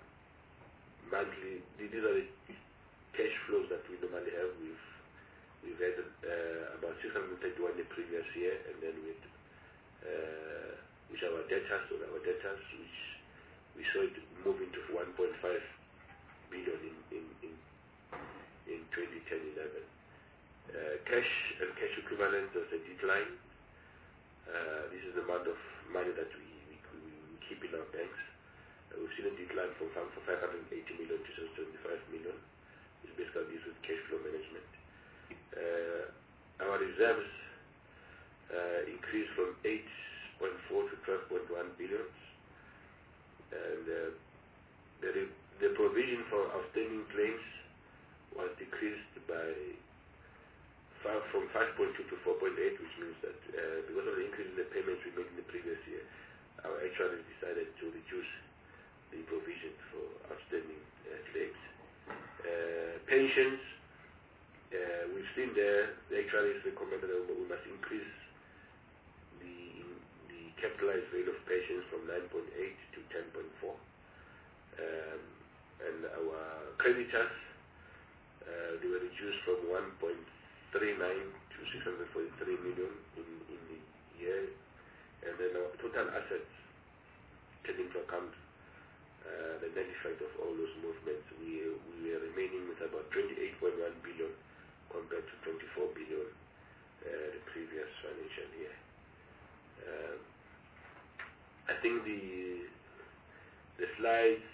monthly, these are the cash flows that we normally have. We've we've had uh, about six hundred thirty-one the previous year, and then with uh, which are our debtors, or our debtors, which we saw it move into one point five billion in in in, in twenty ten eleven. Uh, cash and cash equivalents, there's a decline. Uh, this is the amount of money that we, we, we keep in our banks. Uh, we've seen a decline from, from five hundred eighty million to seventy-five million. It's basically this with cash flow management. Uh, our reserves uh, increased from eight point four to twelve point one billion, and uh, the, the provision for outstanding claims was decreased by five, from five point two to four point eight, which means that uh, because of the increase in the payments we made in the previous year, our actuaries decided to reduce the provision for outstanding uh, claims. Uh, pensions, uh, we've seen there, the actuaries recommended that we must increase the capitalized rate of pensions from nine point eight to ten point four. Um, and our creditors, uh, they were reduced from one point three nine to six hundred forty-three million in, in the year. And then our total assets, taking into account uh, the net effect of all those movements, we, we were remaining with about twenty-eight point one billion compared to twenty-four billion uh, the previous financial year. Um, I think the the slides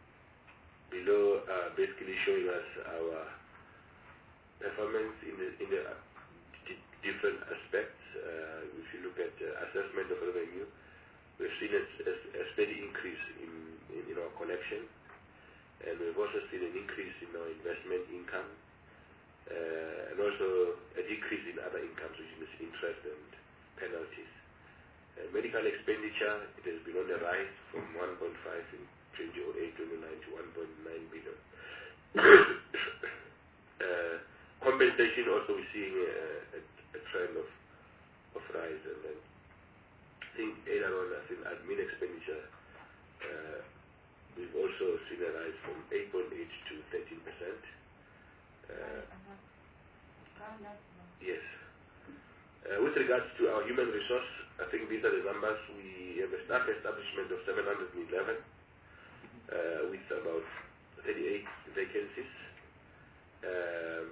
below are basically showing us our performance in the in the different aspects. Uh, if you look at uh, assessment of revenue, we've seen a, a, a steady increase in, in, in our collection, and we've also seen an increase in our investment income, uh, and also a decrease in other incomes, which is interest and penalties. Uh, medical expenditure, it has been on the rise from one point five in twenty oh eight twenty nine to one point nine billion. uh, compensation, also we're seeing a, a, a trend of, of rise. And then I think earlier on, I think admin expenditure, uh, we've also seen a rise from eight point eight to thirteen percent. Uh, yes. Uh, with regards to our human resource, I think these are the numbers. We have a staff establishment of seven hundred eleven uh, with about thirty-eight vacancies. Um,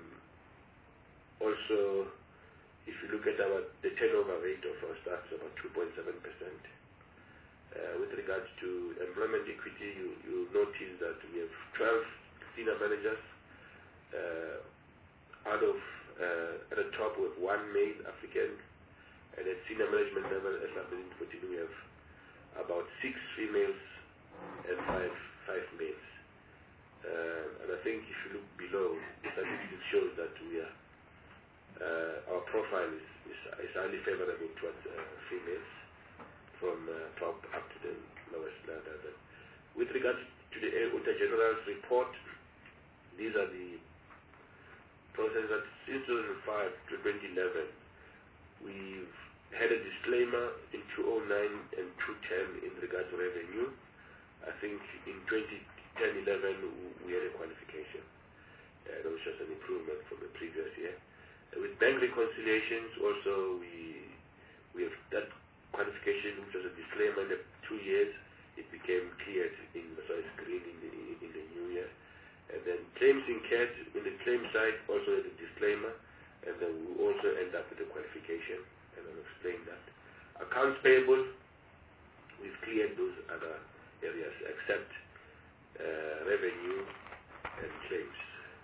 also, if you look at our the turnover rate of our staff, it's about two point seven percent. Uh, with regards to employment equity, you, you notice that we have twelve senior managers. Uh, out of, uh, at the top we have one male African, and at senior management level, as I've been putting, we have about six females and five, five males. Uh, and I think if you look below, the statistics shows that we are, uh, our profile is, is, is highly favorable towards uh, females, from uh, top up to the lowest level. With regards to the Auditor General's report, these are the processes that since two thousand five to twenty eleven, we've had a disclaimer in two thousand nine and two thousand ten in regard to revenue. I think in twenty ten eleven we had a qualification. Uh, that was just an improvement from the previous year. Uh, with bank reconciliations also, we we have that qualification, which was a disclaimer in the two years. It became cleared in, so it's green in the, in the new year. And then claims incurred in the claim side also had a disclaimer, and then we also end up with a qualification, and I'll explain that. Accounts payable, we've cleared those other areas except uh, revenue and claims.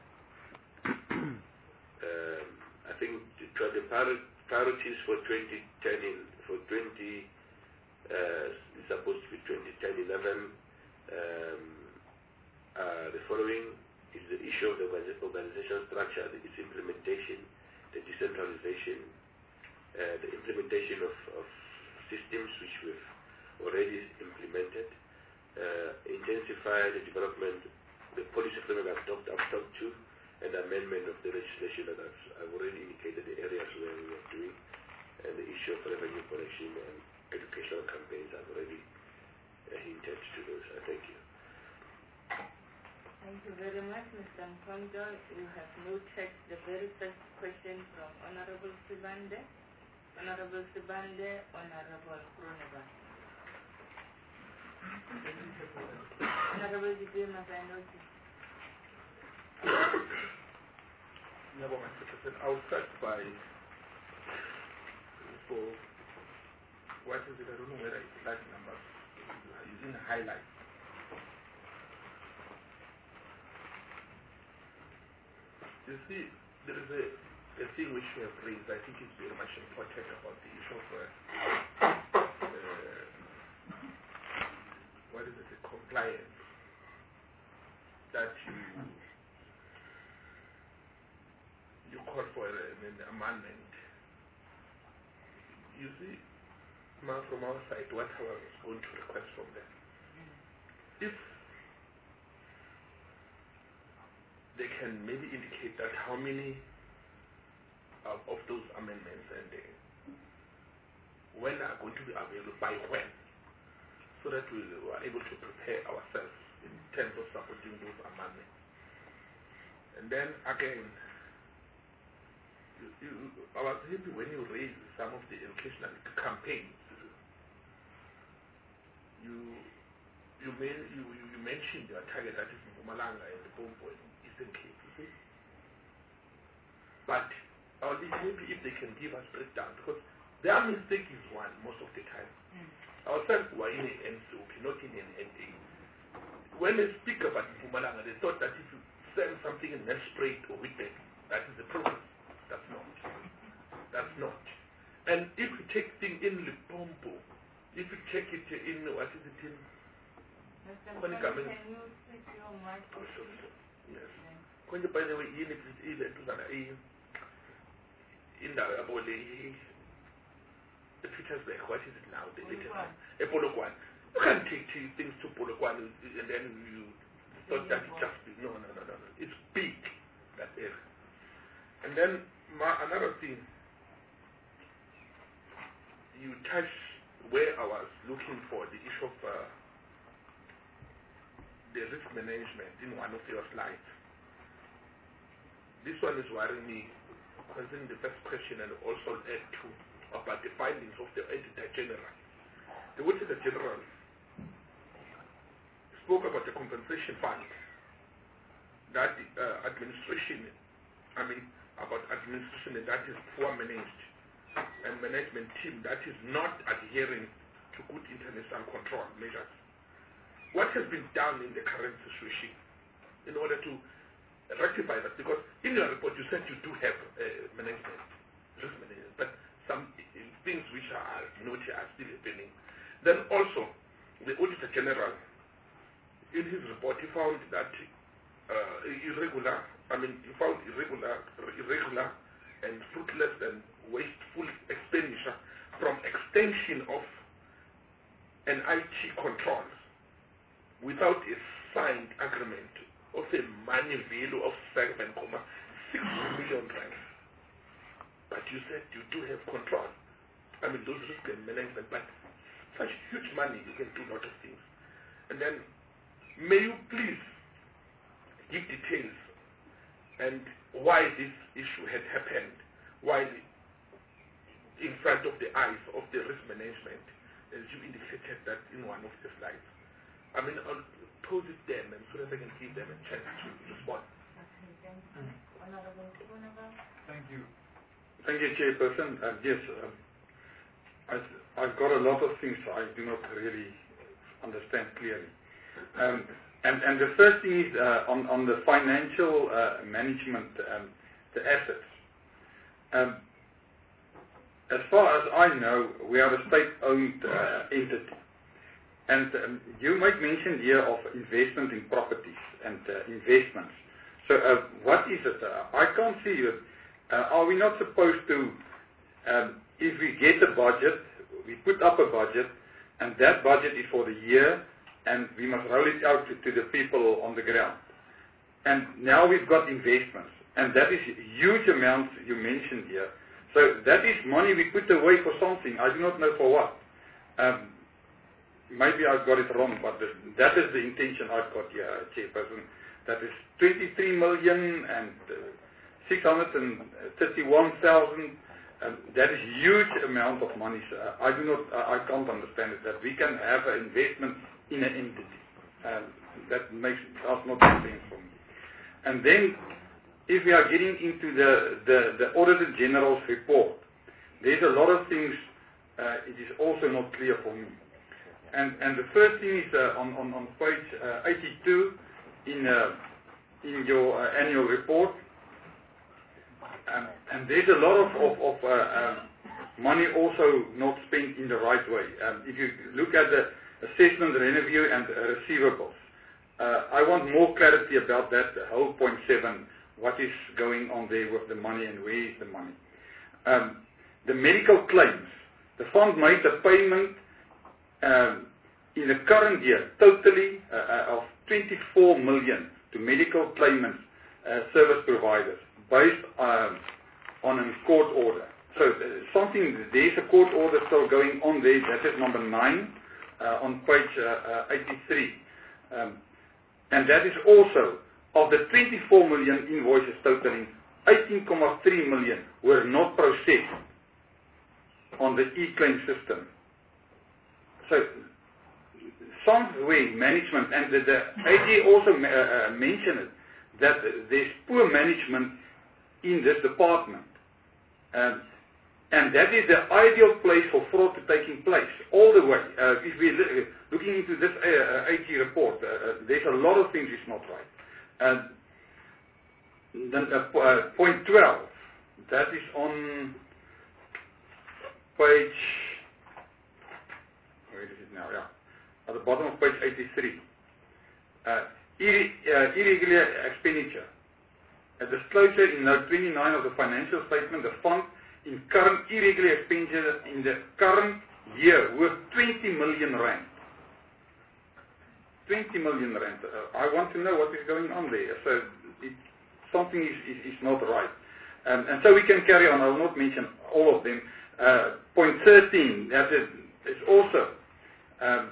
um, I think the, the priorities for twenty ten, for twenty, uh, it's supposed to be twenty ten eleven. Um, uh, the following is the issue of the organizational structure, its implementation, the decentralization, uh, the implementation of, of systems which we've already implemented, uh, intensify the development, the policy framework I've talked, I've talked to, and the amendment of the legislation that I've, I've already indicated the areas where we are doing, and the issue of revenue collection and educational campaigns I've already uh, hinted to those. Uh, thank you. Thank you very much, Mister Mkondo. You have noted the very first question from Honorable Sibande. Honorable Sibande, Honorable Grunewald. Honorable Dibim, as I noticed. I'll start by, for, what is it, I don't know whether it's flag numbers, using highlights. You see, there is a, a thing which we have raised, I think it's very much important about the issue of, uh, uh, what is it, the compliance, that you, you call for an, an amendment. You see, from our side, what I was going to request from them, if they can maybe indicate that how many uh, of those amendments and uh, when are going to be available, by when, so that we are able to prepare ourselves in terms of supporting those amendments. And then again, you, you, I was happy when you raised some of the educational campaigns. You you, may, you, you mentioned your target, that is Mpumalanga and the Bombo and Eastern Cape, you see? But I'll be happy if they can give us breakdown, because their mistake is one most of the time. Mm. Ourselves were in an N C O P, not in an N A. When they speak about Mpumalanga, they thought that if you send something in Nelspruit or Witbank, that is the progress. That's not. That's not. And if you take things in Limpopo, if you take it in, what is it in? Mister Mkondo, can you switch your mic? Oh, sure, sure. Yes. When you, by the way, even if it's even to that, in the about the the Petersburg, what is it now? The latest one. A Polokwane. You can't take things to Polokwane and then you thought that it just be. No, no, no, no, no. It's big, that area. And then my, another thing, you touch where I was looking for the issue of uh, the risk management in one of your slides. This one is worrying me, concerning the first question and also add to about the findings of the Auditor General. The Auditor General spoke about the compensation fund, that the uh, administration, I mean, about administration that is poor managed, and management team that is not adhering to good international control measures. What has been done in the current situation in order to rectify that? Because in your report you said you do have uh, management, risk management, but some uh, things which are naughty are still happening. Then also, the Auditor General, in his report, he found that uh, irregular, I mean, he found irregular, irregular and fruitless and wasteful expenditure from extension of an I T control without a signed agreement of a money value of seven point six million rand. But you said you do have control. I mean, those risk and management, but such huge money, you can do a lot of things. And then, may you please give details and why this issue had happened while in front of the eyes of the risk management, as you indicated that in one of the slides. I mean, I'll pose it them and so that I can give them a chance to respond. Mm. Thank you. Thank you, Chairperson. Uh, yes, um, I, I've got a lot of things I do not really understand clearly. Um, and, and the first thing is uh, on, on the financial uh, management, um, the assets. Um, as far as I know, we are a state-owned uh, entity. And um, you make mention here of investment in properties and uh, investments. So uh, what is it? Uh, I can't see it. Uh, are we not supposed to, um, if we get a budget, we put up a budget, and that budget is for the year, and we must roll it out to, to the people on the ground. And now we've got investments, and that is huge amounts you mentioned here. So that is money we put away for something. I do not know for what. Um, maybe I've got it wrong, but the, that is the intention I've got here, Chairperson. That is twenty-three million and uh, six hundred thirty-one thousand. Um, that is huge amount of money. Uh, I do not, uh, I can't understand it, that we can have an investment in an entity. Um, that makes does not make sense for me. And then, if we are getting into the, the, the Auditor General's report, there's a lot of things, uh, it is also not clear for me. And, and the first thing is uh, on, on, on page uh, eighty-two in, uh, in your uh, annual report, um, and there's a lot of, of, of uh, um, money also not spent in the right way. Um, if you look at the assessment, revenue, and uh, receivables, uh, I want more clarity about that, the whole point seven. What is going on there with the money and where is the money? Um, the medical claims. The fund made a payment um, in the current year totally uh, of twenty-four million to medical claimants, uh, service providers, based um, on a court order. So uh, something, there's a court order still going on there. That is number nine uh, on page uh, uh, eighty-three. Um, and that is also of the twenty-four million invoices totaling, eighteen point three million were not processed on the e-claim system. So, some way management, and the, the A G also uh, uh, mentioned it, that there's poor management in this department. Um, and that is the ideal place for fraud to taking place, all the way. Uh, if we're looking into this uh, A G report, uh, uh, there's a lot of things is not right. Uh, then uh, uh, point twelve, that is on page, where is it now, yeah, at the bottom of page eighty-three. Uh, irre uh, irregular expenditure. A disclosure in note twenty-nine of the financial statement, the fund in current irregular expenditure in the current year worth twenty million rand. twenty million rand. Uh, I want to know what is going on there. So it, something is, is, is not right. Um, and so we can carry on. I will not mention all of them. Uh, point thirteen, that is, is also um,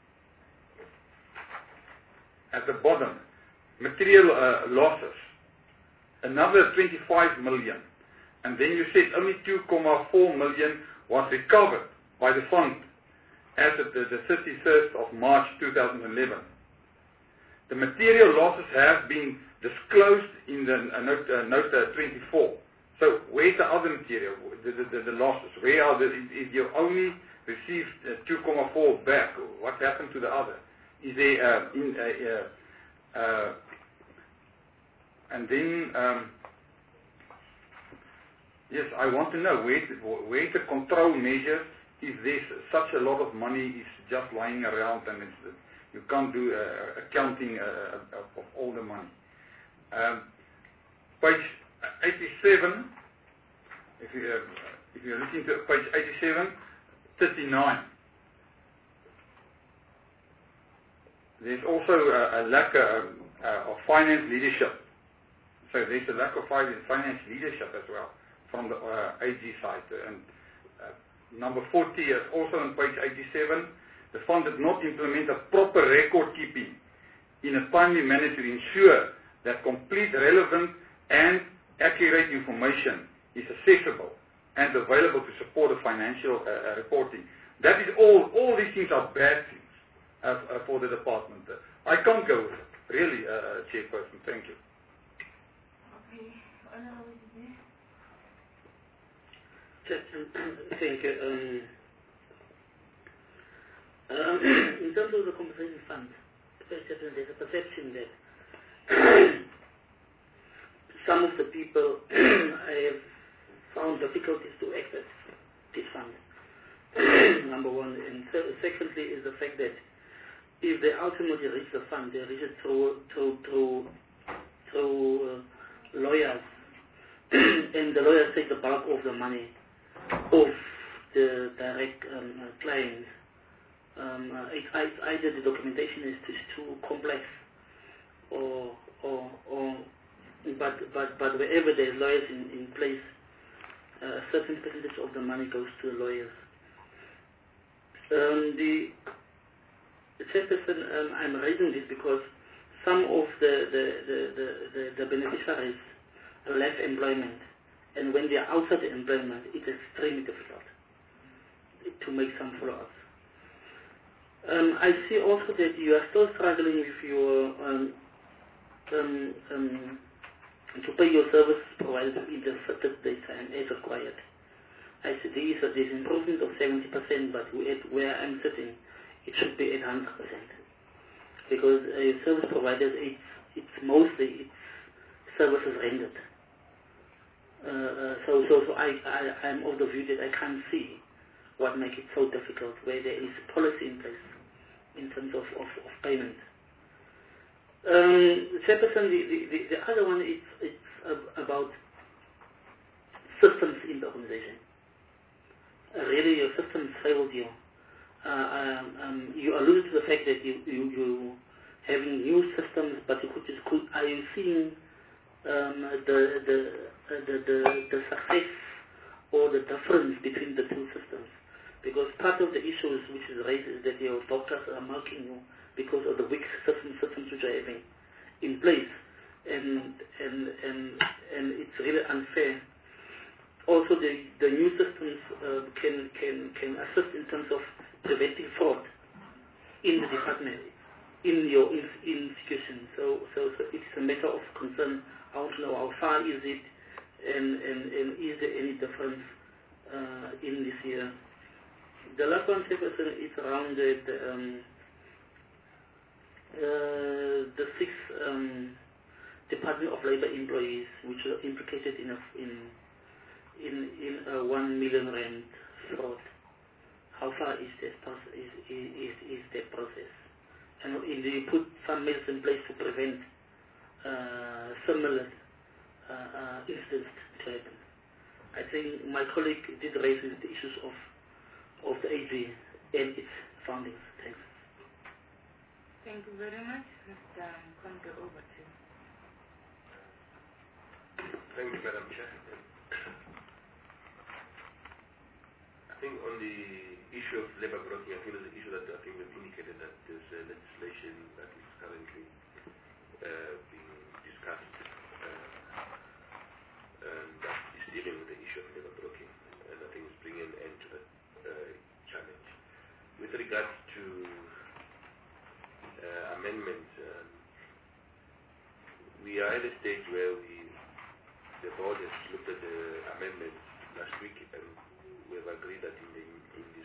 at the bottom, material uh, losses, another twenty-five million. And then you said only two point four million was recovered by the fund as of the, the thirty-first of March two thousand eleven. The material losses have been disclosed in the uh, note, uh, note uh, twenty-four. So where's the other material, the, the, the, the losses? Where are the, is, is your only received uh, two point four back. What happened to the other? Is there uh, in uh, uh, uh, and then um, yes, I want to know where where the control measures if there's such a lot of money is just lying around and it's, you can't do uh, accounting uh, of all the money. Um, page eighty-seven, if, you, uh, if you're looking to page eighty-seven, thirty-nine. There's also a, a lack of, uh, of finance leadership. So there's a lack of finance leadership as well from the uh, A G side. And uh, number forty is also on page eighty-seven. The fund did not implement a proper record keeping in a timely manner to ensure that complete, relevant and accurate information is accessible and available to support the financial uh, reporting. That is all, all these things are bad things uh, uh, for the department. Uh, I can't go with it, really, uh, Chairperson. Thank you. Okay. Thank you. Um, um, in terms of the compensation fund, there's a perception that some of the people have found difficulties to access this fund. Number one, and secondly is the fact that if they ultimately reach the fund, they reach it through through through, through uh, lawyers, and the lawyers take the bulk of the money of the direct um, uh, clients. Um, uh, it, it's either the documentation is too, too complex, or or or but but but wherever there's lawyers in, in place, uh, a certain percentage of the money goes to the lawyers. Um, the the chairperson, um, I'm raising this because some of the the, the, the, the, the beneficiaries left employment, and when they are outside the employment, it's extremely difficult to make some follow-ups. Um, I see also that you are still struggling with your um, um, um, to pay your service providers in the certain data and as required. I see there is a there's improvement of seventy percent, but where I'm sitting, it should be at one hundred percent. Because uh, your service providers, it's, it's mostly it's services rendered. Uh, so so, so I, I, I'm of the view that I can't see what makes it so difficult where there is policy in place in terms of, of, of payment. Um, Chairperson, the, the, the other one is it's about systems in the organization. Uh, really, your systems failed you. Uh, um, um, you alluded to the fact that you, you, you having new systems, but you could just could, are you seeing um, the, the, uh, the, the, the success or the difference between the two systems? Because part of the issues which is raised is that your doctors are marking you because of the weak system, systems which are having in place, and and and and it's really unfair. Also, the the new systems uh, can can can assist in terms of preventing fraud in the department, in your in, institution. So so so it's a matter of concern. I want to know how far is it, and and and is there any difference uh, in this year? The last one, Chairperson, is around the, the, um, uh, the six um, Department of Labour employees which are implicated in a, in in in a one million rand fraud. How far is that process? Is is is that process? And do you put some measures in place to prevent uh, similar uh, uh, incidents to happen? I think my colleague did raise the issues of. of the A G and its findings. Thanks. Thank you very much. Mister Conde, over to you. Thank you, Madam Chair. I think on the issue of labor broking, I think there's an issue that I think we've indicated that there's uh, legislation that is currently uh, being discussed uh, and that is dealing with the issue of labor broking, and I think it's bringing an end to that Uh, challenge. With regards to uh, amendments, um, we are at a stage where we, the board has looked at the amendments last week, and we have agreed that in, the, in this coming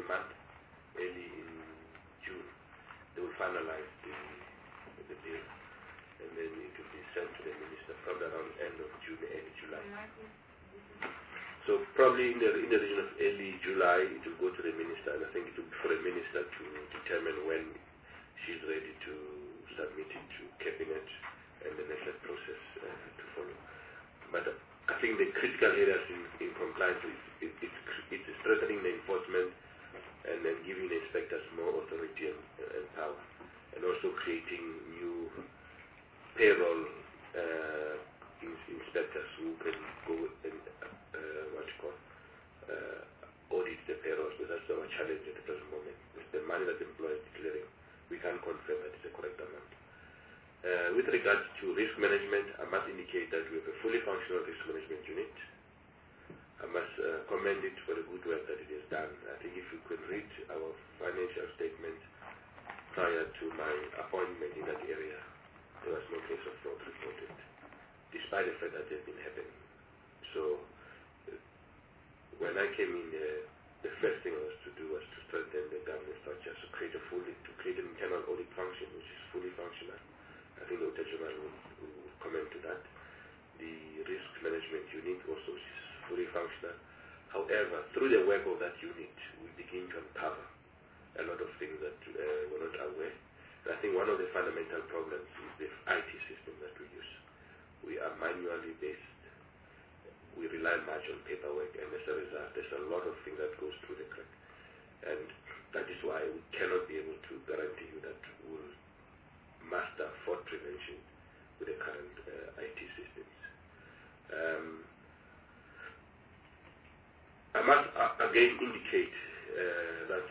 coming month, early in June, they will finalize the, the bill, and then it will be sent to the minister probably around the end of June, early July. So probably in the, in the region of early July, it will go to the minister, and I think it will be for the minister to determine when she's ready to submit it to cabinet and the next process uh, to follow. But uh, I think the critical areas in, in compliance is it, it, it's strengthening the enforcement and then giving the inspectors more authority and, and power, and also creating new payroll uh, inspectors who can go and uh, what you call uh, audit the payrolls, because that's our challenge at the present moment. It's the money that the employer is declaring. We can't confirm that it's the correct amount. Uh, with regards to risk management, I must indicate that we have a fully functional risk management unit. I must uh, commend it for the good work that it has done. I think if you could read our financial statement prior to my appointment in that area, there was no case of fraud reported, despite the fact that they've been happening. So uh, when I came in, uh, the first thing I was to do was to strengthen the governance structure, so create a fully, to create an internal audit function which is fully functional. I think the Auditor General will, will comment to that. The risk management unit also is fully functional. However, through the work of that unit, we begin to uncover a lot of things that uh, we're not aware. And I think one of the fundamental problems is the I T system that we use. We are manually based. We rely much on paperwork, and as a result, there's a lot of things that goes through the crack. And that is why we cannot be able to guarantee you that we'll master fraud prevention with the current uh, I T systems. Um, I must uh, again indicate uh, that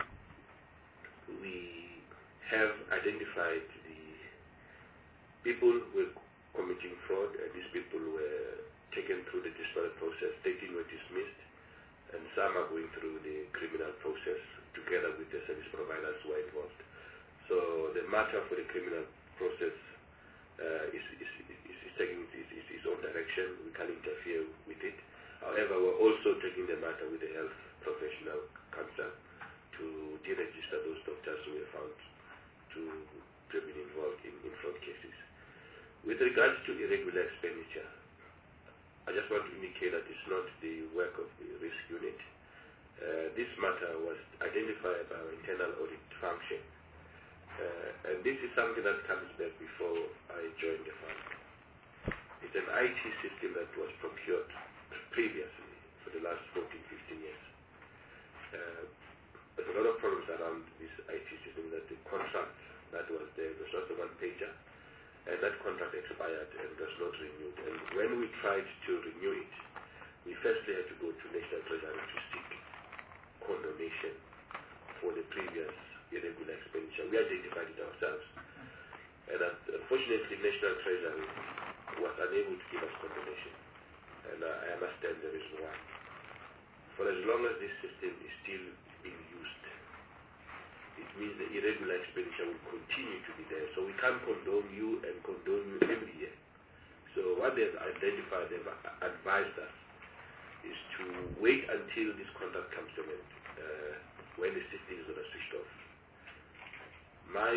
we have identified the people who were committing fraud, and these people were taken through the disciplinary process, thirteen were dismissed, and some are going through the criminal process together with the service providers who are involved. So the matter for the criminal process uh, is, is, is, is taking its, its, its own direction. We can't interfere with it. However, we're also taking the matter with the Health Professional Council to deregister those doctors who were found to, to have been involved in, in fraud cases. With regards to irregular expenditure, I just want to indicate that it's not the work of the risk unit. Uh, this matter was identified by our internal audit function. Uh, and this is something that comes back before I joined the fund. It's an I T system that was procured previously for the last fourteen, fifteen years. Uh, there's a lot of problems around this I T system, that the contract that was there was just a one-pager, and that contract expired and was not renewed. And when we tried to renew it, we firstly had to go to National Treasury to seek condonation for the previous irregular expenditure. We identified it ourselves. And uh, unfortunately, National Treasury was unable to give us condonation. And uh, I understand the reason why. For as long as this system is still being used, it means the irregular expenditure will continue to be there. So we can't condone you and condone you every year. So what they've identified, they've advised us, is to wait until this contract comes to an end, uh, when the system is going to switch off. My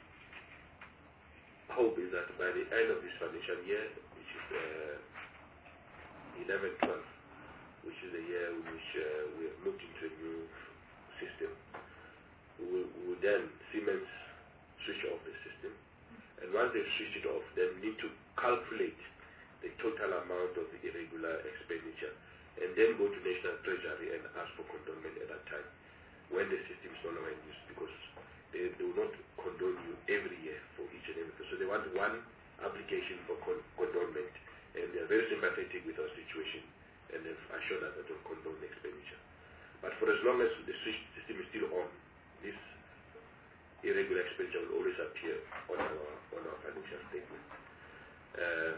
hope is that by the end of this financial year, which is uh, eleven twelve, which is the year in which uh, we have moved into a new system, we will, we will then Siemens switch off the system, and once they switch it off, then we need to calculate the total amount of the irregular expenditure, and then go to National Treasury and ask for condonment at that time, when the system is no longer in use, because they, they will not condone you every year for each and every. So they want one application for con condonment, and they are very sympathetic with our situation, and they've assured us that they'll condone the expenditure. But for as long as the switch system is still on, this irregular expenditure will always appear on our on our financial statement. Uh,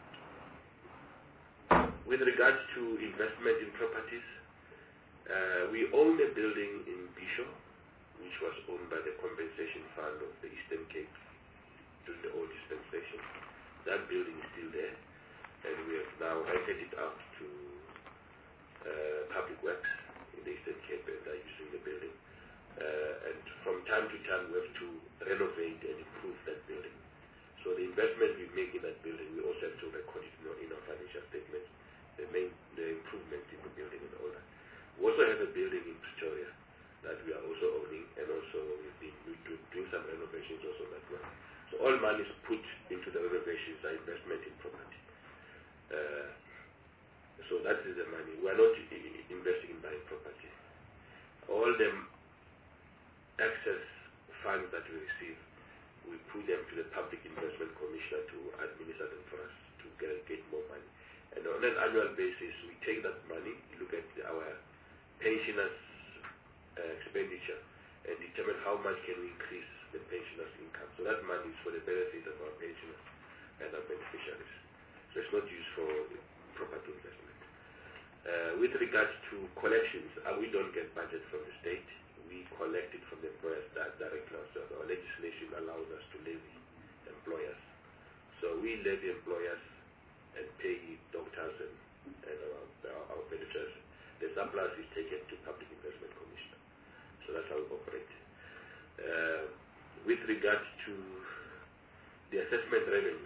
with regards to investment in properties, uh, we own a building in Bisho, which was owned by the Compensation Fund of the Eastern Cape during the old dispensation. That building is still there, and we have now rented it out to uh, Public Works in the Eastern Cape, and they're using the building. time to time we have to renovate and improve that building. So the investment we make in that building, we also have to record it in our, in our financial statements, the main, the improvements in the building and all that. We also have a building in Pretoria that we are also owning, and also we've been we're doing some renovations also that one. So all money is put into the renovations, the investment in property. Uh, so that is the money. We are not investing in buying property. All the excess funds that we receive, we put them to the Public Investment Commissioner to administer them for us to get, get more money. And on an annual basis, we take that money, look at our pensioners' uh, expenditure, and determine how much can we increase the pensioners' income. So that money is for the benefit of our pensioners and our beneficiaries. So it's not used for property investment. Uh, with regards to collections, uh, we don't get budget from the state. We collect it from the employers that directly ourselves. Our legislation allows us to levy employers. So we levy employers and pay doctors and, and our, our, our benefits. The surplus is taken to Public Investment Commission. So that's how we operate. Uh, with regards to the assessment revenue,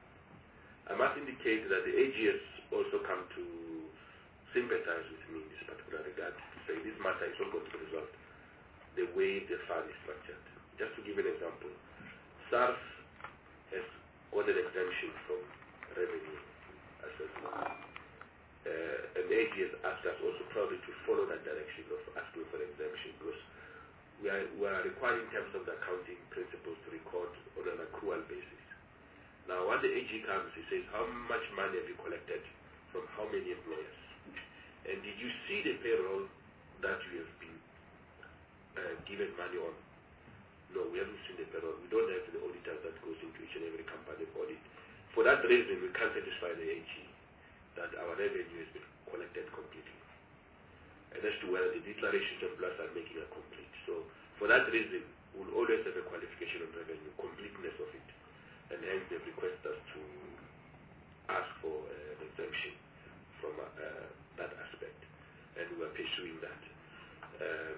I must indicate that the A G S also come to sympathize with me in this particular regard. Say this matter is not going to result the way the fund is structured. Just to give an example, SARS has got an exemption from revenue assessment. Uh, and the A G S asked us also probably to follow that direction of asking for an exemption, because we are, we are required in terms of the accounting principles to record on an accrual basis. Now, when the A G comes, he says, how much money have you collected from how many employers? And did you see the payroll that you have been uh, given money on? No, we haven't seen the payroll. We don't have the auditors that goes into each and every company audit. For that reason, we can't satisfy the A G that our revenue has been collected completely. And as to whether the declarations of blast are making a complete. So for that reason, we'll always have a qualification on revenue, completeness of it. And hence they've requested us to ask for uh, an exemption from uh, uh, that aspect, and we are pursuing that. Um,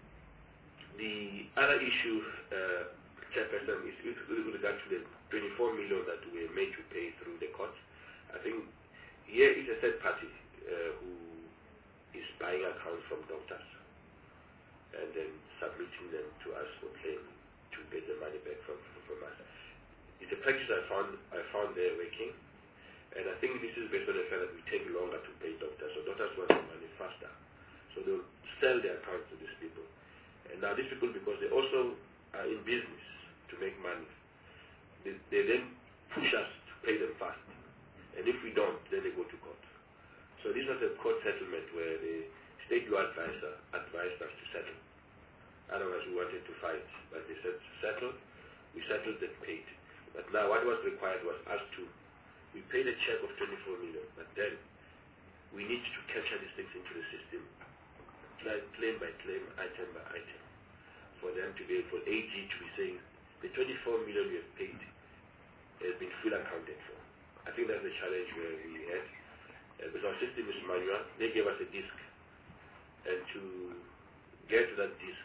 the other issue, uh, Chairperson, is with regard to the twenty-four million that we are made to pay through the courts. I think here is a third party uh, who is buying accounts from doctors and then submitting them to us for claim to get the money back from, from us. It's a practice I found I found there working. And I think this is based on the fact that we take longer to pay doctors. So doctors want the money faster. So they'll sell their accounts to these people. And now these people, because they also are in business to make money, they, they then push us to pay them fast. And if we don't, then they go to court. So this was a court settlement where the state law advisor advised us to settle. Otherwise we wanted to fight. But they said to settle. We settled and paid. But now what was required was us to we paid a check of twenty-four million, but then we need to capture these things into the system, claim by claim, item by item, for them to be, for A G to be saying, the twenty-four million we have paid has been fully accounted for. I think that's the challenge where we had, uh, because our system is manual. They gave us a disk, and to get to that disk,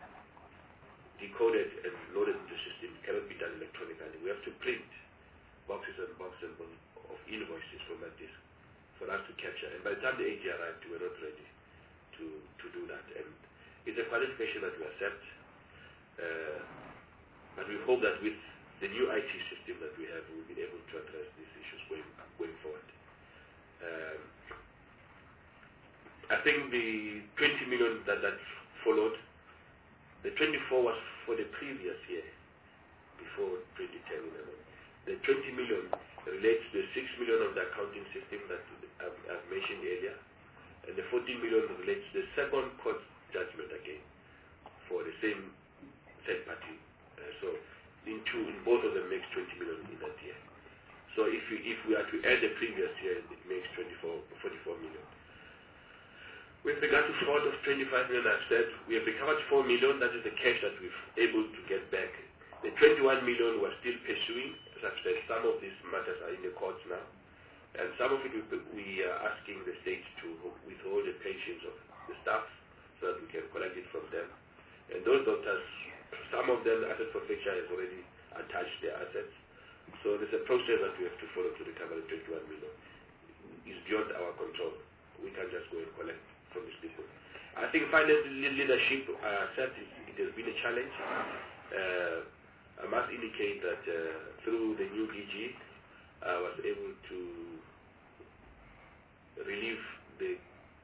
decoded and loaded into the system cannot be done electronically. We have to print boxes and boxes of invoices from that disk for us to capture. And by the time the A G arrived, we were not ready to, to do that. And it's a qualification that we accept. Uh, but we hope that with the new I T system that we have, we'll be able to address these issues going, going forward. Um, I think the twenty million that, that followed, the twenty-four was for the previous year, before twenty ten eleven. The twenty million relates to the six million of the accounting system that I've, I've mentioned earlier, and the fourteen million relates to the second court judgment again for the same third party. Uh, so in two, in both of them makes twenty million in that year. So if we, if we are to add the previous year, it makes twenty-four, forty-four million. With regard to fraud of twenty-five million, I've said we have recovered four million. That is the cash that we've able to get back. The twenty-one million we're still pursuing. As I've said, some of these matters are in the courts now, and some of it we, we are asking the state to withhold the pensions of the staff so that we can collect it from them. And those doctors, some of them, asset forfeiture has already attached their assets. So there's a process that we have to follow to recover the twenty-one million. It's beyond our control. We can't just go and collect from these people. I think finance leadership, I said it, it has been a challenge. Uh, I must indicate that uh, through the new D G, I was able to relieve the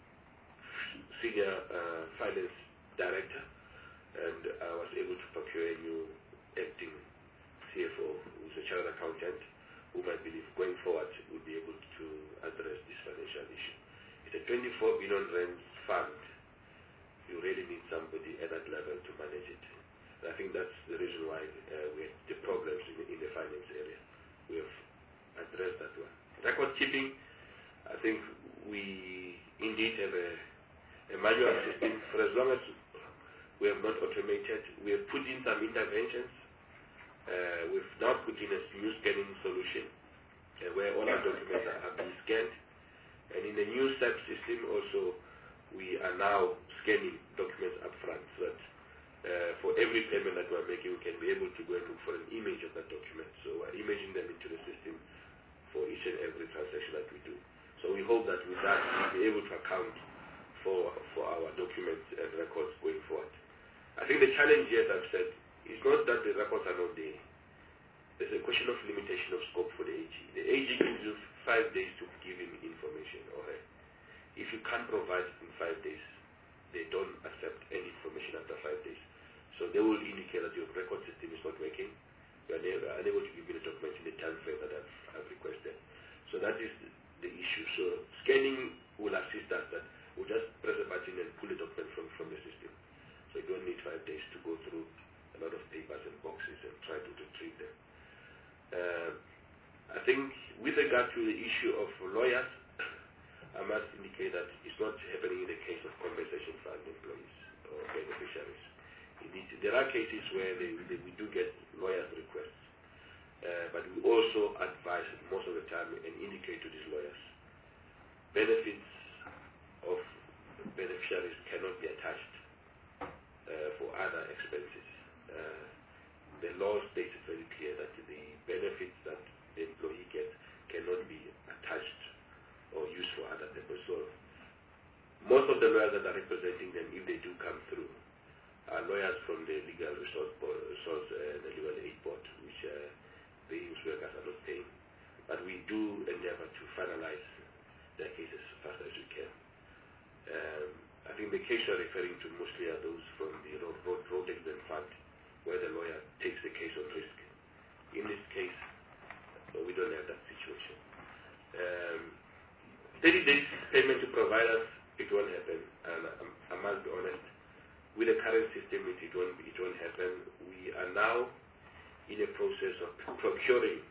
senior uh, finance director, and I was able to procure a new acting C F O, who's a chartered accountant, whom I believe going forward would be able to address this financial issue. It's a twenty-four billion rand fund. You really need somebody at that level to manage it. And I think that's the reason why uh, we have the problems in the, in the finance area. We have addressed that one. Record keeping, I think we indeed have a, a manual system. For as long as we have not automated, we have put in some interventions. Uh, we've now put in a new scanning solution uh, where all our documents are, are being scanned. And in the new S A P system also, we are now scanning documents up front so that uh, for every payment that we're making, we can be able to go and look for an image of that document. So we're imaging them into the system for each and every transaction that we do. So we hope that with that, we'll be able to account for, for our documents and records going forward. I think the challenge, yes, I've said, is not that the records are not there. There's a question of limitation of scope for the A G. The A G gives you five days to give him information or her. If you can't provide it in five days, they don't accept any information after five days. So they will indicate that your record system is not working. You are unable to give me the document in the time frame that I've, I've requested. So that is the issue. So scanning will assist us that we'll just press a button and pull the document from, from the system. So you don't need five days to go through a lot of papers and boxes and try to retrieve them. Uh, I think with regard to the issue of lawyers, I must indicate that it's not happening in the case of compensation fund employees or beneficiaries. Indeed, there are cases where they, they, we do get lawyers' requests, uh, but we also advise most of the time and indicate to these lawyers benefits of beneficiaries cannot be attached uh, for other expenses. Uh, the law states it very clear that the benefits that the employee gets cannot be attached or used for other purposes. So most of the lawyers that are representing them, if they do come through, are lawyers from the Legal Resource Board, resource, uh, the Legal Aid Board, which uh, the youth workers are not paying. But we do endeavor to finalize their cases as fast as we can. Um, I think the case you're referring to mostly are those from the Road, road, road Accident Fund, where the lawyer takes the case on risk. In this case, no, we don't have that situation. Um, thirty days payment to providers, it won't happen. And I, I must be honest, with the current system, it, it, won't, it won't happen. We are now in a process of procuring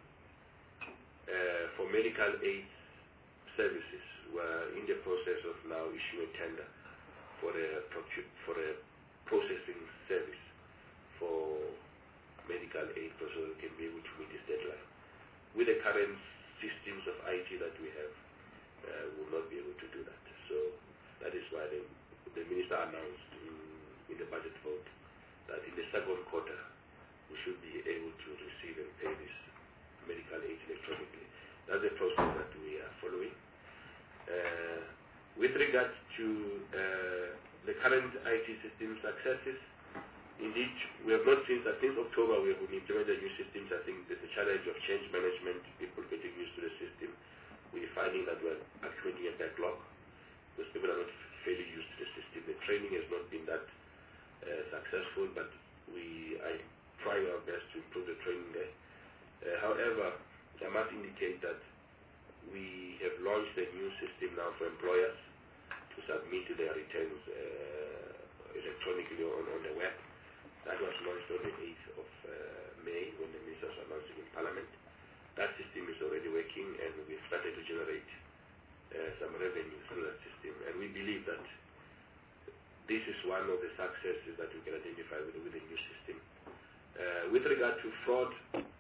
uh, for medical aid services. We're in the process of now issuing a tender for a, for a processing service for medical aid so we can be able to meet this deadline. With the current systems of I T that we have, uh, we will not be able to do that. So that is why the, the minister announced in, in the budget vote that in the second quarter we should be able to receive and pay this medical aid electronically. That's the process that we are following. Uh, with regards to uh, the current I T system successes, indeed, we have not seen that since October we have implemented new systems. I think there's a challenge of change management, people getting used to the system. We're finding that we're accumulating a backlog because people are not fairly used to the system. The training has not been that uh, successful, but we are trying our best to improve the training there. Uh, however, I must indicate that we have launched a new system now for employers to submit their returns uh, electronically on, on the web. That was launched on the eighth of uh, May when the ministers were announcing in Parliament. That system is already working and we've started to generate uh, some revenue through that system. And we believe that this is one of the successes that we can identify with, with the new system. Uh, with regard to fraud,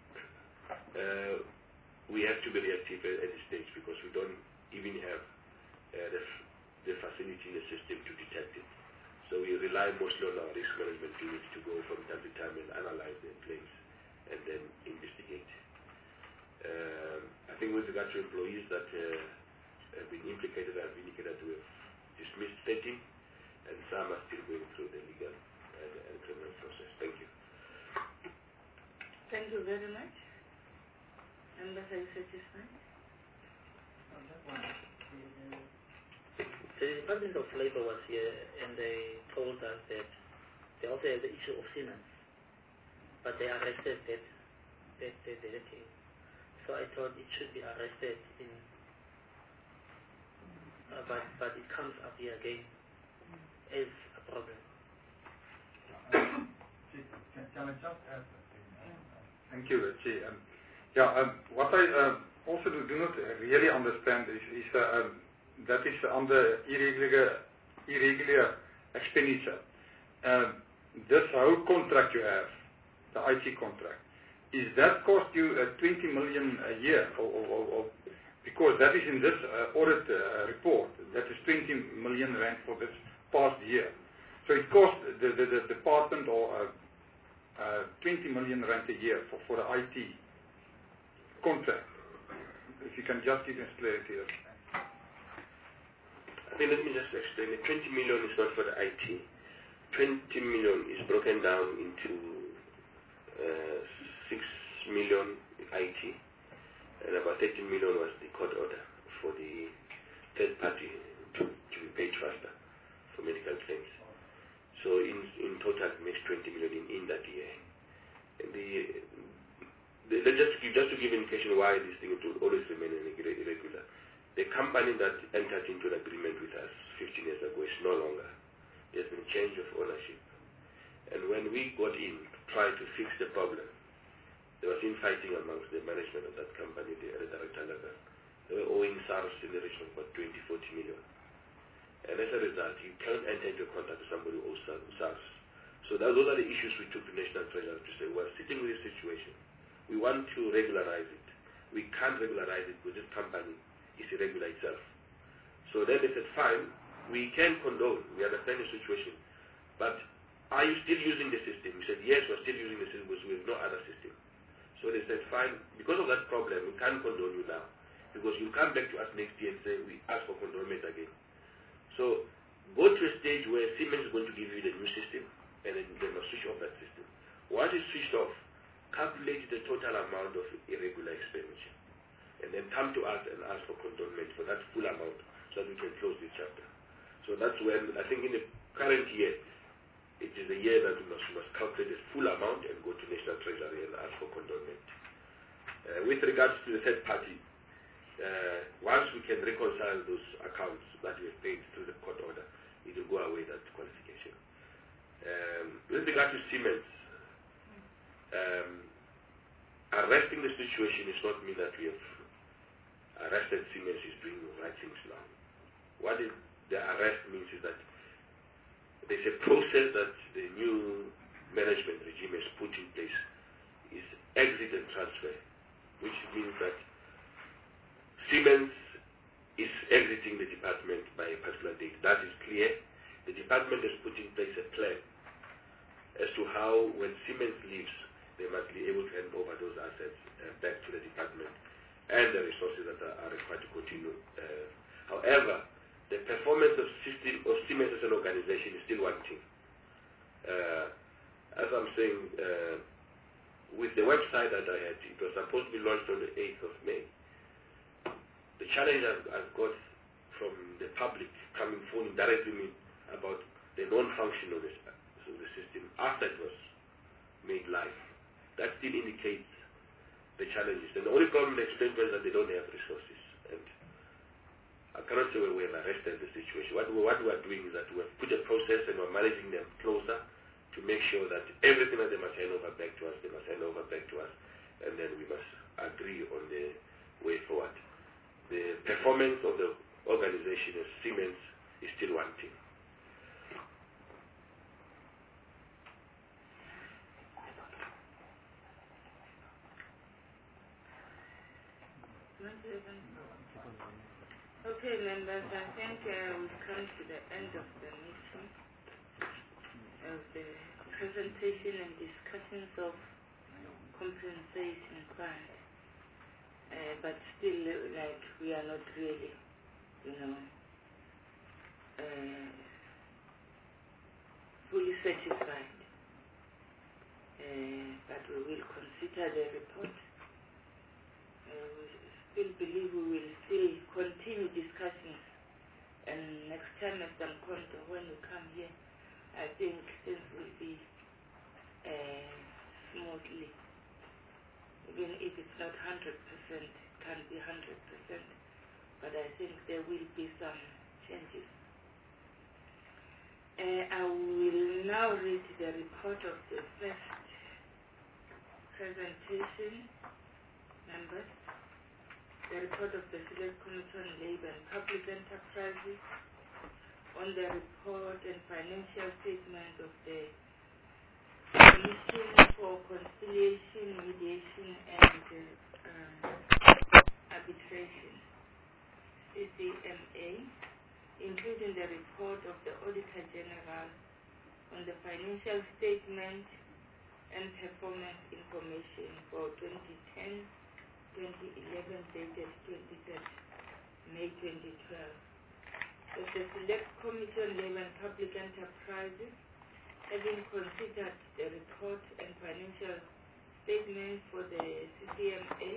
uh, we have to be reactive at, at this stage because we don't even have uh, the, the facility in the system to detect it. So we rely mostly on our risk management units to go from time to time and analyze their claims and then investigate. Um, I think with regard to employees that uh, have been implicated, I've indicated that we have dismissed thirteen, and some are still going through the legal and, and criminal process. Thank you. Thank you very much. Members, are you satisfied? The Department of Labor was here and they told us that they also have the issue of Siemens, but they arrested that, that, that, that case. So I thought it should be arrested in, uh, but, but it comes up here again as a problem. Thank you, Chair. Um, yeah, um, what I uh, also do, do not really understand is, is uh, um, that is under irregular, irregular expenditure. Um, this whole contract you have, the I T contract, is that cost you uh, twenty million a year? Or, or, or, or, because that is in this uh, audit uh, report, that is twenty million rand for this past year. So it cost the, the, the department or uh, uh, twenty million rand a year for, for the I T contract. If you can just give us clarity. I think let me just explain. The twenty million is not for the I T. twenty million is broken down into uh, six million I T, and about thirty million was the court order for the third party to, to be paid faster for medical claims. So in in total it makes twenty million in, in that year. And the, the, the just, to give, just to give indication why this thing will always remain irregular. The company that entered into an agreement with us fifteen years ago is no longer. There's been a change of ownership. And when we got in to try to fix the problem, there was infighting amongst the management of that company, the, the director level. They were owing SARS in the region of about twenty, forty million. And as a result, you can't enter into a contract with somebody who owes SARS. So that, those are the issues we took to National Treasury to say, we're sitting with this situation. We want to regularize it. We can't regularize it because this company is irregular itself. So then they said, fine, we can condone, we understand the situation, but are you still using the system? We said, yes, we're still using the system because we have no other system. So they said, fine, because of that problem, we can't condone you now, because you come back to us next year and say, we ask for condonement again. So go to a stage where Siemens is going to give you the new system, and then they must switch off that system. Once it's switched off, calculate the total amount of irregular expenditure, and then come to us and ask for condonement for that full amount so that we can close this chapter. So that's when, I think in the current year, it is a year that we must, we must calculate the full amount and go to National Treasury and ask for condonement. Uh, with regards to the third party, uh, once we can reconcile those accounts that we have paid through the court order, it will go away, that qualification. Um, with regard to Siemens, um, arresting the situation is not mean that we have arrested Siemens is doing the right things now. What is the arrest means is that there's a process that the new management regime has put in place, is exit and transfer, which means that Siemens is exiting the department by a particular date. That is clear. The department has put in place a plan as to how, when Siemens leaves, they must be able to hand over those assets uh, back to the department and the resources that are, are required to continue. Uh, however, the performance of, system, of Siemens as an organization is still one thing. Uh, as I'm saying, uh, with the website that I had, it was supposed to be launched on the eighth of May. The challenge I've, I've got from the public coming phoning directly me about the non-function of, of the system after it was made live, that still indicates the challenges. And the only problem they explained was that they don't have resources. And I cannot say we have arrested the situation. What, we, what we are doing is that we have put a process and we're managing them closer to make sure that everything that they must hand over back to us, they must hand over back to us, and then we must agree on the way forward. The performance of the organization as Siemens is still one thing. Okay, members, I think uh, we've come to the end of the meeting. of the presentation and discussions of compensation fund, uh, but still, like, we are not really, you know, uh, fully satisfied. Uh, but we will consider the report. Uh, we still believe we will still continue discussions. And next time at some point when we come here, I think things will be uh, smoothly. Even if it's not one hundred percent, it can be one hundred percent. But I think there will be some changes. Uh, I will now read the report of the first presentation members. The report of the Select Committee on Labour and Public Enterprises on the report and financial statement of the Commission for Conciliation, Mediation and uh, um, Arbitration, C C M A, including the report of the Auditor General on the financial statement and performance information for twenty ten to twenty eleven, dated twenty-third May twenty twelve. That the Select Committee on Labour and Public Enterprises, having considered the report and financial statements for the C C M A,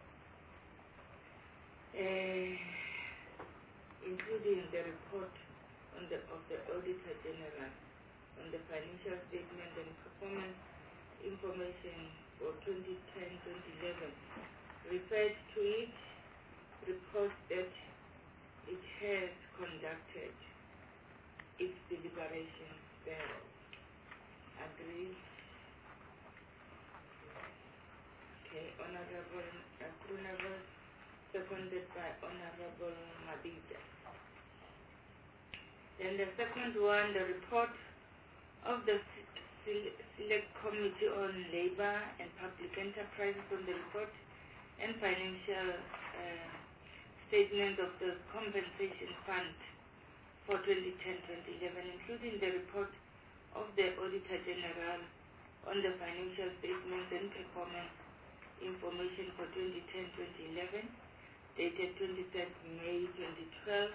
uh, including the report on the, of the Auditor General on the financial statement and performance information for twenty ten to twenty eleven, referred to it, reports that it has conducted its deliberations thereof. Agreed? Okay, Honorable Akunava, seconded by Honorable Mabida. Then the second one, the report of the Select Committee on Labour and Public Enterprises on the report and financial uh, statement of the Compensation Fund for twenty ten to twenty eleven, including the report of the Auditor General on the financial statements and performance information for twenty ten to twenty eleven, dated twenty-third May twenty twelve.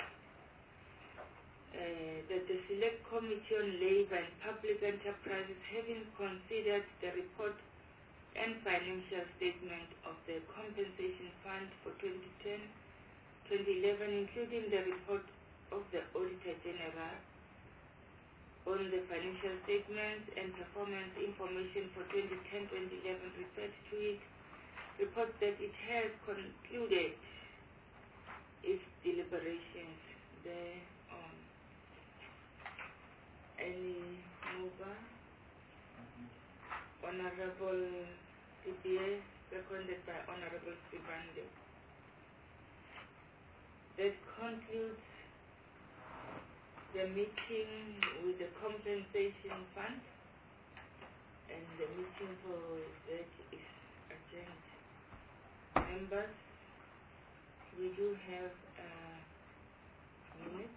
Uh, that the Select Committee on Labour and Public Enterprises, having considered the report and financial statement of the Compensation Fund for twenty ten to twenty eleven, including the report of the Auditor General on the financial statements and performance information for twenty ten to twenty eleven, referred to it, reports that it has concluded its deliberations thereon. Any mover? Mm-hmm. Honorable C P A, seconded by Honorable Sibande. That concludes the meeting with the Compensation Fund, and the meeting for that is adjourned. Members, we do have a minute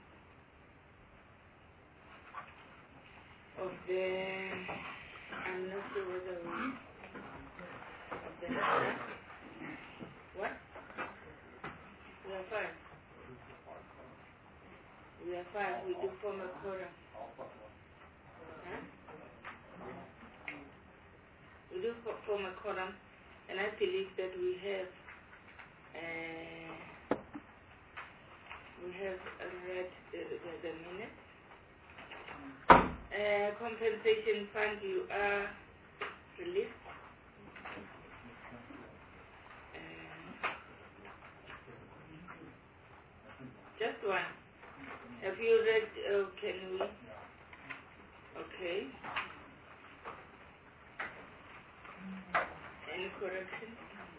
of the, I'm not sure whether we, of the, huh? What? We are five. We are five, we do form a quorum. Huh? We do form a quorum, and I believe that we have, uh, we have read the, the, the minutes. Uh, compensation fund, you are released. Uh, just one. Have you read, uh, can we? Okay. Any correction?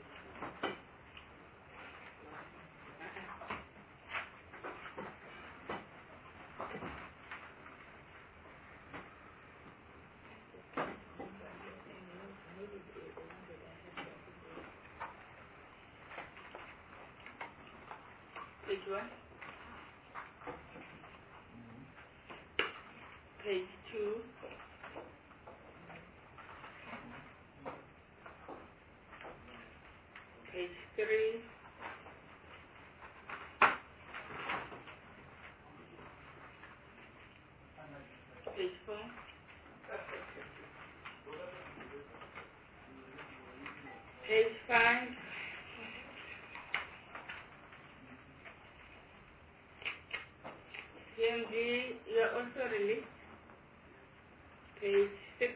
Page one? Page two, three, page four, page five, C M G, you are also released, page six,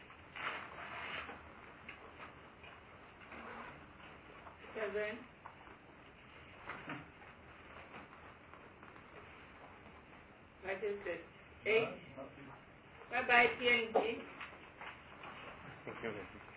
seven, what is it, eight, bye-bye P N G. Thank you.